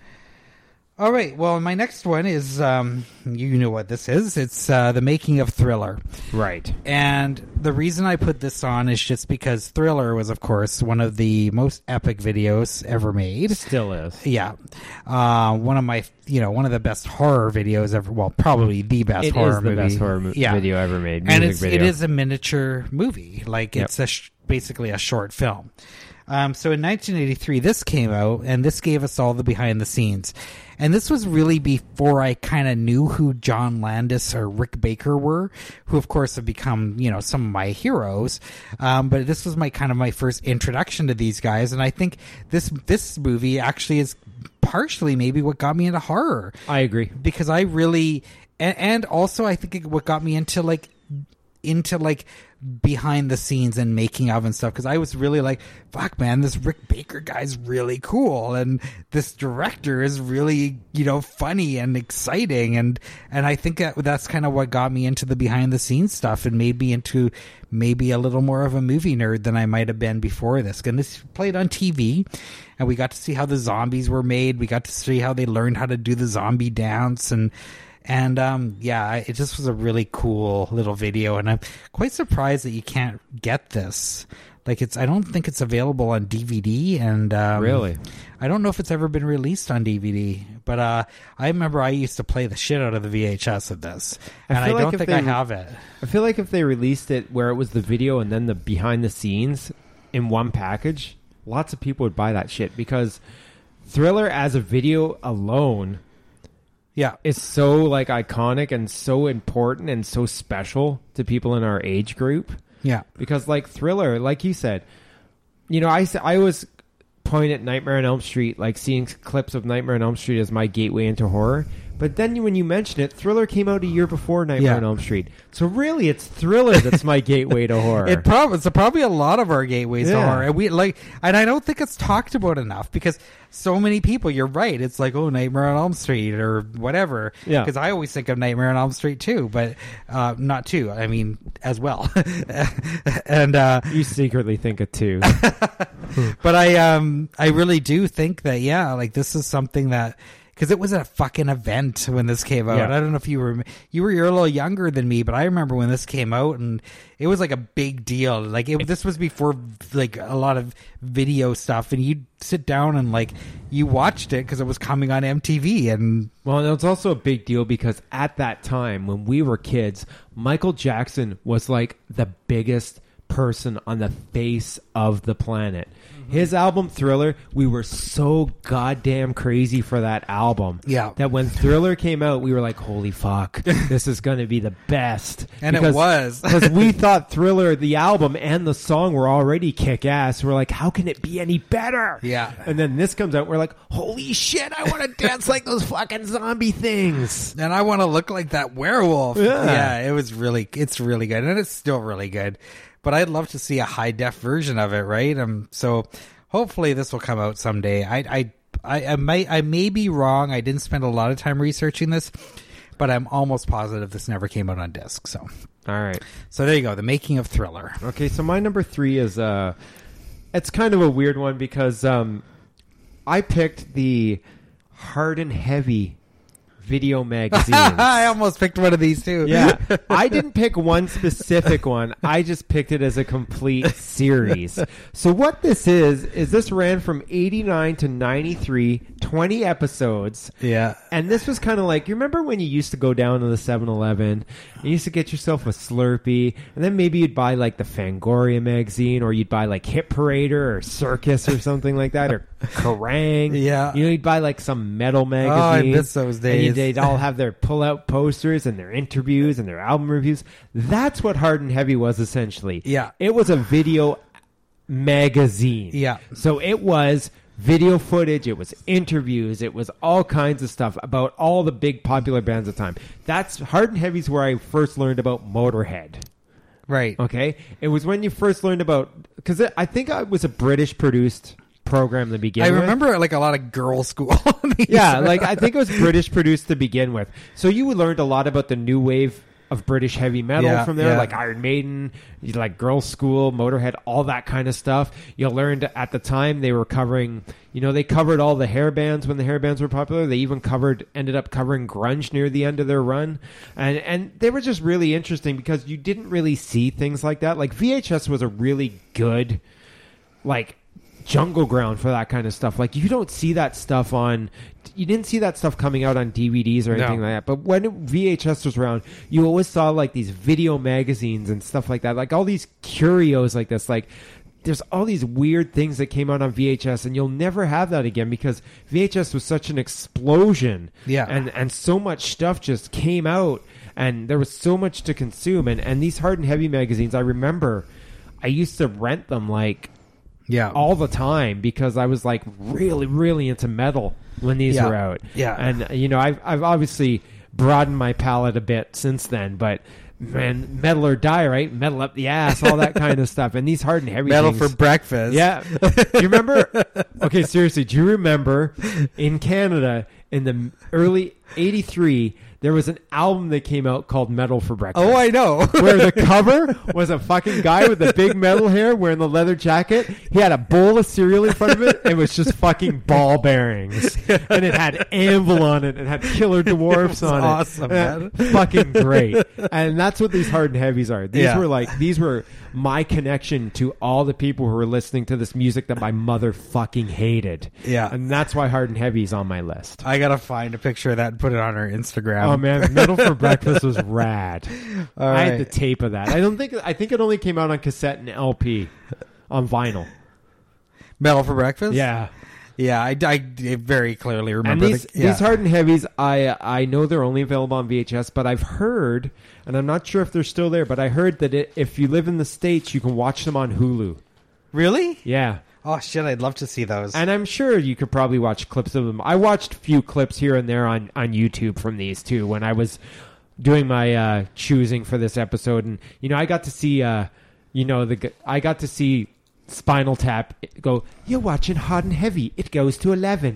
All right. Well, my next one is, um, you know what this is. It's uh, The Making of Thriller. Right. And the reason I put this on is just because Thriller was, of course, one of the most epic videos ever made. Still is. Yeah. Uh, one of my, you know, one of the best horror videos ever. Well, probably the best It horror is the movie. best horror mo- Yeah. video ever made. And Music it's, video. it is a miniature movie. Like, Yep. it's a sh- basically a short film. Um, so in nineteen eighty-three, this came out, and this gave us all the behind the scenes. And this was really before I kind of knew who John Landis or Rick Baker were, who of course have become, you know, some of my heroes. Um, but this was my kind of my first introduction to these guys. And I think this, this movie actually is partially maybe what got me into horror. I agree. Because I really, and, and also I think it, what got me into like, into like behind the scenes and making of and stuff, because I was really like, fuck man, this Rick Baker guy's really cool, and this director is really, you know, funny and exciting, and and I think that that's kind of what got me into the behind the scenes stuff and made me into maybe a little more of a movie nerd than I might have been before this. And this played on T V, and we got to see how the zombies were made, we got to see how they learned how to do the zombie dance, and And, um, yeah, it just was a really cool little video, and I'm quite surprised that you can't get this. Like, it's, I don't think it's available on D V D, and, um, Really? I don't know if it's ever been released on D V D, but, uh, I remember I used to play the shit out of the V H S of this, I and I, feel like don't if think they- I have it. I feel like if they released it where it was the video and then the behind the scenes in one package, lots of people would buy that shit, because Thriller as a video alone Yeah. is so like iconic and so important and so special to people in our age group. Yeah. Because like Thriller, like you said, you know, I, s- I always point at Nightmare on Elm Street, like seeing clips of Nightmare on Elm Street as my gateway into horror. But then when you mention it, Thriller came out a year before Nightmare Yeah. on Elm Street. So really, it's Thriller that's my gateway to horror. It probably it's probably a lot of our gateways Yeah. are, and we like, and I don't think it's talked about enough, because so many people. You're right. It's like, oh, Nightmare on Elm Street or whatever. Yeah. Because I always think of Nightmare on Elm Street too, but uh, not too. I mean, as well. and uh, You secretly think it too. but I um I really do think that, yeah, like this is something that. Because it was a fucking event when this came out. Yeah. I don't know if you were you were you're a little younger than me, but I remember when this came out, and it was like a big deal. Like it, this was before like a lot of video stuff, and you'd sit down and like you watched it because it was coming on M T V. And Well, and it's also a big deal because at that time, when we were kids, Michael Jackson was like the biggest person on the face of the planet. His album Thriller, we were so goddamn crazy for that album. Yeah. That when Thriller came out, we were like, holy fuck, this is going to be the best. And it was. Because we thought Thriller, the album and the song were already kick-ass. We're like, how can it be any better? Yeah. And then this comes out, we're like, holy shit, I want to dance like those fucking zombie things. and I want to look like that werewolf. Yeah. yeah, it was really it's really good, and it's still really good. But I'd love to see a high def version of it, right? Um, so hopefully this will come out someday. I, I, I, I may, I may be wrong. I didn't spend a lot of time researching this, but I'm almost positive this never came out on disc. So, all right. So there you go. The Making of Thriller. Okay, so my number three is uh, it's kind of a weird one because um, I picked the Hard and Heavy video magazines. I almost picked one of these too. Yeah. I didn't pick one specific one. I just picked it as a complete series. So what this is, is this ran from eighty-nine to ninety-three, twenty episodes. Yeah. And this was kind of like, you remember when you used to go down to the seven eleven, you used to get yourself a Slurpee, and then maybe you'd buy like the Fangoria magazine, or you'd buy like Hit Parader or Circus or something like that, or Kerrang. Yeah. You know, you'd buy like some metal magazine. Oh, I miss those days. And you, they'd all have their pull-out posters and their interviews and their album reviews. That's what Hard and Heavy was essentially. Yeah. It was a video magazine. Yeah. So it was video footage, it was interviews, it was all kinds of stuff about all the big popular bands at the time. That's Hard and Heavy's where I first learned about Motorhead. Right. Okay? It was when you first learned about... Because I think it was a British-produced program to begin I with. remember like a lot of girl school. Yeah, like I think it was British produced to begin with. So you learned a lot about the new wave of British heavy metal Yeah, from there, yeah. like Iron Maiden, like Girls' School, Motorhead, all that kind of stuff. You learned at the time they were covering, you know, they covered all the hair bands when the hair bands were popular. They even covered, ended up covering grunge near the end of their run. And, and they were just really interesting because you didn't really see things like that. Like V H S was a really good, like, jungle ground for that kind of stuff. Like you don't see that stuff on, you didn't see that stuff coming out on D V Ds or anything No. like that. But when V H S was around, you always saw like these video magazines and stuff like that. Like all these curios like this. Like there's all these weird things that came out on V H S, and you'll never have that again because V H S was such an explosion. Yeah. And and so much stuff just came out, and there was so much to consume. And and these Hard and Heavy magazines, I remember, I used to rent them like. Yeah. all the time because I was like really, really into metal when these Yeah. were out. Yeah. And, you know, I've, I've obviously broadened my palette a bit since then, but man, metal or die, right? Metal up the ass, all that kind of stuff. And these Hard and Heavy Metal things, for breakfast. yeah. Do you remember? Okay, seriously, do you remember in Canada in the early eighty-three, there was an album that came out called Metal for Breakfast? Oh, I know. Where the cover was a fucking guy with the big metal hair wearing the leather jacket. He had a bowl of cereal in front of it. And it was just fucking ball bearings. And it had Anvil on it. And had Killer Dwarfs on awesome, it. man. Uh, fucking great. And that's what these Hard and Heavies are. These Yeah. were like, these were my connection to all the people who were listening to this music that my mother fucking hated. Yeah. And that's why Hard and Heavy's on my list. I gotta find a picture of that and put it on our Instagram. Oh man, Metal for Breakfast was rad. All I right. had the tape of that. I don't think I think it only came out on cassette and L P, on vinyl. Metal for breakfast. Yeah, yeah. I, I very clearly and remember these the, yeah. these Hard and Heavies, I I know they're only available on V H S, but I've heard, and I'm not sure if they're still there, but I heard that it, if you live in the States, you can watch them on Hulu. Really? Yeah. Oh shit! I'd love to see those. And I'm sure you could probably watch clips of them. I watched a few clips here and there on, on YouTube from these too when I was doing my uh, choosing for this episode. And you know, I got to see, uh, you know, the g- I got to see Spinal Tap go. You're watching Hard and Heavy. It goes to eleven.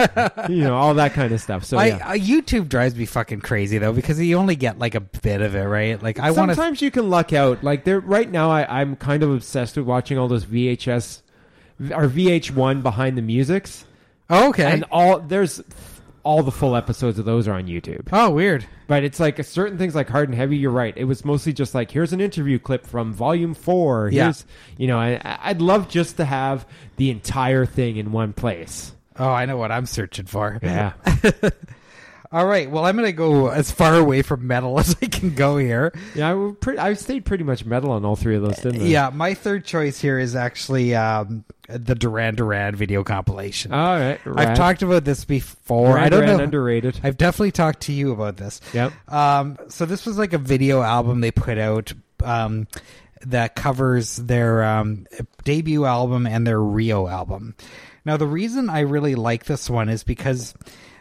You know, all that kind of stuff. So I, yeah. uh, YouTube drives me fucking crazy though because you only get like a bit of it, right? Like I want to. Sometimes you can luck out. Like there, right now, I, I'm kind of obsessed with watching all those V H S or V H one behind the musics. Oh, okay. And all there's all the full episodes of those are on YouTube. Oh, weird. But it's like a certain things like Hard and Heavy. You're right. It was mostly just like here's an interview clip from Volume Four. Yeah. Here's you know I, I'd love just to have the entire thing in one place. Oh, I know what I'm searching for. Yeah. All right. Well, I'm going to go as far away from metal as I can go here. Yeah. I, were pretty, I stayed pretty much metal on all three of those, didn't I? Yeah. My third choice here is actually um, the Duran Duran video compilation. All right. I've rad. talked about this before. Duran I don't Duran know. underrated. I've definitely talked to you about this. Yep. Um, so this was like a video album they put out um, that covers their um, debut album and their Rio album. Now, the reason I really like this one is because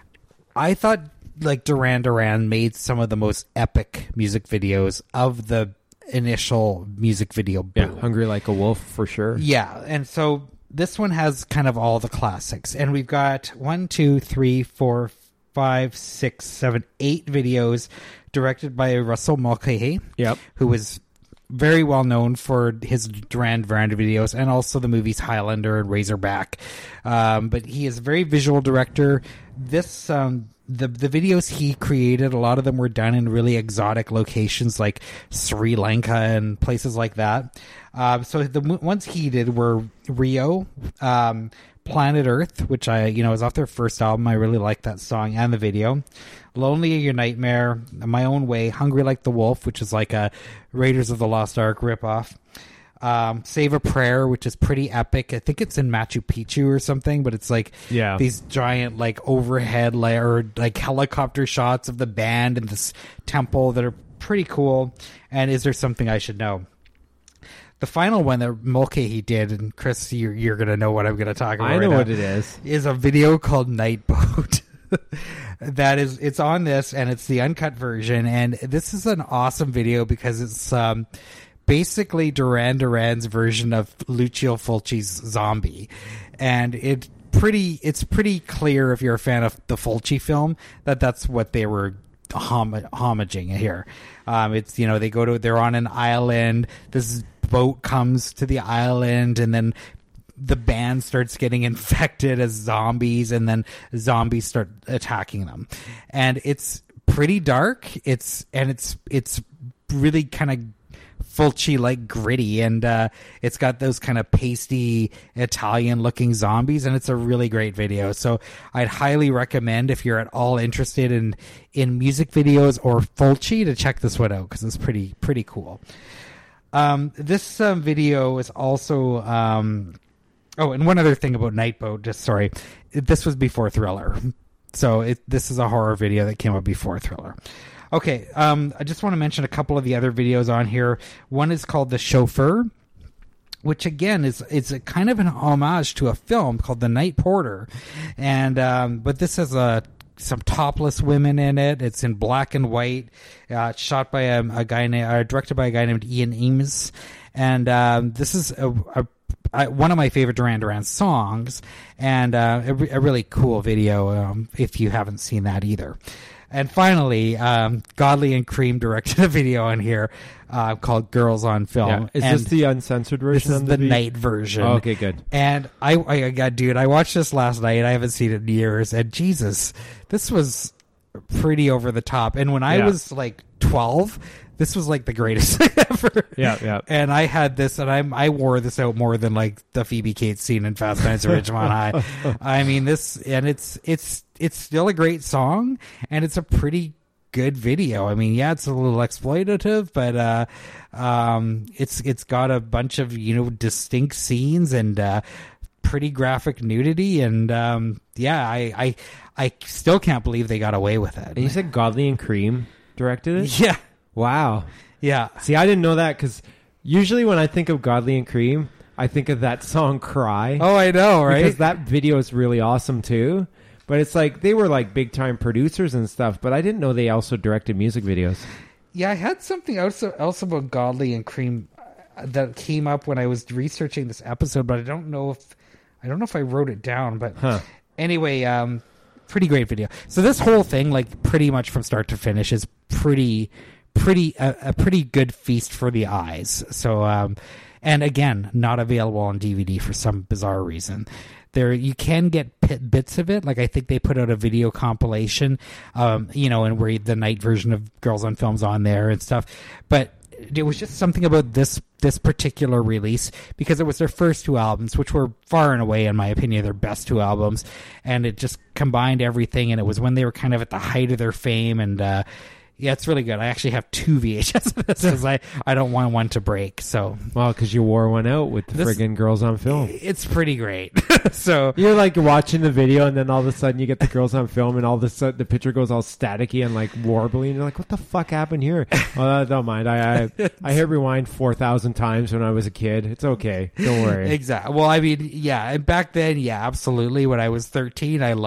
I thought like Duran Duran made some of the most epic music videos of the initial music video boom. Yeah. Hungry Like a Wolf for sure. Yeah, and so this one has kind of all the classics, and we've got one, two, three, four, five, six, seven, eight videos directed by Russell Mulcahy. Yep. Who was very well known for his Duran Duran videos and also the movies Highlander and Razorback. Um, but he is a very visual director. This um, the the videos he created, a lot of them were done in really exotic locations like Sri Lanka and places like that. Uh, so the ones he did were Rio, um, Planet Earth, which I, you know, is off their first album. I really like that song and the video. Lonely Your Nightmare, My Own Way, Hungry Like the Wolf, which is like a Raiders of the Lost Ark ripoff. Um, Save a Prayer, which is pretty epic. I think it's in Machu Picchu or something, but it's like yeah. these giant like overhead layer, like helicopter shots of the band and this temple that are pretty cool. And Is There Something I Should Know? The final one that Mulcahy did, and Chris, you're, you're going to know what I'm going to talk about. I know right what now, it is. Is a video called Night Boat. That is, it's on this, and it's the uncut version. And this is an awesome video because it's um, basically Duran Duran's version of Lucio Fulci's Zombie, and it pretty, it's pretty clear if you're a fan of the Fulci film that that's what they were hom- homaging here. Um, it's, you know, they go to, they're on an island. This boat comes to the island, and then the band starts getting infected as zombies, and then zombies start attacking them. And it's pretty dark. It's, and it's, it's really kind of Fulci like gritty, and uh, it's got those kind of pasty Italian looking zombies, and it's a really great video. So I'd highly recommend, if you're at all interested in, in music videos or Fulci, to check this one out because it's pretty, pretty cool. Um, this um, video is also, um, oh, and one other thing about Nightboat, just sorry, it, this was before Thriller. So it, this is a horror video that came out before Thriller. Okay, um, I just want to mention a couple of the other videos on here. One is called The Chauffeur, which again is it's a kind of an homage to a film called The Night Porter. And um, but this has a some topless women in it. It's in black and white. Uh, it's shot by a, a guy named, uh, directed by a guy named Ian Eames, and um, this is a, a, a, one of my favorite Duran Duran songs, and uh, a, a really cool video. Um, if you haven't seen that either. And finally, um, Godley and Cream directed a video on here uh, called "Girls on Film." Yeah. Is and this the uncensored version? This is on the, the night version. Oh, okay, good. And I, I got, dude, I watched this last night. I haven't seen it in years, and Jesus, this was pretty over the top. And when I Yeah. was like twelve, this was like the greatest thing ever. Yeah, yeah. And I had this, and I I wore this out more than like the Phoebe Cates scene in Fast Times at Ridgemont High. I mean, this, and it's it's it's still a great song, and it's a pretty good video. I mean, yeah, it's a little exploitative, but uh, um, it's it's got a bunch of, you know, distinct scenes and uh, pretty graphic nudity, and um, yeah, I, I I still can't believe they got away with it. And you said Godley and Cream directed it? Yeah. Wow. Yeah. See, I didn't know that, because usually when I think of Godley and Cream, I think of that song "Cry." Oh, I know, right? Because that video is really awesome too. But it's like they were like big time producers and stuff, but I didn't know they also directed music videos. Yeah, I had something else, else about Godley and Cream that came up when I was researching this episode, but I don't know if I don't know if I wrote it down. But huh. anyway, um, pretty great video. So this whole thing, like pretty much from start to finish, is pretty, pretty a, a pretty good feast for the eyes. So, um, and again, not available on D V D for some bizarre reason. There, you can get pit bits of it. Like, I think they put out a video compilation, um, you know, and where the night version of Girls on Film's on there and stuff. But it was just something about this this particular release, because it was their first two albums, which were far and away, in my opinion, their best two albums, and it just combined everything. And it was when they were kind of at the height of their fame, and uh, yeah, it's really good. I actually have two V H S of this because I, I don't want one to break. So, well, because you wore one out with the This- friggin' Girls on Film. it's pretty great. So You're like watching the video, and then all of a sudden you get the Girls on Film, and all of a sudden the picture goes all staticky and like warbly, and you're like, "What the fuck happened here?" Oh, don't mind. I I, I hit rewind four thousand times when I was a kid. It's okay. Don't worry. exactly. Well, I mean, yeah, and back then, yeah, absolutely. When I was thirteen, I loved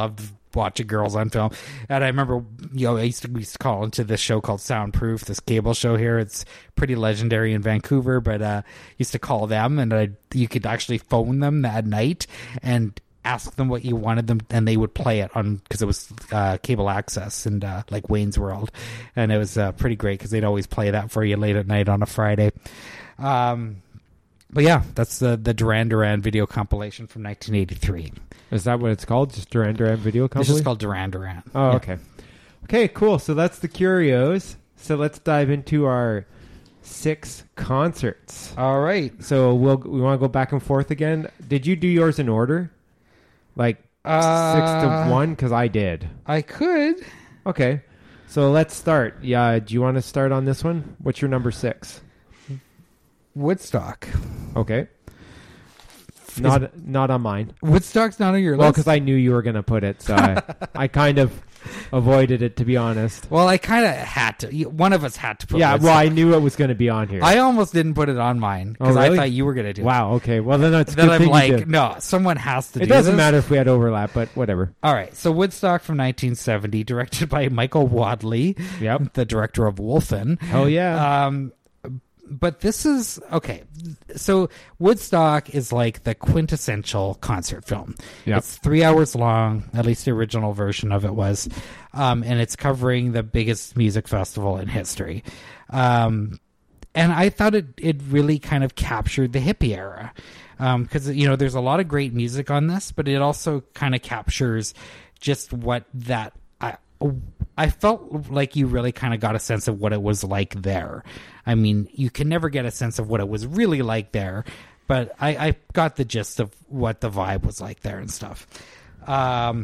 watching girls on film. And I remember, you know, I used to, we used to call into this show called Soundproof, this cable show here. It's pretty legendary in Vancouver, but uh, used to call them, and I, you could actually phone them that night and ask them what you wanted them, and they would play it on, because it was uh, cable access and uh, like Wayne's World, and it was uh, pretty great because they'd always play that for you late at night on a Friday. Um, but yeah, that's the the Duran Duran video compilation from nineteen eighty-three. Is that what it's called? Just Duran Duran video compilation? It's just called Duran Duran. Oh, yeah. okay. Okay, cool. So that's the Curios. So let's dive into our six concerts. All right. So we'll we want to go back and forth again. Did you do yours in order? Like uh, six to one? Because I did. I could. Okay. So let's start. Yeah. Do you want to start on this one? What's your number six? Woodstock. Okay. Not Is, not on mine. Woodstock's not on your well, list? because I knew you were going to put it, so I, I kind of avoided it, to be honest. Well, I kind of had to. One of us had to put Yeah, Woodstock. well, I knew it was going to be on here. I almost didn't put it on mine because oh, really? I thought you were going to do wow, it. Wow, okay. Well, then it's Then good I'm thing like, you did. no, someone has to it do It doesn't this. matter if we had overlap, but whatever. All right, so Woodstock from nineteen seventy, directed by Michael Wadley, yep. the director of Wolfen. Oh, yeah. Um, but this is, okay, so Woodstock is like the quintessential concert film. Yep. It's three hours long, at least the original version of it was, um, and it's covering the biggest music festival in history. Um, and I thought it, it really kind of captured the hippie era. Because, um, you know, there's a lot of great music on this, but it also kind of captures just what that... I, I felt like you really kind of got a sense of what it was like there. I mean, you can never get a sense of what it was really like there, but I, I got the gist of what the vibe was like there and stuff. Um,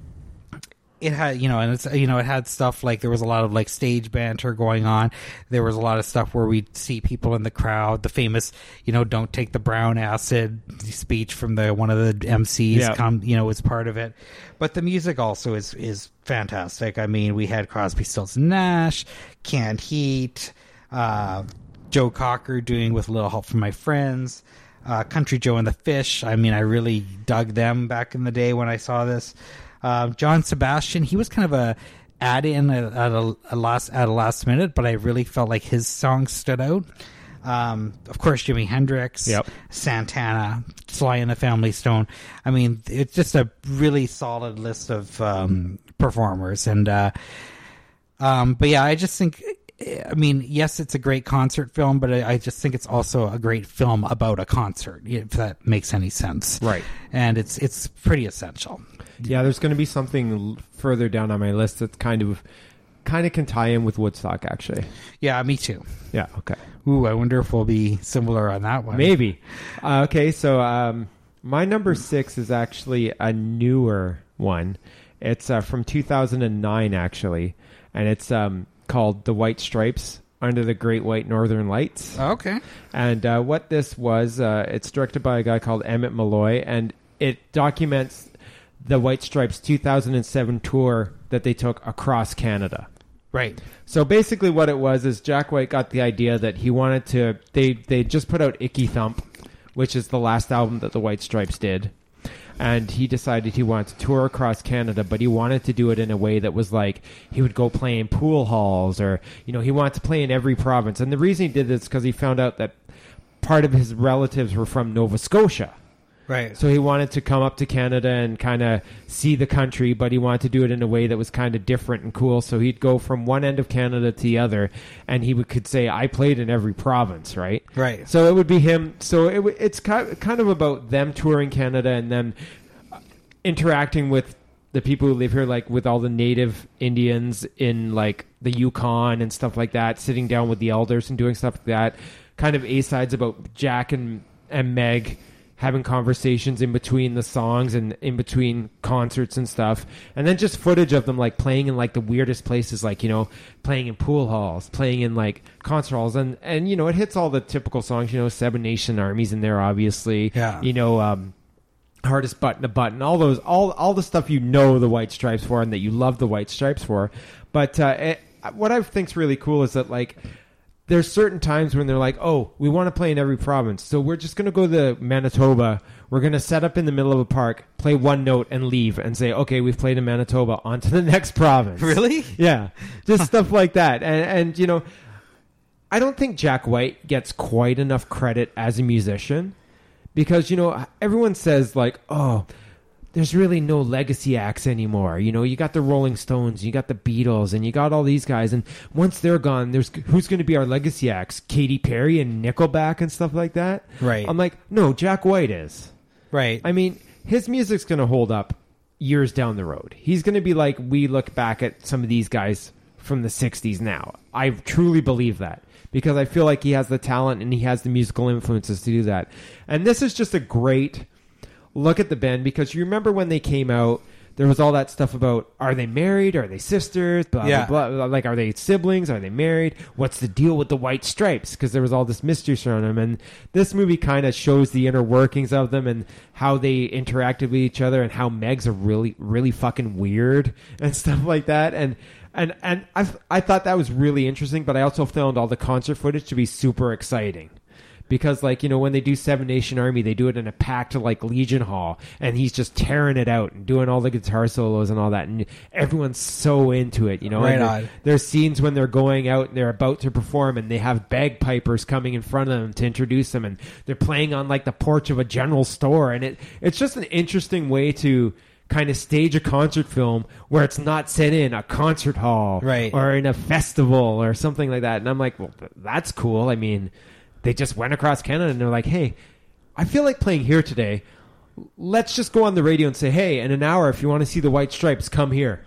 it had, you know, and it's, you know, it had stuff like there was a lot of like stage banter going on. There was a lot of stuff where we'd see people in the crowd. The famous, you know, "Don't take the brown acid" speech from the one of the M Cs, yeah. come, you know, was part of it. But the music also is is fantastic. I mean, we had Crosby, Stills and Nash, Canned Heat, uh, Joe Cocker doing "With a Little Help from My Friends," uh, Country Joe and the Fish. I mean, I really dug them back in the day when I saw this. Uh, John Sebastian, he was kind of a add-in at, at, a, a last at a last minute, but I really felt like his songs stood out. Um, of course, Jimi Hendrix, yep. Santana, Sly and the Family Stone. I mean, it's just a really solid list of um, performers. And uh, um, but yeah, I just think, I mean, yes, it's a great concert film, but I, I just think it's also a great film about a concert, if that makes any sense. Right. And it's it's pretty essential. Yeah, there's going to be something further down on my list that's kind of kind of can tie in with Woodstock, actually. Yeah, me too. Yeah, okay. Ooh, I wonder if we'll be similar on that one. Maybe. Uh, okay, so um, my number six is actually a newer one. It's uh, from two thousand nine, actually, and it's um, called The White Stripes Under the Great White Northern Lights. Okay. And uh, what this was, uh, it's directed by a guy called Emmett Malloy, and it documents the White Stripes two thousand seven tour that they took across Canada. Right. So basically what it was is Jack White got the idea that he wanted to... They, they just put out Icky Thump, which is the last album that the White Stripes did. And he decided he wanted to tour across Canada, but he wanted to do it in a way that was like he would go play in pool halls, or, you know, he wanted to play in every province. And the reason he did this is because he found out that part of his relatives were from Nova Scotia. Right. So he wanted to come up to Canada and kind of see the country, but he wanted to do it in a way that was kind of different and cool. So he'd go from one end of Canada to the other, and he would, could say, I played in every province, right? Right. So it would be him. So it, it's kind of about them touring Canada and then interacting with the people who live here, like with all the native Indians in like the Yukon and stuff like that, sitting down with the elders and doing stuff like that. Kind of A-sides about Jack and, and Meg having conversations in between the songs and in between concerts and stuff. And then just footage of them like playing in like the weirdest places, like, you know, playing in pool halls, playing in like concert halls. And, and you know, it hits all the typical songs, you know, Seven Nation Army's in there, obviously. Yeah. You know, um, Hardest Button to Button, all those, all, all the stuff you know the White Stripes for and that you love the White Stripes for. But uh, it, what I think's really cool is that like there's certain times when they're like, oh, we want to play in every province, so we're just going to go to Manitoba. We're going to set up in the middle of a park, play one note, and leave, and say, okay, we've played in Manitoba, on to the next province. Really? Yeah, just stuff like that. And, and, you know, I don't think Jack White gets quite enough credit as a musician because, you know, everyone says, like, oh, there's really no legacy acts anymore. You know, you got the Rolling Stones, you got the Beatles, and you got all these guys. And once they're gone, there's who's going to be our legacy acts? Katy Perry and Nickelback and stuff like that? Right. I'm like, no, Jack White is. Right. I mean, his music's going to hold up years down the road. He's going to be like, we look back at some of these guys from the sixties now. I truly believe that because I feel like he has the talent and he has the musical influences to do that. And this is just a great look at the band because you remember when they came out, there was all that stuff about, are they married? Are they sisters? Blah, yeah. blah, blah. Like, are they siblings? Are they married? What's the deal with the White Stripes? Because there was all this mystery surrounding them. And this movie kind of shows the inner workings of them and how they interacted with each other and how Meg's are really, really fucking weird and stuff like that. And and and I I thought that was really interesting, but I also found all the concert footage to be super exciting. Because, like, you know, when they do Seven Nation Army, they do it in a packed, like, Legion Hall, and he's just tearing it out and doing all the guitar solos and all that, and everyone's so into it, you know? Right and on. There's scenes when they're going out and they're about to perform, and they have bagpipers coming in front of them to introduce them, and they're playing on, like, the porch of a general store, and it it's just an interesting way to kind of stage a concert film where it's not set in a concert hall right. or in a festival or something like that. And I'm like, well, that's cool. I mean... They just went across Canada and they're like, hey, I feel like playing here today. Let's just go on the radio and say, hey, in an hour, if you want to see the White Stripes, come here.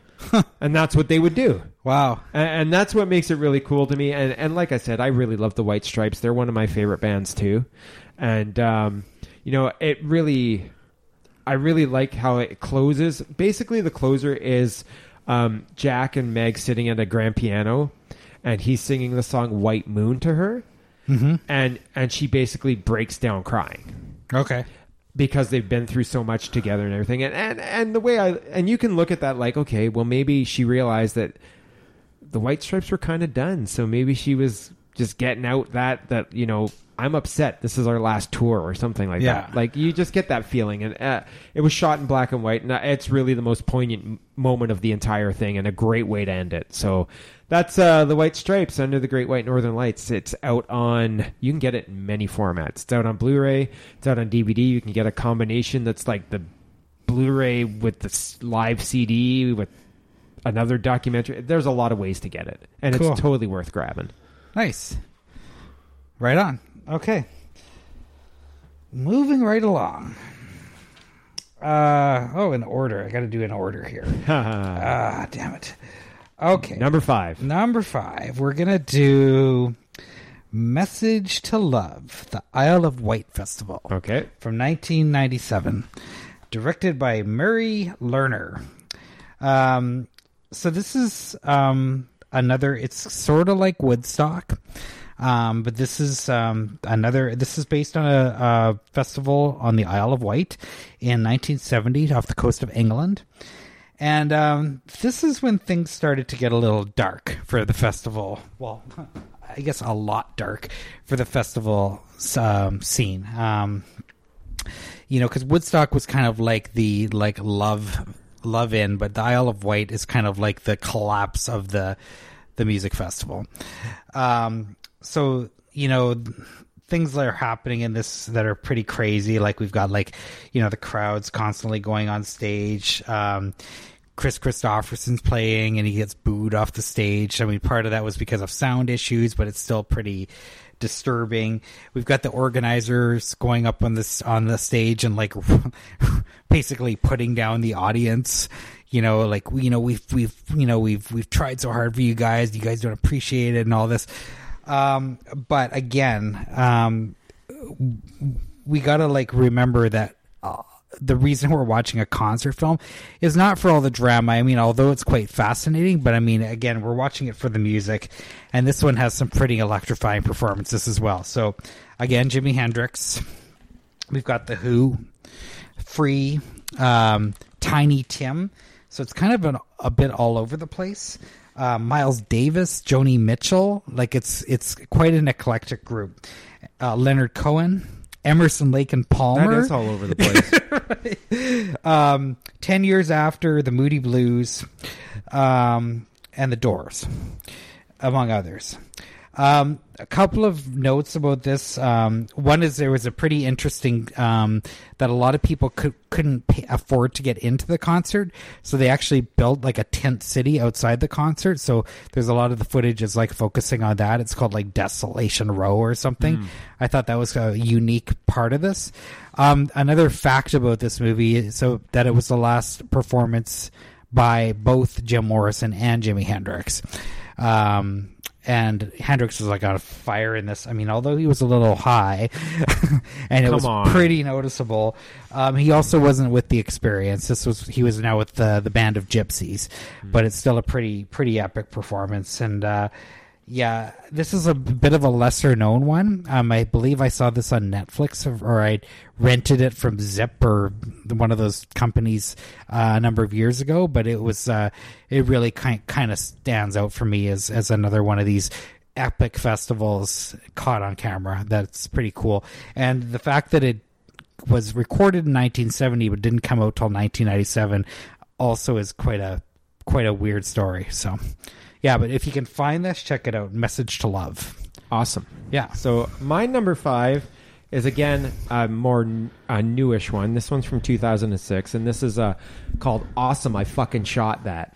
And that's what they would do. Wow. And, and that's what makes it really cool to me. And, and like I said, I really love the White Stripes. They're one of my favorite bands, too. And, um, you know, it really, I really like how it closes. Basically, the closer is um, Jack and Meg sitting at a grand piano, and he's singing the song White Moon to her. Mm-hmm. And and she basically breaks down crying. Okay. Because they've been through so much together and everything. And, and and the way I and you can look at that like, okay, well maybe she realized that the White Stripes were kind of done. So maybe she was just getting out that that, you know, I'm upset. This is our last tour or something like yeah. that. Like you just get that feeling. And uh, it was shot in black and white. And it's really the most poignant moment of the entire thing and a great way to end it. So that's uh, the White Stripes, Under the Great White Northern Lights. It's out on, you can get it in many formats. It's out on Blu-ray. It's out on D V D. You can get a combination that's like the Blu-ray with the live C D with another documentary. There's a lot of ways to get it. And cool. It's totally worth grabbing. Nice. Right on. Okay. Moving right along. Uh, oh, in order. I got to do an order here. Ah, damn it. Okay. Number five. Number five. We're going to do Message to Love, the Isle of Wight Festival. Okay. From nineteen ninety-seven. Directed by Murray Lerner. Um, so this is um, another, it's sort of like Woodstock. Um, but this is um, another. This is based on a, a festival on the Isle of Wight in nineteen seventy off the coast of England, and um, this is when things started to get a little dark for the festival. Well, I guess a lot dark for the festival um, scene. Um, you know, because Woodstock was kind of like the like love love in, but the Isle of Wight is kind of like the collapse of the the music festival. Um, So, you know, things that are happening in this that are pretty crazy. Like we've got like, you know, the crowds constantly going on stage. Um, Chris Christopherson's playing and he gets booed off the stage. I mean, part of that was because of sound issues, but it's still pretty disturbing. We've got the organizers going up on this on the stage and like basically putting down the audience. You know, like, you know, we've we've you know we've we've tried so hard for you guys. You guys don't appreciate it and all this. Um, but again, um, we gotta like remember that uh, the reason we're watching a concert film is not for all the drama. I mean, although it's quite fascinating, but I mean, again, we're watching it for the music, and this one has some pretty electrifying performances as well. So, again, Jimi Hendrix. We've got The Who, Free, um, Tiny Tim. So it's kind of an, a bit all over the place. uh, Miles Davis, Joni Mitchell. Like it's it's quite an eclectic group. Uh, Leonard Cohen, Emerson, Lake and Palmer. That is all over the place. Right. um, ten years after, the Moody Blues, um, and the Doors, among others. Um, a couple of notes about this. Um, one is there was a pretty interesting um, that a lot of people could, couldn't pay, afford to get into the concert, so they actually built like a tent city outside the concert. So there's a lot of the footage is like focusing on that. It's called like Desolation Row or something. Mm. I thought that was a unique part of this. Um, another fact about this movie is so that it was the last performance by both Jim Morrison and Jimi Hendrix. Um, And Hendrix was like on fire in this. I mean, although he was a little high, and it Come was on. pretty noticeable. Um, he also wasn't with the Experience. This was he was now with the the Band of Gypsies, mm. but it's still a pretty pretty epic performance. And uh, yeah, this is a bit of a lesser known one. Um, I believe I saw this on Netflix, or I rented it from Zip or one of those companies uh, a number of years ago. But it was uh, it really kind kind of stands out for me as as another one of these epic festivals caught on camera. That's pretty cool. And the fact that it was recorded in nineteen seventy but didn't come out till nineteen ninety-seven also is quite a quite a weird story. So. Yeah, but if you can find this, check it out. Message to Love. Awesome. Yeah. So my number five is, again, a more a newish one. This one's from two thousand six, and this is uh, called Awesome, I Fucking Shot That.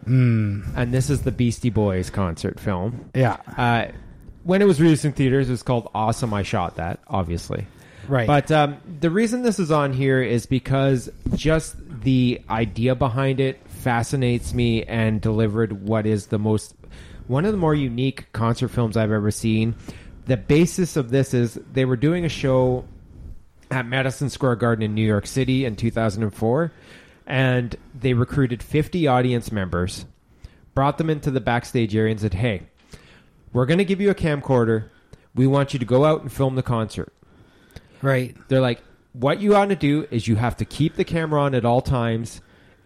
Mm. And this is the Beastie Boys concert film. Yeah. Uh, when it was released in theaters, it was called Awesome, I Shot That, obviously. Right. But um, the reason this is on here is because just the idea behind it fascinates me and delivered what is the most one of the more unique concert films I've ever seen. The basis of this is they were doing a show at Madison Square Garden in New York City in two thousand four, and they recruited fifty audience members, brought them into the backstage area and said, hey, we're going to give you a camcorder. We want you to go out and film the concert. Right. They're like, what you ought to do is you have to keep the camera on at all times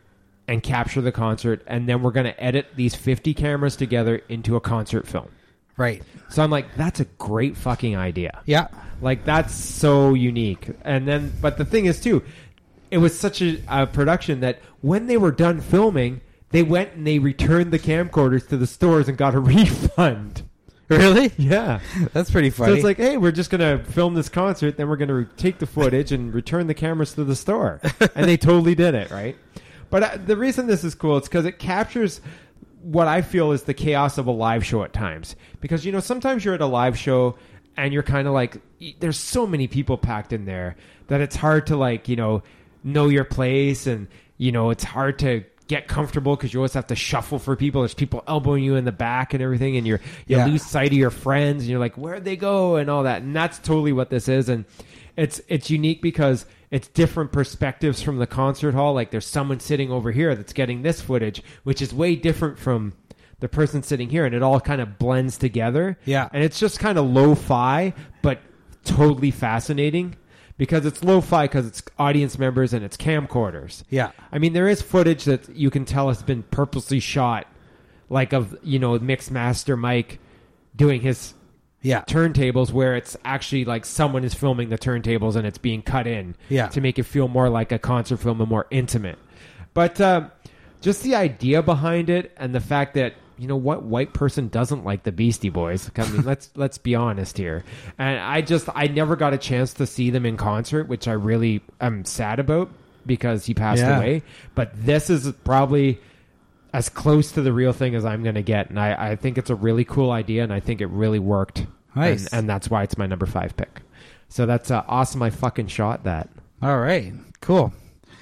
and capture the concert, and then we're going to edit these fifty cameras together into a concert film. Right. So I'm like, that's a great fucking idea. Yeah. Like, that's so unique. And then, but the thing is, too, it was such a, a production that when they were done filming, they went and they returned the camcorders to the stores and got a refund. Really? Yeah. That's pretty funny. So it's like, hey, we're just going to film this concert, then we're going to re- take the footage and return the cameras to the store. And they totally did it, right? But uh, the reason this is cool is because it captures what I feel is the chaos of a live show at times. Because, you know, sometimes you're at a live show and you're kind of like, there's so many people packed in there that it's hard to, like, you know, know your place. And, you know, it's hard to get comfortable because you always have to shuffle for people. There's people elbowing you in the back and everything. And you're, you yeah. lose sight of your friends. And you're like, where'd they go? And all that. And that's totally what this is. And it's it's unique because it's different perspectives from the concert hall. Like, there's someone sitting over here that's getting this footage, which is way different from the person sitting here, and it all kind of blends together. Yeah. And it's just kind of lo-fi, but totally fascinating because it's lo-fi because it's audience members and it's camcorders. Yeah. I mean, there is footage that you can tell has been purposely shot, like of, you know, Mix Master Mike doing his... Yeah. turntables where it's actually like someone is filming the turntables and it's being cut in yeah. to make it feel more like a concert film and more intimate. But uh, just the idea behind it and the fact that, you know, what white person doesn't like the Beastie Boys? I mean, let's let's be honest here. And I just I never got a chance to see them in concert, which I really am sad about because he passed yeah. away. But this is probably as close to the real thing as I'm going to get. And I, I think it's a really cool idea, and I think it really worked. Nice. And, and that's why it's my number five pick. So that's uh, awesome. I fucking shot that. All right. Cool.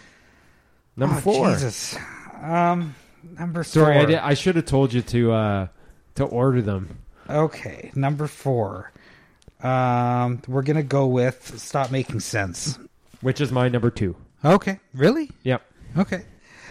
Number oh, four. Jesus. Um, number Sorry, four. I, did, I should have told you to uh, to order them. Okay. Number four. Um, we're going to go with Stop Making Sense. Which is my number two. Okay. Really? Yep. Okay.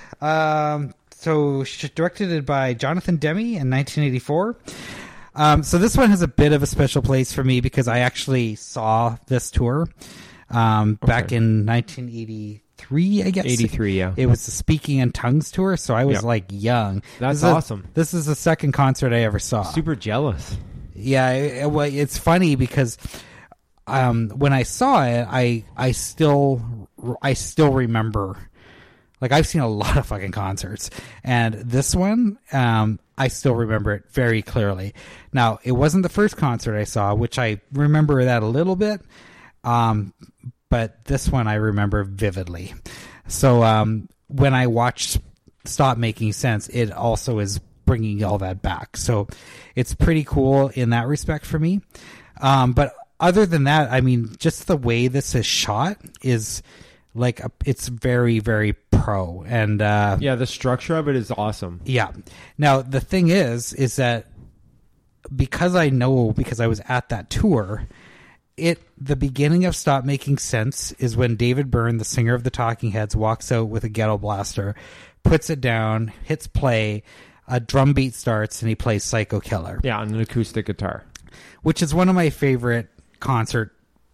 Um, so directed by Jonathan Demme in nineteen eighty-four. Um, so this one has a bit of a special place for me because I actually saw this tour um, okay. back in nineteen eighty, eighty-three, I guess. eighty-three, yeah. It was the Speaking in Tongues tour, so I was Yep. like young. That's This is a- awesome. this is the second concert I ever saw. Super jealous. Yeah, it, well, it's funny because um, when I saw it, I I still I still remember. Like, I've seen a lot of fucking concerts, and this one, um, I still remember it very clearly. Now, it wasn't the first concert I saw, which I remember that a little bit, um, but this one I remember vividly. So um, when I watched Stop Making Sense, it also is bringing all that back. So it's pretty cool in that respect for me. Um, but other than that, I mean, just the way this is shot is... Like, a, it's very, very pro. And, uh... Yeah, the structure of it is awesome. Yeah. Now, the thing is, is that because I know, because I was at that tour, it, the beginning of Stop Making Sense is when David Byrne, the singer of the Talking Heads, walks out with a ghetto blaster, puts it down, hits play, a drum beat starts, and he plays Psycho Killer. Yeah, on an acoustic guitar. Which is one of my favorite concert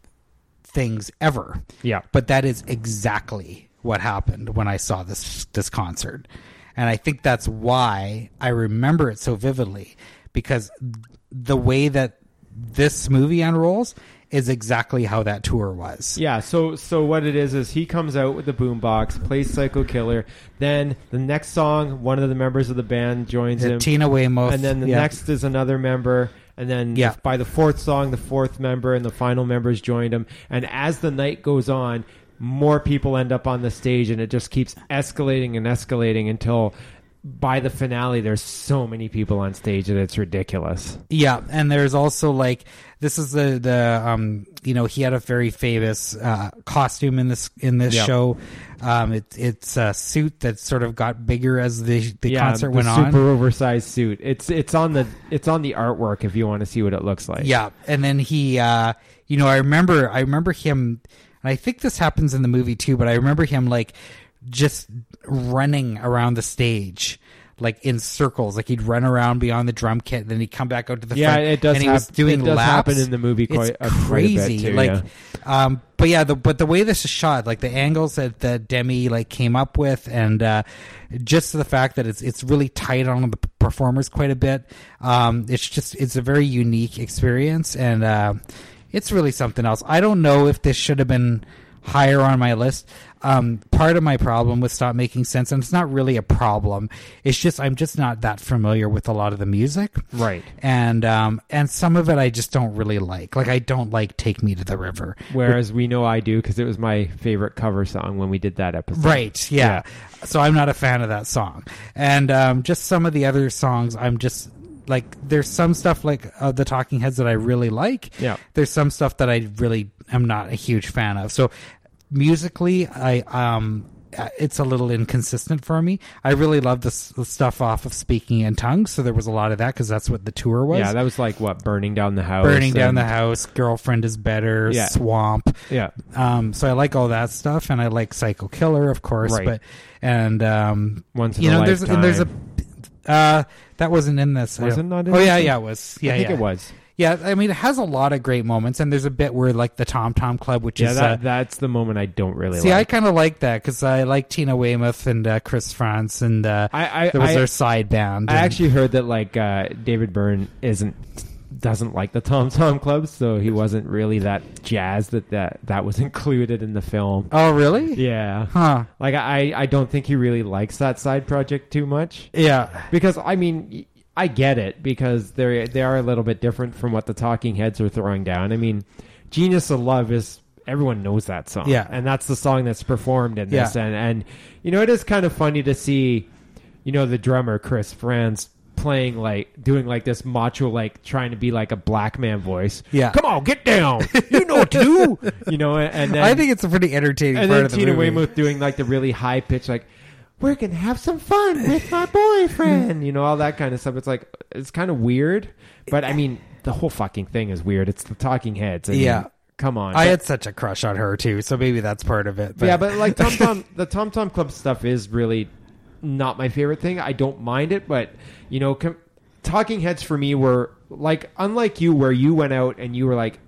things ever. Yeah. But that is exactly what happened when I saw this this concert. And I think that's why I remember it so vividly, because the way that this movie unrolls is exactly how that tour was. Yeah, so so what it is is he comes out with the boombox, plays Psycho Killer, then the next song, one of the members of the band joins Yeah, him. Tina Weymouth. And then the yeah. next is another member, and then Yeah. by the fourth song, the fourth member and the final members joined him. And as the night goes on, more people end up on the stage, and it just keeps escalating and escalating until by the finale, there's so many people on stage that it's ridiculous. Yeah, and there's also like this is the the um you know, he had a very famous uh, costume in this in this Yep. show. Um, it, it's a suit that sort of got bigger as the the yeah, concert the went super on. super oversized suit. It's it's on the it's on the artwork if you want to see what it looks like. Yeah, and then he, uh, you know, I remember I remember him, and I think this happens in the movie too, but I remember him like just running around the stage. Like in circles, like he'd run around beyond the drum kit, and then he'd come back out to the Yeah, front. it does and he hap- was doing it does laps. happen in the movie quite- it's uh, quite a bit crazy. too, like, yeah. um, but yeah, the but the way this is shot, like the angles that, that Demi like came up with, and uh, just the fact that it's it's really tight on the performers quite a bit. Um, it's just it's a very unique experience, and uh, it's really something else. I don't know if this should have been higher on my list. Um, part of my problem with Stop Making Sense, and it's not really a problem, it's just I'm just not that familiar with a lot of the music, Right. and um, and some of it I just don't really like. Like I don't like "Take Me to the River," Whereas we know I do, because it was my favorite cover song when we did that episode. right? Yeah. So I'm not a fan of that song, and um, just some of the other songs I'm just. Like there's some stuff like uh, the Talking Heads that I really like. Yeah. There's some stuff that I really am not a huge fan of. So musically, I um, uh, it's a little inconsistent for me. I really love the, s- the stuff off of Speaking in Tongues, so there was a lot of that because that's what the tour was. Yeah, that was like what, burning down the house. Burning down and- the house, Girlfriend is Better, Yeah. Swamp. Yeah. Um, so I like all that stuff, and I like Psycho Killer, of course. Right. But and um, Once in you a know, there's and there's a lifetime. uh, that wasn't in this. I Was don't- it not in Oh this yeah, one? yeah, it was. Yeah, I think yeah. it was. Yeah, I mean, it has a lot of great moments, and there's a bit where like the Tom Tom Club, which Yeah, is that, uh, that's the moment I don't really see, I like. kind of like that because I like Tina Weymouth and uh, Chris France, and uh, I, I, there was I, their side band. I and- actually heard that like uh, David Byrne isn't doesn't like the Tom Tom Club, so he wasn't really that jazzed that that, that was included in the film. Oh, really? Yeah. Huh. Like I, I don't think he really likes that side project too much. Yeah. Because I mean, I get it because they they are a little bit different from what the Talking Heads are throwing down. I mean, Genius of Love is everyone knows that song, Yeah. and that's the song that's performed in this. Yeah. And and you know, it is kind of funny to see, you know, the drummer Chris Franz playing like doing like this macho, like trying to be like a black man voice. Yeah. Come on, get down. You know what to do. You know, and, and then I think it's a pretty entertaining and part then of the Tina movie. Weymouth doing like the really high pitch, like, we're gonna have some fun with my boyfriend, you know, all that kind of stuff. It's like it's kind of weird, but I mean, the whole fucking thing is weird. It's the Talking Heads. I mean, Yeah. come on. I But- had such a crush on her too, so maybe that's part of it. But. yeah, but like Tom Tom, the Tom Tom Club stuff is really not my favorite thing. I don't mind it, but you know, com- Talking Heads for me were like, unlike you, where you went out and you were like,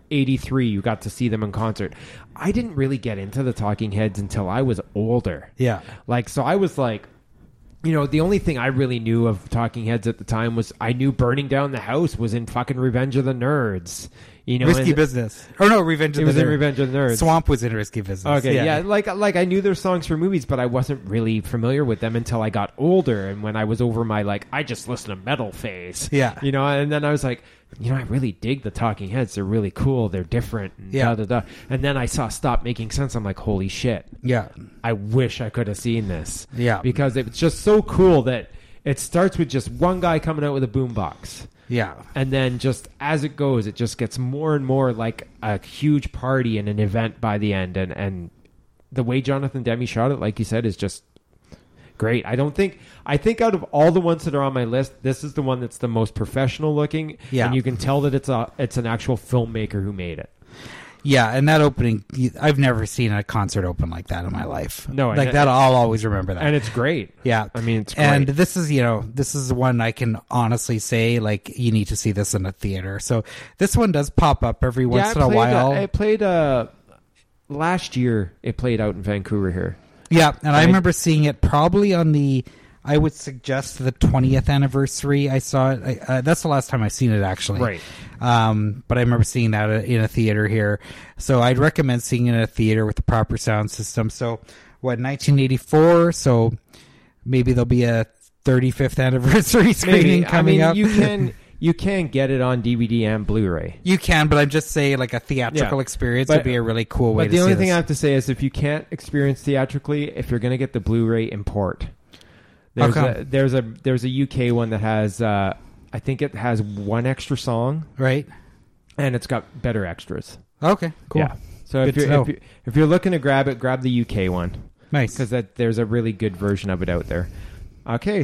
eighty-three, you got to see them in concert. I didn't really get into the Talking Heads until I was older. Yeah. Like, so I was like, you know, the only thing I really knew of Talking Heads at the time was I knew Burning Down the House was in fucking Revenge of the Nerds. You know, Risky and, Business. Or no, Revenge of it the was in Nerds. Revenge of the Nerds. Swamp was in Risky Business. Okay, yeah. yeah. like like I knew their songs for movies, but I wasn't really familiar with them until I got older, and when I was over my like I just listen to metal phase. Yeah. You know, and then I was like, you know, I really dig the Talking Heads. They're really cool. They're different. And Yeah. Da, da, da. And then I saw Stop Making Sense. I'm like, holy shit. Yeah. I wish I could have seen this. Yeah. Because it's just so cool that it starts with just one guy coming out with a boombox. Yeah. And then just as it goes, it just gets more and more like a huge party and an event by the end. And, and the way Jonathan Demme shot it, like you said, is just great. I don't think... I think out of all the ones that are on my list, this is the one that's the most professional looking. Yeah. And you can tell that it's a it's an actual filmmaker who made it. Yeah, and that opening, I've never seen a concert open like that in my life. No, like and- that, I'll always remember that. And it's great. Yeah. I mean, it's great. And this is, you know, this is one I can honestly say, like, you need to see this in a theater. So this one does pop up every once yeah, in a played, while. Uh, it played uh, last year. It played out in Vancouver here. Yeah, and I Right. remember seeing it probably on the, I would suggest the twentieth anniversary. I saw it. I, uh, that's the last time I've seen it, actually. Right. Um, but I remember seeing that in a theater here. So I'd recommend seeing it in a theater with the proper sound system. So, what, nineteen eighty-four? So maybe there'll be a thirty-fifth anniversary screening Maybe. coming I mean, up. You can you can get it on D V D and Blu-ray. You can, but I'm just saying, like, a theatrical Yeah. experience But- would be a really cool way But to the only see thing this. I have to say is, if you can't experience theatrically, if you're going to get the Blu-ray, import. There's Okay. a there's a there's a U K one that has uh, I think it has one extra song, Right? and it's got better extras. Okay, cool. Yeah. So if Good to you're, know. if you're if you're looking to grab it, grab the U K one, Nice. because that there's a really good version of it out there. Okay,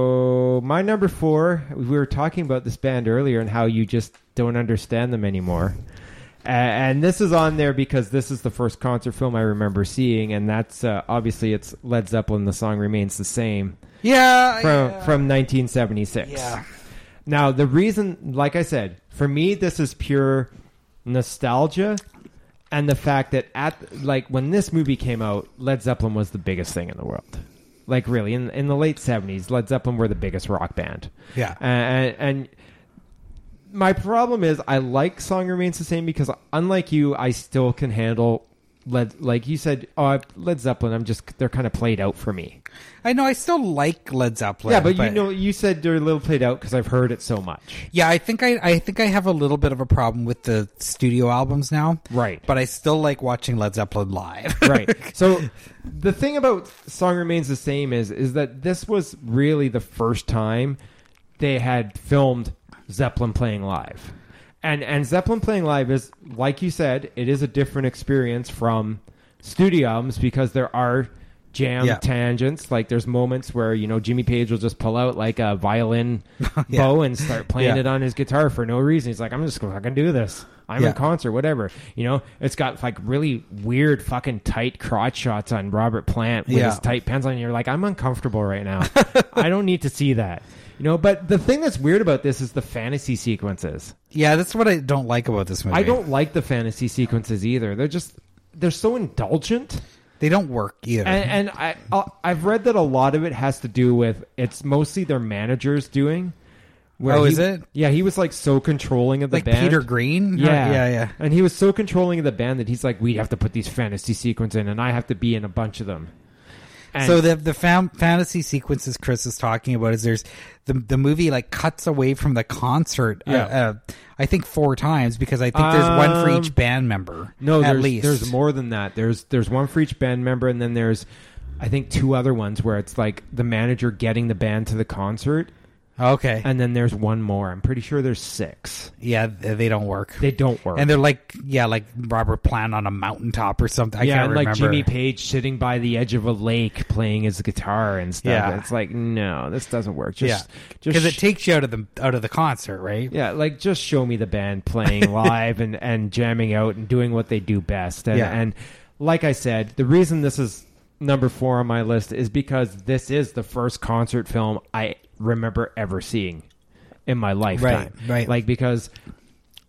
so my number four, we were talking about this band earlier and how you just don't understand them anymore. Uh, and this is on there because this is the first concert film I remember seeing, and that's uh, obviously it's Led Zeppelin. The song Remains the Same Yeah. from yeah. from nineteen seventy-six. Yeah. Now the reason, like I said, for me this is pure nostalgia, and the fact that at like when this movie came out, Led Zeppelin was the biggest thing in the world. Like really, in in the late seventies, Led Zeppelin were the biggest rock band. Yeah. and, and my problem is I like Song Remains the Same because unlike you, I still can handle Led. Like you said, oh, Led Zeppelin. I'm just they're kind of played out for me. I know. I still like Led Zeppelin. Yeah, but, you know, you said they're a little played out because I've heard it so much. Yeah, I think I, I think I have a little bit of a problem with the studio albums now. Right. But I still like watching Led Zeppelin live. Right. So the thing about Song Remains the Same is is that this was really the first time they had filmed Zeppelin playing live. And and Zeppelin playing live is, like you said, it is a different experience from studio albums because there are jam Yeah. tangents. Like there's moments where, you know, Jimmy Page will just pull out like a violin Yeah. bow and start playing Yeah. it on his guitar for no reason. He's like, I'm just going to fucking do this. I'm Yeah. in concert, whatever. You know, it's got like really weird fucking tight crotch shots on Robert Plant with Yeah. his tight pants on. And you're like, I'm uncomfortable right now. I don't need to see that. You know, but the thing that's weird about this is the fantasy sequences. Yeah, that's what I don't like about this movie. I don't like the fantasy sequences either. They're just they're so indulgent. They don't work either. And, and I uh, I've read that a lot of it has to do with it's mostly their managers doing. Where Oh, he- is it? Yeah, he was like so controlling of the like band. Peter Green? Yeah, yeah, yeah. And he was so controlling of the band that he's like, we have to put these fantasy sequences in, and I have to be in a bunch of them. And So the the fam- fantasy sequences Chris is talking about is there's the the movie like cuts away from the concert. Uh, Yeah. uh, I think four times because I think there's one for Um, each band member. no, at there's, least there's more than that. There's there's one for each band member, and then there's I think two other ones where it's like the manager getting the band to the concert, Okay. and then there's one more. I'm pretty sure there's six. Yeah, th- they don't work. They don't work. And they're like, yeah, like Robert Plant on a mountaintop or something. I yeah, can't and like remember. Jimmy Page sitting by the edge of a lake playing his guitar and stuff. Yeah. It's like, no, this doesn't work. Just, Yeah, just because it sh- takes you out of the out of the concert, right? yeah, like just show me the band playing live and, and jamming out and doing what they do best. And, Yeah. and like I said, the reason this is number four on my list is because this is the first concert film I remember ever seeing in my lifetime. right. Like, because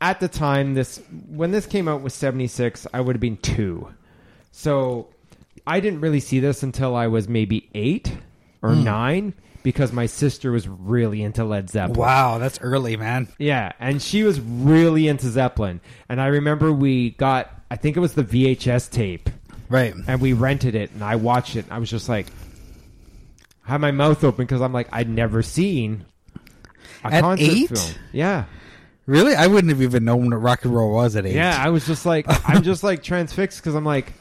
at the time, this when this came out was seventy-six, I would have been two. So I didn't really see this until I was maybe eight or mm. nine because my sister was really into Led Zeppelin. Wow, that's early, man. Yeah, and she was really into Zeppelin. And I remember we got, I think it was the V H S tape. Right. And we rented it, and I watched it, and I was just like, I had my mouth open because I'm like, I'd never seen a at concert eight? film. Yeah. Really? I wouldn't have even known what rock and roll was at eight. Yeah, I was just like, I'm just like transfixed because I'm like,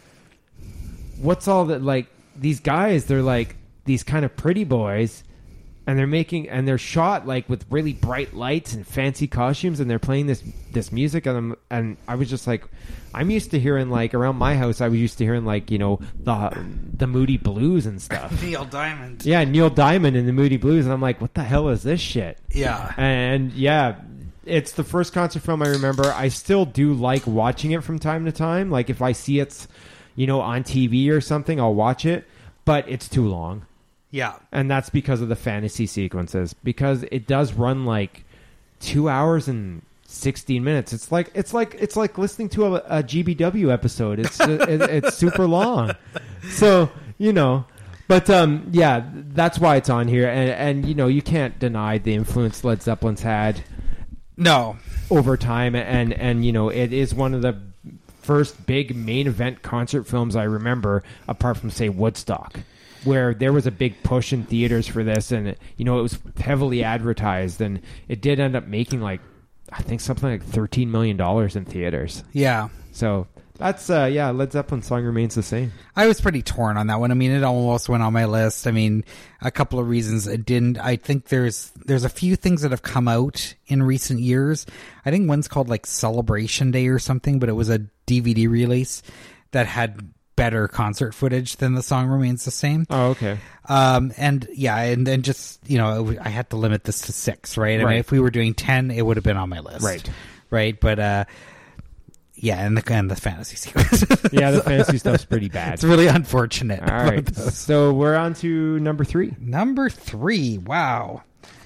what's all that? Like, these guys, they're like these kind of pretty boys, and they're making, and they're shot like with really bright lights and fancy costumes, and they're playing this this music, and I'm, and I was just like, I'm used to hearing like around my house, I was used to hearing like, you know, the the Moody Blues and stuff. Neil Diamond. Yeah, Neil Diamond and the Moody Blues, and I'm like, what the hell is this shit? Yeah. And yeah, it's the first concert film I remember. I still do like watching it from time to time. Like if I see it's, you know, on T V or something, I'll watch it, but it's too long. Yeah. And that's because of the fantasy sequences, because it does run like two hours and sixteen minutes. It's like it's like it's like listening to a, a G B W episode. It's it, it's super long. So, you know, but um yeah, that's why it's on here, and and you know, you can't deny the influence Led Zeppelin's had. No. Over time, and and you know, it is one of the first big main event concert films I remember, apart from say Woodstock, where there was a big push in theaters for this, and you know, it was heavily advertised, and it did end up making like, I think something like thirteen million dollars in theaters. Yeah. So that's uh yeah, Led Zeppelin's song remains the same. I was pretty torn on that one. I mean, it almost went on my list. I mean, a couple of reasons it didn't. I think there's there's a few things that have come out in recent years. I think one's called like Celebration Day or something, but it was a D V D release that had better concert footage than the song remains the same. Oh, okay. Um, and yeah, and then just, you know, I had to limit this to six, right? I right. mean, if we were doing ten, it would have been on my list. Right. Right. But, uh, yeah, and the, and the fantasy sequence. Yeah, the fantasy stuff's pretty bad. It's really unfortunate. All right. So we're on to number three. Number three. Wow.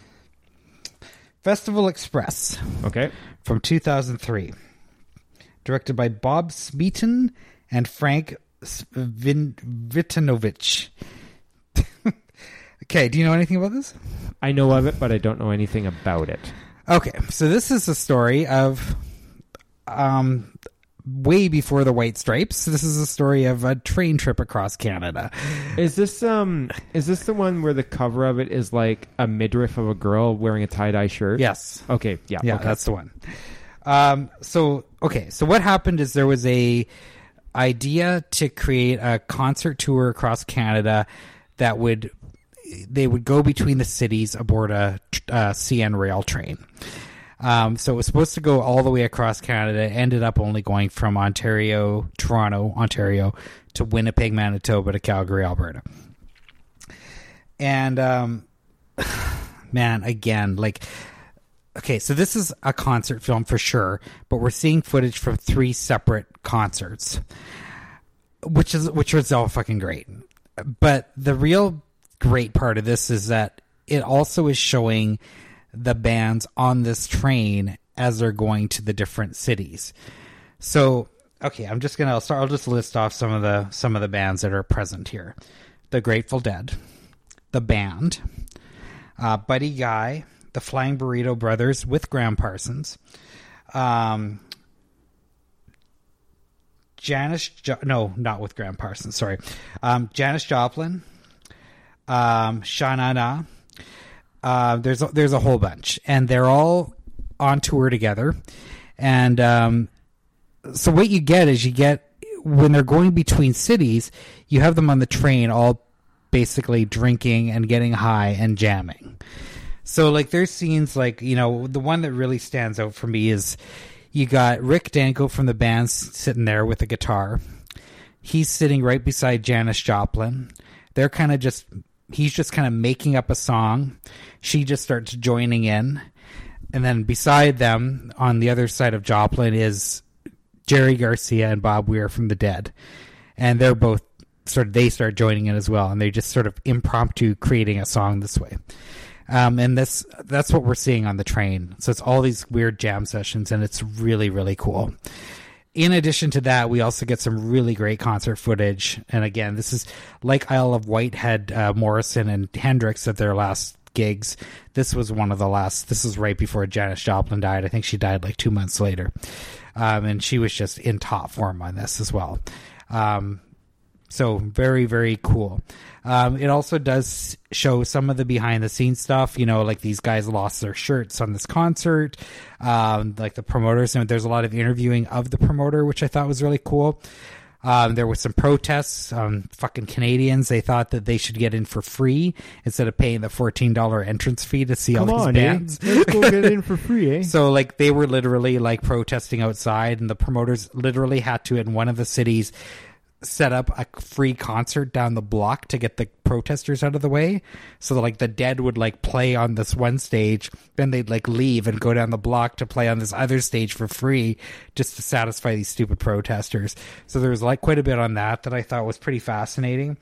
Festival Express. Okay. From two thousand three. Directed by Bob Smeaton and Frank Vin- Vitanovich. Okay, do you know anything about this? I know of it, but I don't know anything about it. Okay, so this is a story of um, way before the White Stripes. This is a story of a train trip across Canada. Is this um is this the one where the cover of it is like a midriff of a girl wearing a tie-dye shirt? Yes. Okay, yeah. Yeah, okay. That's the one. Um, so, okay, so what happened is there was a idea to create a concert tour across Canada that would, they would go between the cities aboard a uh, C N rail train. Um, so it was supposed to go all the way across Canada. It ended up only going from Ontario, Toronto, Ontario, to Winnipeg, Manitoba, to Calgary, Alberta. And, um, man, again, like, okay, so this is a concert film for sure, but we're seeing footage from three separate concerts, which is which was all fucking great. But the real great part of this is that it also is showing the bands on this train as they're going to the different cities. So, okay, I'm just gonna I'll start. I'll just list off some of the some of the bands that are present here: the Grateful Dead, the Band, uh, Buddy Guy, the Flying Burrito Brothers with Graham Parsons, um, Janis, jo- no, not with Graham Parsons, sorry, um, Janis Joplin, um, Sha Na Na. Uh, there's a, there's a whole bunch, and they're all on tour together. And um, so what you get is you get, when they're going between cities, you have them on the train all basically drinking and getting high and jamming. So, like, there's scenes like, you know, the one that really stands out for me is you got Rick Danko from the band sitting there with a guitar. He's sitting right beside Janis Joplin. They're kind of just, he's just kind of making up a song. She just starts joining in. And then beside them, on the other side of Joplin, is Jerry Garcia and Bob Weir from The Dead. And they're both sort of, they start joining in as well. And they just sort of impromptu creating a song this way. Um, and this that's what we're seeing on the train. So it's all these weird jam sessions, and it's really, really cool. In addition to that, we also get some really great concert footage. And again, this is like Isle of Wight had uh, Morrison and Hendrix at their last gigs. This was one of the last. This is right before Janis Joplin died. I think she died like two months later. Um, and she was just in top form on this as well. Um, so very, very cool. Um, it also does show some of the behind the scenes stuff, you know, like these guys lost their shirts on this concert, um, like the promoters, and there's a lot of interviewing of the promoter, which I thought was really cool. Um, there was some protests. Um, fucking Canadians, they thought that they should get in for free instead of paying the fourteen dollars entrance fee to see Come all these on, bands. Eh? Let's go get in for free, eh? So, like, they were literally, like, protesting outside, and the promoters literally had to, in one of the cities, set up a free concert down the block to get the protesters out of the way. So, like, the Dead would, like, play on this one stage, then they'd, like, leave and go down the block to play on this other stage for free just to satisfy these stupid protesters. So there was, like, quite a bit on that that I thought was pretty fascinating.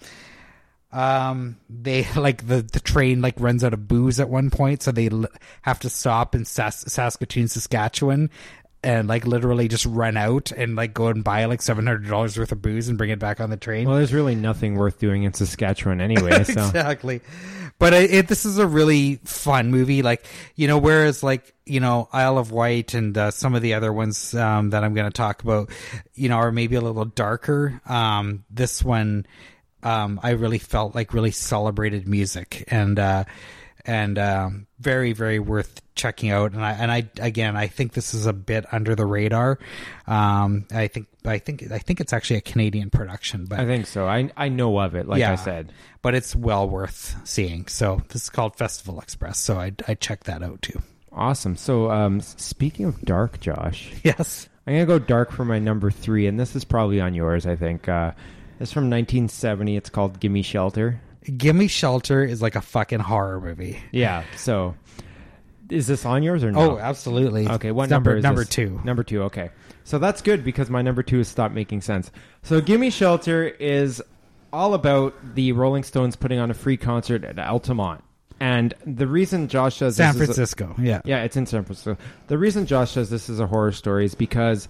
Um, they, like, the, the train, like, runs out of booze at one point, so they l- have to stop in Sas- Saskatoon, Saskatchewan, and, like, literally just run out and, like, go and buy, like, seven hundred dollars worth of booze and bring it back on the train. Well, there's really nothing worth doing in Saskatchewan anyway. So. Exactly. But it, it, this is a really fun movie. Like, you know, whereas, like, you know, Isle of Wight and uh, some of the other ones um, that I'm going to talk about, you know, are maybe a little darker. Um, this one, um, I really felt like really celebrated music. And, uh, and um, very, very worth checking out. And I, and I, again, I think this is a bit under the radar. Um, I think, I think, I think it's actually a Canadian production. But I think so. I I know of it, like yeah, I said, but it's well worth seeing. So this is called Festival Express. So I, I checked that out too. Awesome. So, um, speaking of dark, Josh, Yes, I'm gonna go dark for my number three, and this is probably on yours. I think uh, it's from nineteen seventy. It's called "Gimme Shelter." Gimme Shelter is like a fucking horror movie. Yeah. So, is this on yours or no? Oh, absolutely. Okay. What It's number? number is number this? two? Number two. Okay. So that's good because my number two has stopped making sense. So, "Gimme Shelter" is all about the Rolling Stones putting on a free concert at Altamont. And the reason Josh says San this is a- Francisco. yeah. Yeah, it's in San Francisco. The reason Josh says this is a horror story is because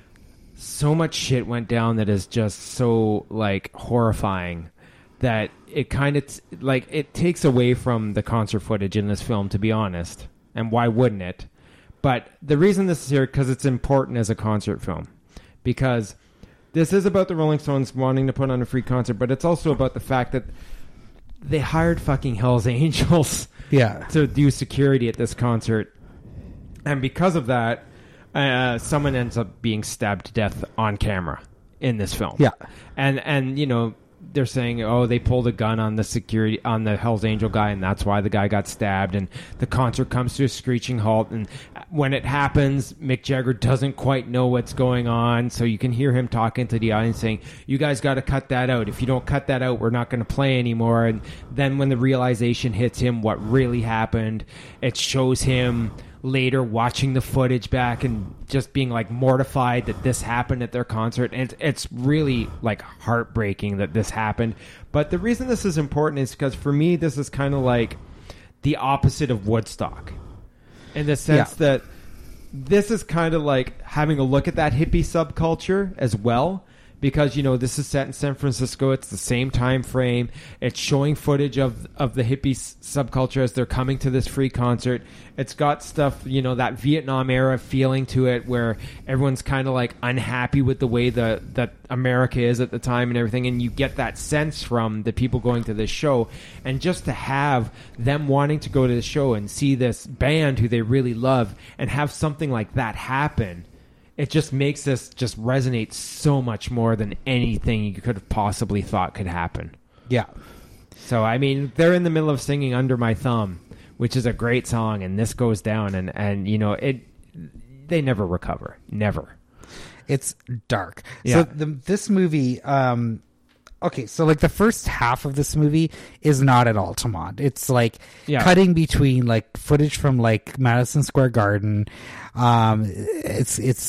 so much shit went down that is just so, like, horrifying that it kind of, t- like, it takes away from the concert footage in this film, to be honest. And why wouldn't it? But the reason this is here, because it's important as a concert film. Because this is about the Rolling Stones wanting to put on a free concert, but it's also about the fact that they hired fucking Hell's Angels Yeah. to do security at this concert. And because of that, uh, someone ends up being stabbed to death on camera in this film. Yeah. And, and you know, they're saying, oh, they pulled a gun on the security, on the Hell's Angel guy, and that's why the guy got stabbed. And the concert comes to a screeching halt. And when it happens, Mick Jagger doesn't quite know what's going on. So you can hear him talking to the audience saying, you guys got to cut that out. If you don't cut that out, we're not going to play anymore. And then when the realization hits him what really happened, it shows him later watching the footage back and just being like mortified that this happened at their concert. And it's, it's really like heartbreaking that this happened. But the reason this is important is because for me, this is kind of like the opposite of Woodstock in the sense Yeah. that this is kind of like having a look at that hippie subculture as well. Because, you know, this is set in San Francisco. It's the same time frame. It's showing footage of of the hippie s- subculture as they're coming to this free concert. It's got stuff, you know, that Vietnam era feeling to it where everyone's kind of like unhappy with the way the, that America is at the time and everything. And you get that sense from the people going to this show. And just to have them wanting to go to the show and see this band who they really love and have something like that happen, it just makes this just resonate so much more than anything you could have possibly thought could happen. Yeah. So, I mean, they're in the middle of singing Under My Thumb, which is a great song, and this goes down, and, and you know, it they never recover. Never. It's dark. Yeah. So the, this movie, um, okay, so like the first half of this movie is not at Altamont. It's like Yeah. cutting between like footage from like Madison Square Garden. Um, it's it's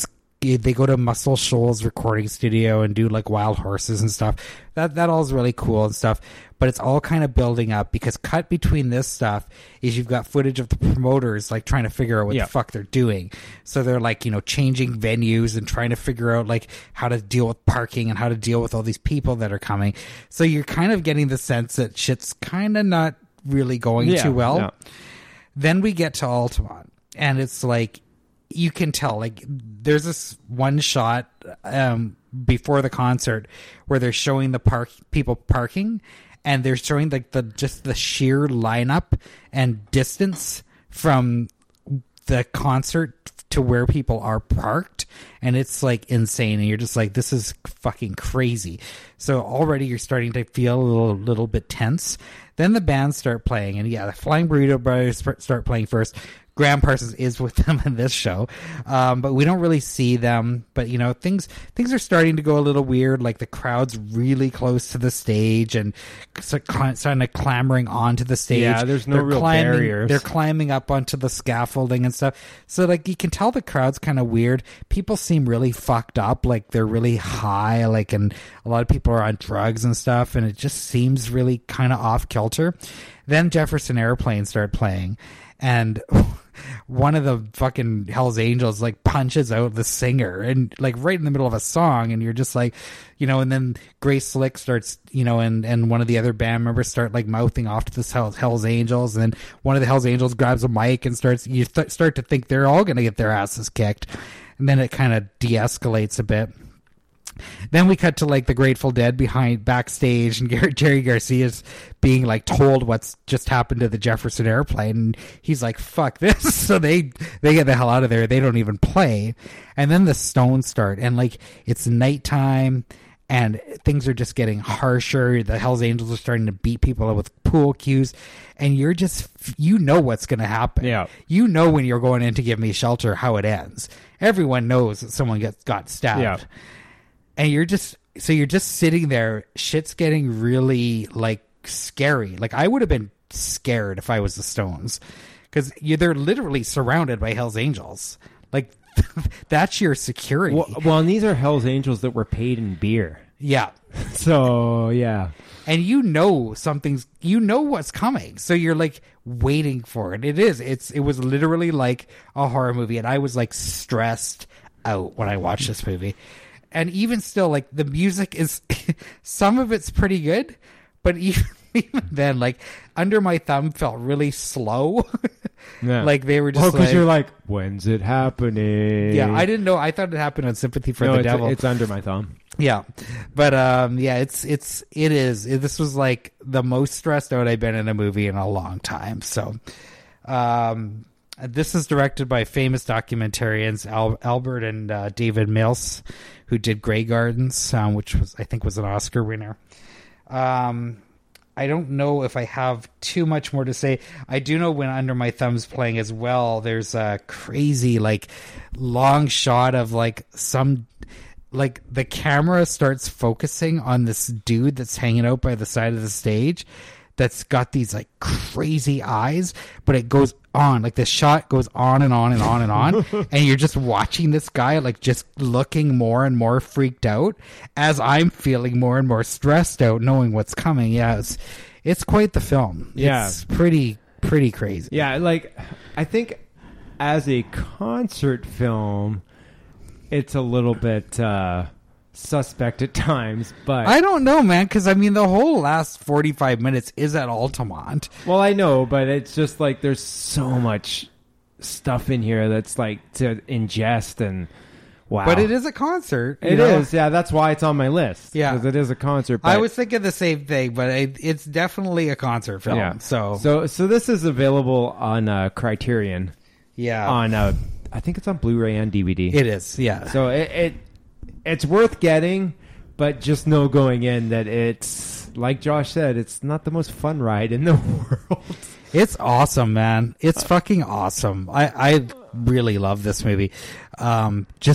they go to Muscle Shoals recording studio and do like Wild Horses and stuff. That that all is really cool and stuff. But it's all kind of building up, because cut between this stuff is you've got footage of the promoters like trying to figure out what yeah. the fuck they're doing. So they're like, you know, changing venues and trying to figure out like how to deal with parking and how to deal with all these people that are coming. So you're kind of getting the sense that shit's kind of not really going yeah, too well. Yeah. Then we get to Altamont, and it's like, you can tell, like, there's this one shot um, before the concert where they're showing the park people parking, and they're showing like the just the sheer lineup and distance from the concert to where people are parked, and it's like insane, and you're just like, this is fucking crazy. So already you're starting to feel a little, little bit tense. Then the bands start playing, and yeah, the Flying Burrito Brothers start playing first. Graham Parsons is with them in this show, um, but we don't really see them. But you know, things things are starting to go a little weird. Like the crowd's really close to the stage and starting to clambering onto the stage. Yeah, there's no they're real climbing, barriers. They're climbing up onto the scaffolding and stuff. So like you can tell the crowd's kind of weird. People seem really fucked up. Like they're really high. Like, and a lot of people are on drugs and stuff. And it just seems really kind of off kilter. Then Jefferson Airplane start playing, and one of the fucking Hells Angels like punches out the singer, and like right in the middle of a song, and you're just like, you know, and then Grace Slick starts, you know, and and one of the other band members start like mouthing off to the Hells, Hells Angels, and then one of the Hells Angels grabs a mic and starts, you th- start to think they're all gonna get their asses kicked, and then it kind of de-escalates a bit. Then we cut to like the Grateful Dead behind backstage, and Gar- Jerry Garcia's being like told what's just happened to the Jefferson Airplane, and he's like, fuck this. So they they get the hell out of there. They don't even play. And then the Stones start, and like it's nighttime, and things are just getting harsher. The Hells Angels are starting to beat people up with pool cues, and you're just, you know what's going to happen. Yeah. You know when you're going in to Give Me Shelter how it ends. Everyone knows that someone gets got stabbed. Yeah. And you're just, so you're just sitting there, shit's getting really, like, scary. Like, I would have been scared if I was the Stones. Because they're literally surrounded by Hells Angels. Like, that's your security. Well, well, and these are Hells Angels that were paid in beer. Yeah. So, yeah. And you know something's, you know what's coming. So you're, like, waiting for it. It is. It's. It was literally like a horror movie. And I was, like, stressed out when I watched this movie. And even still, like, the music is, some of it's pretty good, but even, even then, like, Under My Thumb felt really slow. Yeah. Like, they were just oh, because like, you're like, when's it happening? yeah, I didn't know. I thought it happened on Sympathy for no, the it's, Devil. it's Under My Thumb. Yeah. But, um, yeah, it's, it's, it is. It, this was, like, the most stressed out I've been in a movie in a long time. So, um, this is directed by famous documentarians Al- Albert and uh, David Mills, who did Grey Gardens, um, which was, I think, was an Oscar winner. Um, I don't know if I have too much more to say. I do know when Under My Thumb's playing as well, there's a crazy, like, long shot of, like, some, like, the camera starts focusing on this dude that's hanging out by the side of the stage that's got these, like, crazy eyes, but it goes on, like, the shot goes on and on and on and on, and you're just watching this guy, like, just looking more and more freaked out as I'm feeling more and more stressed out knowing what's coming. Yeah, it's, it's quite the film. Yeah. It's pretty, pretty crazy. Yeah, like, I think as a concert film, it's a little bit uh, suspect at times, but I don't know, man, because I mean the whole last forty-five minutes is at Altamont. Well, I know, but it's just like there's so much stuff in here that's like to ingest, and wow. But it is a concert. It know? is, yeah. That's why it's on my list. Yeah, because it is a concert. But I was thinking the same thing, but it, it's definitely a concert film. Yeah. So, so, so this is available on uh, Criterion. Yeah, on uh, I think it's on Blu-ray and D V D. It is, yeah. So it, it it's worth getting, but just know going in that it's, like Josh said, it's not the most fun ride in the world. It's awesome, man. It's fucking awesome. I, I really love this movie. Um, just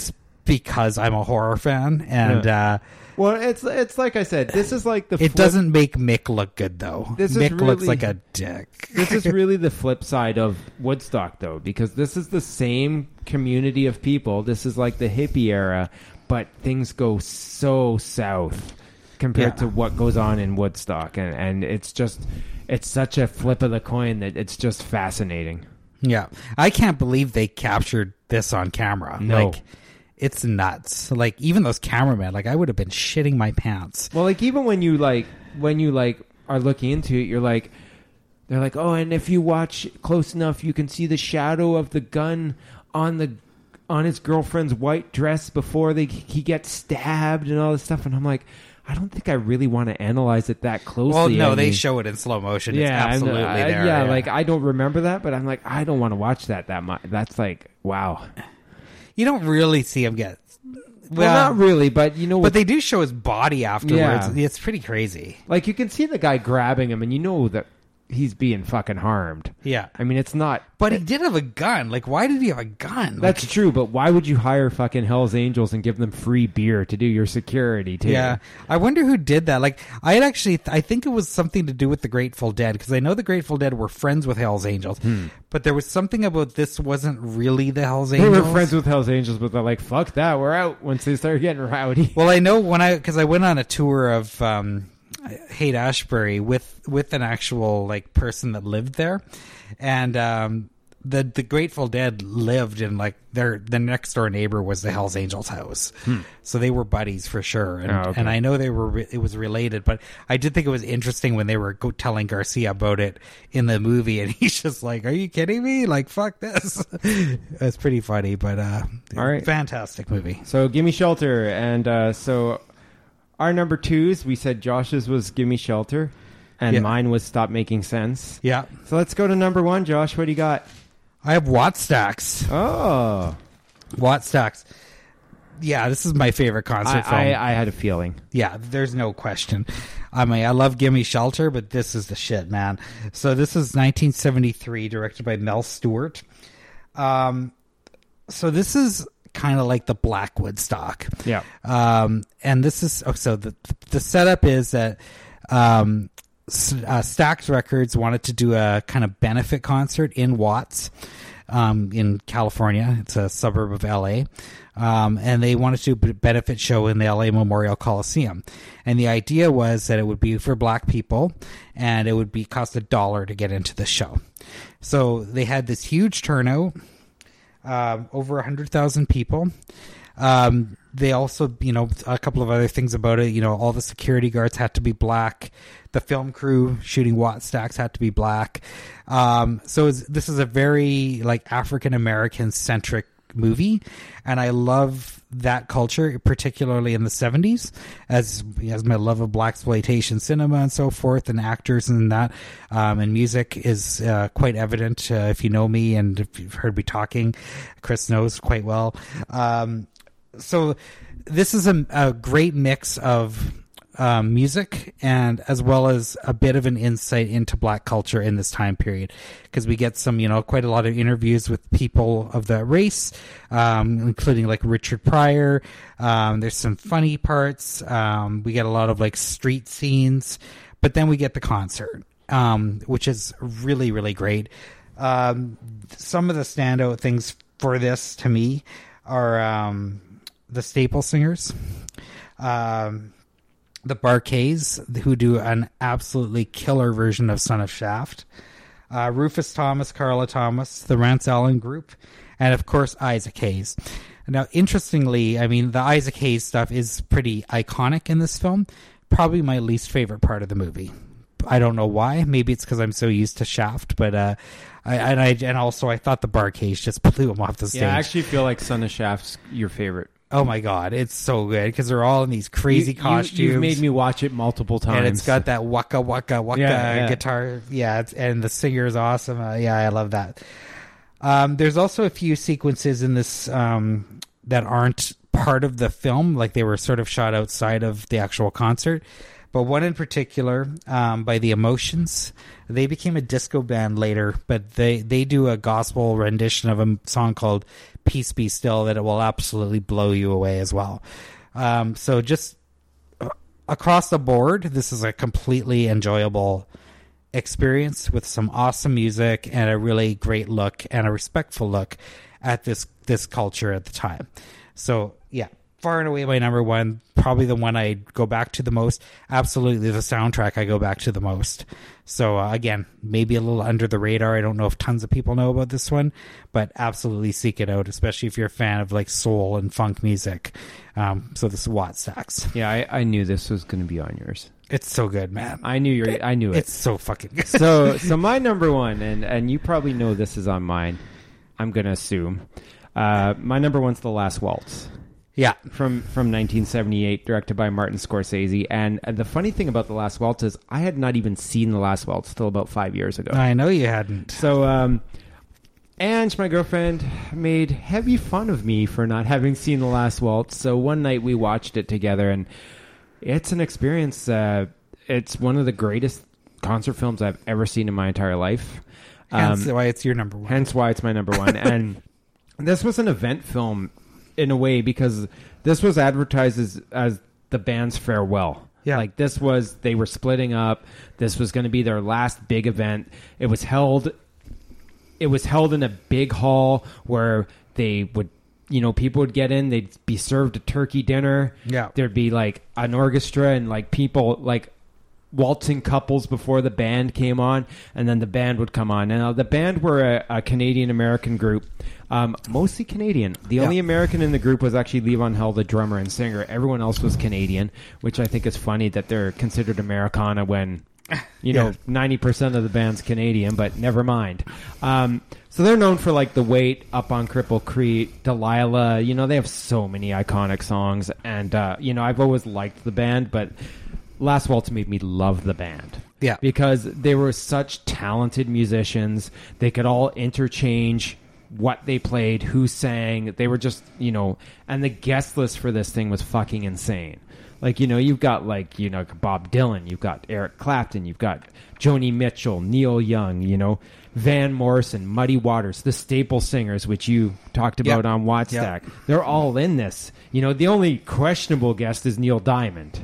because I'm a horror fan, and Yeah. uh, Well, it's it's like I said. This is like the. it flip- doesn't make Mick look good though. This is Mick looks really- like a dick. This is really the flip side of Woodstock, though, because this is the same community of people. This is like the hippie era, but things go so south compared Yeah. to what goes on in Woodstock, and and it's just it's such a flip of the coin that it's just fascinating. Yeah, I can't believe they captured this on camera. No. Like, it's nuts. Like, even those cameramen, like, I would have been shitting my pants. Well, like even when you like when you like are looking into it, you're like, they're like, oh, and if you watch close enough, you can see the shadow of the gun on the on his girlfriend's white dress before they he gets stabbed and all this stuff. And I'm like, I don't think I really want to analyze it that closely. Well, no, I they mean, show it in slow motion. yeah, it's and, absolutely uh, there. yeah, like I don't remember that, but I'm like, I don't want to watch that that much. That's like, wow. you don't really see him get. Well, not really, but you know, But they do show his body afterwards. Yeah. It's pretty crazy. like you can see the guy grabbing him, and you know that he's being fucking harmed. Yeah. I mean, it's not. But he did have a gun. Like, why did he have a gun? That's Like, true, but why would you hire fucking Hell's Angels and give them free beer to do your security, too? yeah. I wonder who did that. Like, I had actually, I think it was something to do with the Grateful Dead, because I know the Grateful Dead were friends with Hell's Angels, but there was something about this wasn't really the Hell's They Angels. were friends with Hell's Angels, but they're like, fuck that, we're out once they started getting rowdy. Well, I know when I, because I went on a tour of um, Haight Ashbury with with an actual like person that lived there, and um, the the Grateful Dead lived in like their the next door neighbor was the Hell's Angels house, so they were buddies for sure, and Oh, okay. and I know they were re- it was related, but I did think it was interesting when they were go- telling Garcia about it in the movie, and he's just like, "Are you kidding me? Like, fuck this." It's pretty funny, but uh, All right. fantastic movie. So, Gimme Shelter, and uh, so our number twos, we said Josh's was Gimme Shelter, and Yeah. mine was Stop Making Sense. Yeah, So let's go to number one, Josh. What do you got? I have Watt Stacks. Oh, Watt Stacks. Yeah, this is my favorite concert I, film. I, I had a feeling. Yeah, there's no question. I mean, I love Gimme Shelter, but this is the shit, man. So this is nineteen seventy-three, directed by Mel Stewart. Um, so this is kind of like the Black Woodstock. Yeah. Um, and this is oh, so the the setup is that um, S- uh, Stax Records wanted to do a kind of benefit concert in Watts, um, in California. It's a suburb of L A. Um, and they wanted to do a benefit show in the L A Memorial Coliseum. And the idea was that it would be for black people, and it would be cost a dollar to get into the show. So they had this huge turnout, um, over one hundred thousand people. Um, they also, you know, a couple of other things about it. You know, all the security guards had to be black. The film crew shooting Watt Stacks had to be black. Um, so it's, this is a very like African American centric movie, and I love that culture, particularly in the seventies, as as my love of blaxploitation cinema and so forth, and actors and that, um, and music is uh, quite evident. Uh, if you know me and if you've heard me talking, Chris knows quite well. Um, so this is a, a great mix of um, music and as well as a bit of an insight into black culture in this time period, because we get some, you know, quite a lot of interviews with people of that race, um, including like Richard Pryor. Um, there's some funny parts. Um, we get a lot of like street scenes, but then we get the concert, um, which is really, really great. Um, some of the standout things for this to me are um, the Staple Singers. Um, the Bar-Kays, who do an absolutely killer version of Son of Shaft, uh, Rufus Thomas, Carla Thomas, the Rance Allen Group, and of course Isaac Hayes. Now, interestingly, I mean, the Isaac Hayes stuff is pretty iconic in this film. Probably my least favorite part of the movie. I don't know why. Maybe it's because I'm so used to Shaft, but uh, I and I and also I thought the Bar-Kays just blew him off the stage. Yeah, I actually feel like Son of Shaft's your favorite. Oh my god, it's so good because they're all in these crazy You- you- costumes. You've made me watch it multiple times. And it's got that waka waka waka Yeah, yeah. guitar. Yeah, it's, and the singer is awesome. Uh, yeah, I love that. Um, there's also a few sequences in this um, that aren't part of the film, like they were sort of shot outside of the actual concert. but one in particular um, by The Emotions. They became a disco band later, but they, they do a gospel rendition of a song called Peace Be Still that it will absolutely blow you away as well. Um, so just uh, across the board, this is a completely enjoyable experience with some awesome music and a really great look and a respectful look at this this culture at the time. So yeah, far and away my number one, probably the one I go back to the most. Absolutely the soundtrack I go back to the most. So uh, again, maybe a little under the radar. I don't know if tons of people know about this one, but absolutely seek it out, especially if you're a fan of like soul and funk music. Um, so this is Wattstax. Yeah, I, I knew this was going to be on yours. It's so good, man. I knew you. I knew it. It's so fucking good. so, so my number one, and and you probably know this is on mine. I'm going to assume. Uh, my number one's The Last Waltz. Yeah. From from nineteen seventy-eight, directed by Martin Scorsese. And, and the funny thing about The Last Waltz is I had not even seen The Last Waltz till about five years ago. I know you hadn't. So, um, Ange, my girlfriend, made heavy fun of me for not having seen The Last Waltz. So one night we watched it together, and it's an experience. Uh, it's one of the greatest concert films I've ever seen in my entire life. Hence Um, why it's your number one. Hence why it's my number one. And this was an event film in a way because this was advertised as, as the band's farewell. Yeah. Like this was, they were splitting up. This was going to be their last big event. It was held, it was held in a big hall where they would, you know, people would get in, they'd be served a turkey dinner. Yeah. There'd be like an orchestra and like people like waltzing couples before the band came on, and then the band would come on. Now, the band were a, a Canadian-American group, um, mostly Canadian. The Yeah. only American in the group was actually Levon Hell, the drummer and singer. Everyone else was Canadian, which I think is funny that they're considered Americana when, you know, Yeah. ninety percent of the band's Canadian, but never mind. Um, so they're known for, like, The Wait, Up on Cripple Creek, Delilah. You know, they have so many iconic songs, and, uh, you know, I've always liked the band, but Last Waltz made me love the band. Yeah. Because they were such talented musicians. They could all interchange what they played, who sang. They were just, you know, and the guest list for this thing was fucking insane. Like, you know, you've got, like, you know, Bob Dylan, you've got Eric Clapton, you've got Joni Mitchell, Neil Young, you know, Van Morrison, Muddy Waters, the Staple Singers, which you talked about Yep. on Wattstack. Yep. They're all in this. You know, the only questionable guest is Neil Diamond,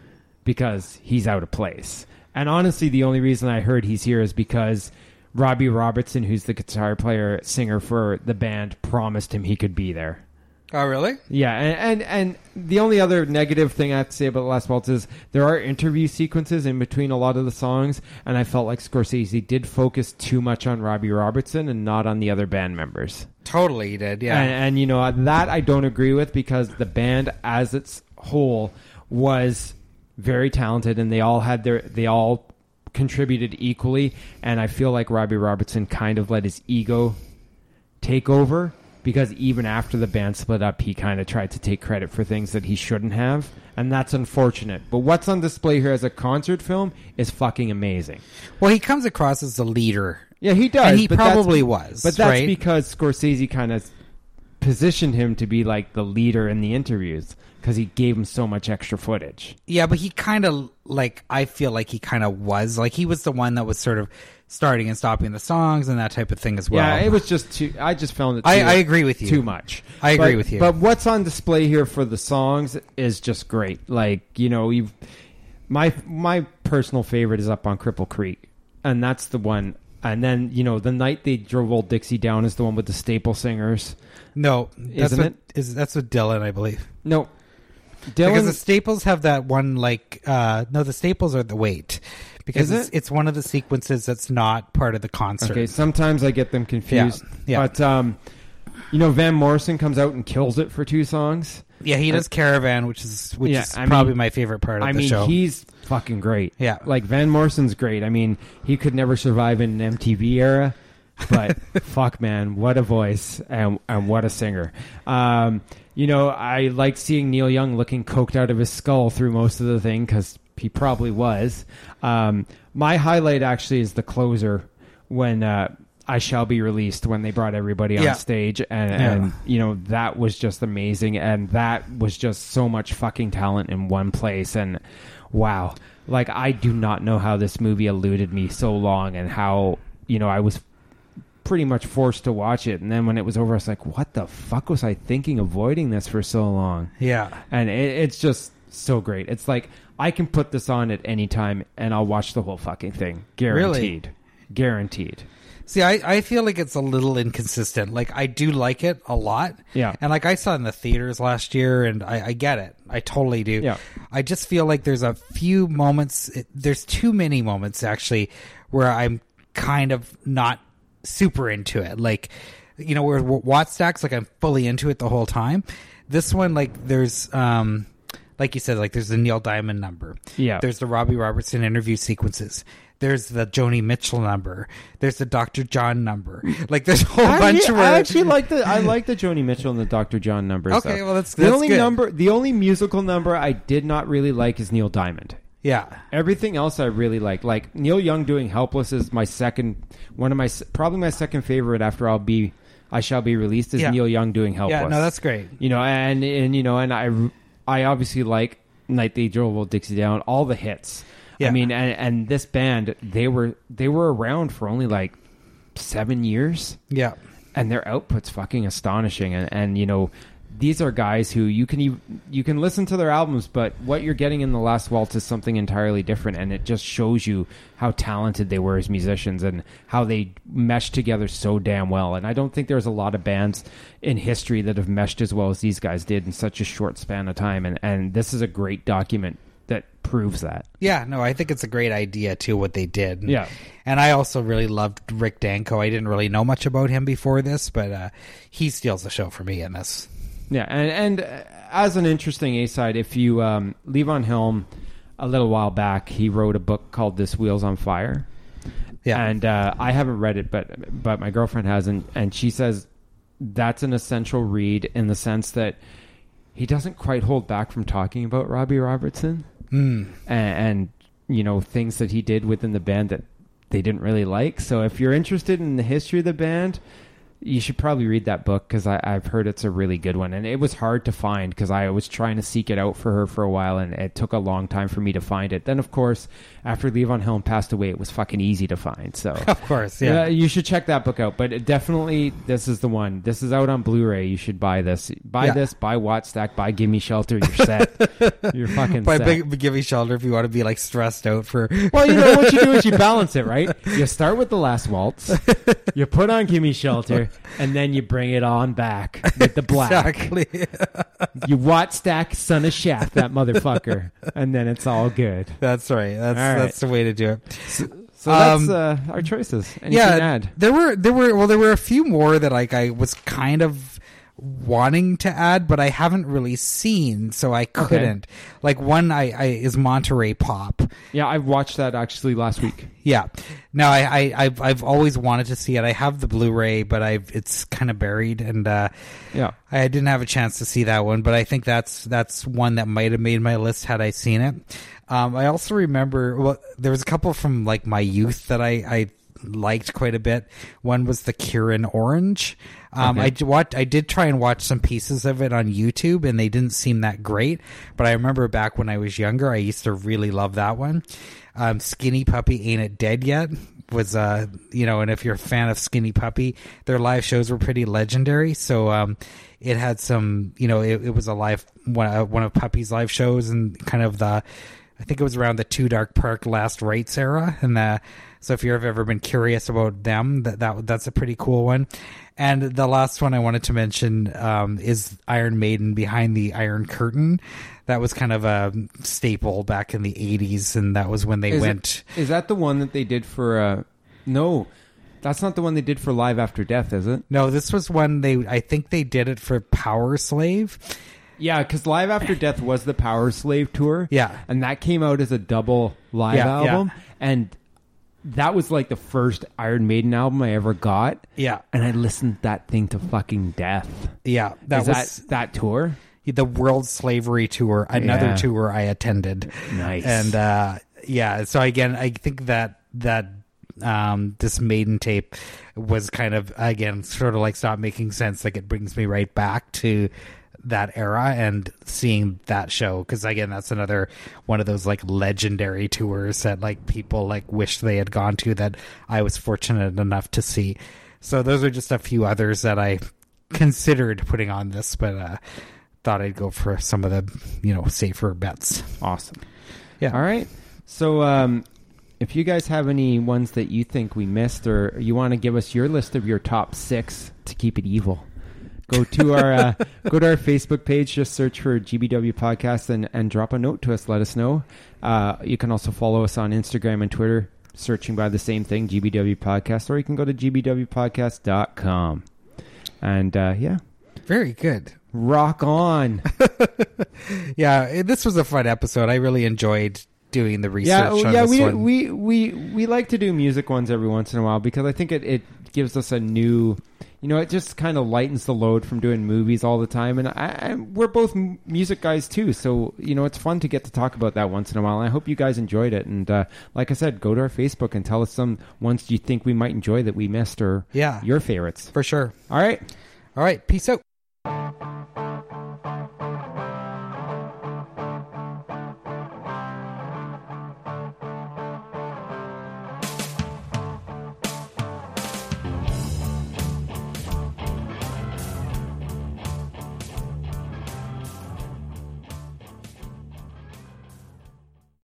because he's out of place. And honestly, the only reason I heard he's here is because Robbie Robertson, who's the guitar player, singer for the band, promised him he could be there. Oh, really? Yeah, and, and, and the only other negative thing I have to say about The Last Waltz is there are interview sequences in between a lot of the songs, and I felt like Scorsese did focus too much on Robbie Robertson and not on the other band members. Totally, he did, yeah. And, and you know, that I don't agree with, because the band as its whole was very talented, and they all had their they all contributed equally, and I feel like Robbie Robertson kind of let his ego take over, because even after the band split up, he kind of tried to take credit for things that he shouldn't have, and that's unfortunate. But what's on display here as a concert film is fucking amazing. Well, he comes across as the leader. Yeah, he does. And he but probably that's- was, But that's right? because Scorsese kind of positioned him to be like the leader in the interviews, because he gave him so much extra footage. Yeah, but he kind of, like, I feel like he kind of was. Like, he was the one that was sort of starting and stopping the songs and that type of thing as well. Yeah, it was just too... I just found it too, I- I agree with you. too much. I agree But- with you. But what's on display here for the songs is just great. Like, you know, you've... My, my personal favorite is Up on Cripple Creek, and that's the one... And then, you know, The Night They Drove Old Dixie Down is the one with the Staple Singers. No, that's Isn't what, it? Is, that's what Dylan, I believe. No. Because the Dylan... Staples have that one, like, uh, no, the Staples are the Wait. Because Is it's, it? it's one of the sequences that's not part of the concert. Okay, sometimes I get them confused. Yeah, yeah. But, um, you know, Van Morrison comes out and kills it for two songs. Yeah, he does Caravan, which is which Yeah, is I probably mean- my favorite part of I the mean, show. he's fucking great. Yeah. Like, Van Morrison's great. I mean, he could never survive in an M T V era, but fuck, man, what a voice and, and what a singer. Um, you know, I like seeing Neil Young looking coked out of his skull through most of the thing, because he probably was. Um, my highlight actually is the closer when uh, I Shall Be Released when they brought everybody on Yeah. stage, and, Yeah. and you know that was just amazing, and that was just so much fucking talent in one place, and wow, like I do not know how this movie eluded me so long, and how you know I was pretty much forced to watch it, and then when it was over, I was like, what the fuck was I thinking, avoiding this for so long? Yeah. And it, it's just so great. It's like I can put this on at any time, and I'll watch the whole fucking thing, guaranteed, guaranteed. See, I, I feel like it's a little inconsistent. Like, I do like it a lot. Yeah. And, like, I saw it in the theaters last year, and I, I get it. I totally do. Yeah. I just feel like there's a few moments, it, there's too many moments, actually, where I'm kind of not super into it. Like, you know, where Wattstax, like, I'm fully into it the whole time. This one, like, there's... um like you said, like, there's the Neil Diamond number. Yeah. There's the Robbie Robertson interview sequences. There's the Joni Mitchell number. There's the Doctor John number. Like, there's a whole I bunch actually, of where... I actually like the I like the Joni Mitchell and the Doctor John numbers. Okay, though. well, that's- the that's only good. number. The only musical number I did not really like is Neil Diamond. Yeah. Everything else I really like. Like Neil Young doing "Helpless" is my second, one of my probably my second favorite after I'll be, I Shall Be Released is Yeah. Neil Young doing "Helpless." Yeah, no, that's great. You know, and and you know, and I I obviously like Night They Drove Dixie Down, all the hits. Yeah. I mean, and, and this band, they were they were around for only like seven years, Yeah. and their output's fucking astonishing. And, and you know, these are guys who you can ev- you can listen to their albums, but what you're getting in The Last Waltz is something entirely different, and it just shows you how talented they were as musicians and how they meshed together so damn well. And I don't think there's a lot of bands in history that have meshed as well as these guys did in such a short span of time. And and this is a great document that proves that. Yeah, no, I think it's a great idea, too, what they did. Yeah. And I also really loved Rick Danko. I didn't really know much about him before this, but uh, he steals the show for me in this. Yeah, and and uh, as an interesting A-side, if you um, Levon Helm, a little while back, he wrote a book called "This Wheel's on Fire." Yeah. And uh, I haven't read it, but but my girlfriend has, and, and she says that's an essential read in the sense that he doesn't quite hold back from talking about Robbie Robertson Mm. and, and you know things that he did within the band that they didn't really like. So if you're interested in the history of the band, you should probably read that book, because I've heard it's a really good one. And it was hard to find because I was trying to seek it out for her for a while, and it took a long time for me to find it. Then, of course, after Levon Helm passed away, it was fucking easy to find. So, Of course, yeah. Uh, you should check that book out. But it definitely, this is the one. This is out on Blu-ray. You should buy this. Buy Yeah. this, buy Wattstack, buy Gimme Shelter. You're set. You're fucking By set. big, give me shelter if you want to be like stressed out for. Well, you know what you do is you balance it, right? You start with The Last Waltz, you put on Gimme Shelter, and then you bring it on back with the black. Exactly. You Wattstack Son of Shaft that motherfucker, and then it's all good. That's right. That's All right. that's the way to do it. So that's Um, uh, our choices. Anything yeah, to add? there were there were well there were a few more that like I was kind of wanting to add, but I haven't really seen, so I couldn't. Like one I, I is Monterey Pop. Yeah, I watched that actually last week. Yeah. No, I, I I've I've always wanted to see it. I have the Blu-ray, but I've it's kind of buried, and uh, Yeah. I didn't have a chance to see that one. But I think that's that's one that might have made my list had I seen it. Um, I also remember well, there was a couple from like my youth that I I liked quite a bit. One was the Cure in Orange. Um, Okay. I d- watched, I did try and watch some pieces of it on YouTube, and they didn't seem that great. But I remember back when I was younger, I used to really love that one. Um, Skinny Puppy Ain't It Dead Yet was, uh, you know, and if you're a fan of Skinny Puppy, their live shows were pretty legendary. So um, it had some, you know, it, it was a live one, uh, one of Puppy's live shows, and kind of the, I think it was around the Two Dark Park Last Rites era, and the. So if you've ever been curious about them, that, that that's a pretty cool one. And the last one I wanted to mention um, is Iron Maiden Behind the Iron Curtain. That was kind of a staple back in the eighties, and that was when they Is went... It, is that the one that they did for... Uh, no, that's not the one they did for Live After Death, is it? No, this was one they... I think they did it for Power Slave. Yeah, because Live After Death was the Power Slave tour. Yeah. And that came out as a double live Yeah, album. yeah. And that was like the first Iron Maiden album I ever got. Yeah. And I listened to that thing to fucking death. Yeah, that Is was that, that tour? the World Slavery Tour, another Yeah. tour I attended. Nice. And uh, yeah, so again, I think that that um, this Maiden tape was kind of, again, sort of like Stop Making Sense. Like, it brings me right back to that era and seeing that show, because again, that's another one of those like legendary tours that like people like wish they had gone to, that I was fortunate enough to see. So those are just a few others that I considered putting on this, but uh thought I'd go for some of the, you know, safer bets. Awesome. Yeah. All right. So um if you guys have any ones that you think we missed, or you want to give us your list of your top six to keep it evil, go to our uh, go to our Facebook page, just search for G B W Podcast and, and drop a note to us. Let us know. Uh, you can also follow us on Instagram and Twitter, searching by the same thing, G B W Podcast, or you can go to g b w podcast dot com. And uh, yeah. Very good. Rock on. Yeah, this was a fun episode. I really enjoyed doing the research yeah, on yeah, this we, one. we we we like to do music ones every once in a while, because I think it, it gives us a new, you know, it just kind of lightens the load from doing movies all the time. And I, I, we're both m- music guys too, so you know, it's fun to get to talk about that once in a while. And I hope you guys enjoyed it. And uh, like I said, go to our Facebook and tell us some ones you think we might enjoy that we missed, or Yeah. your favorites For sure. All right. All right. Peace out.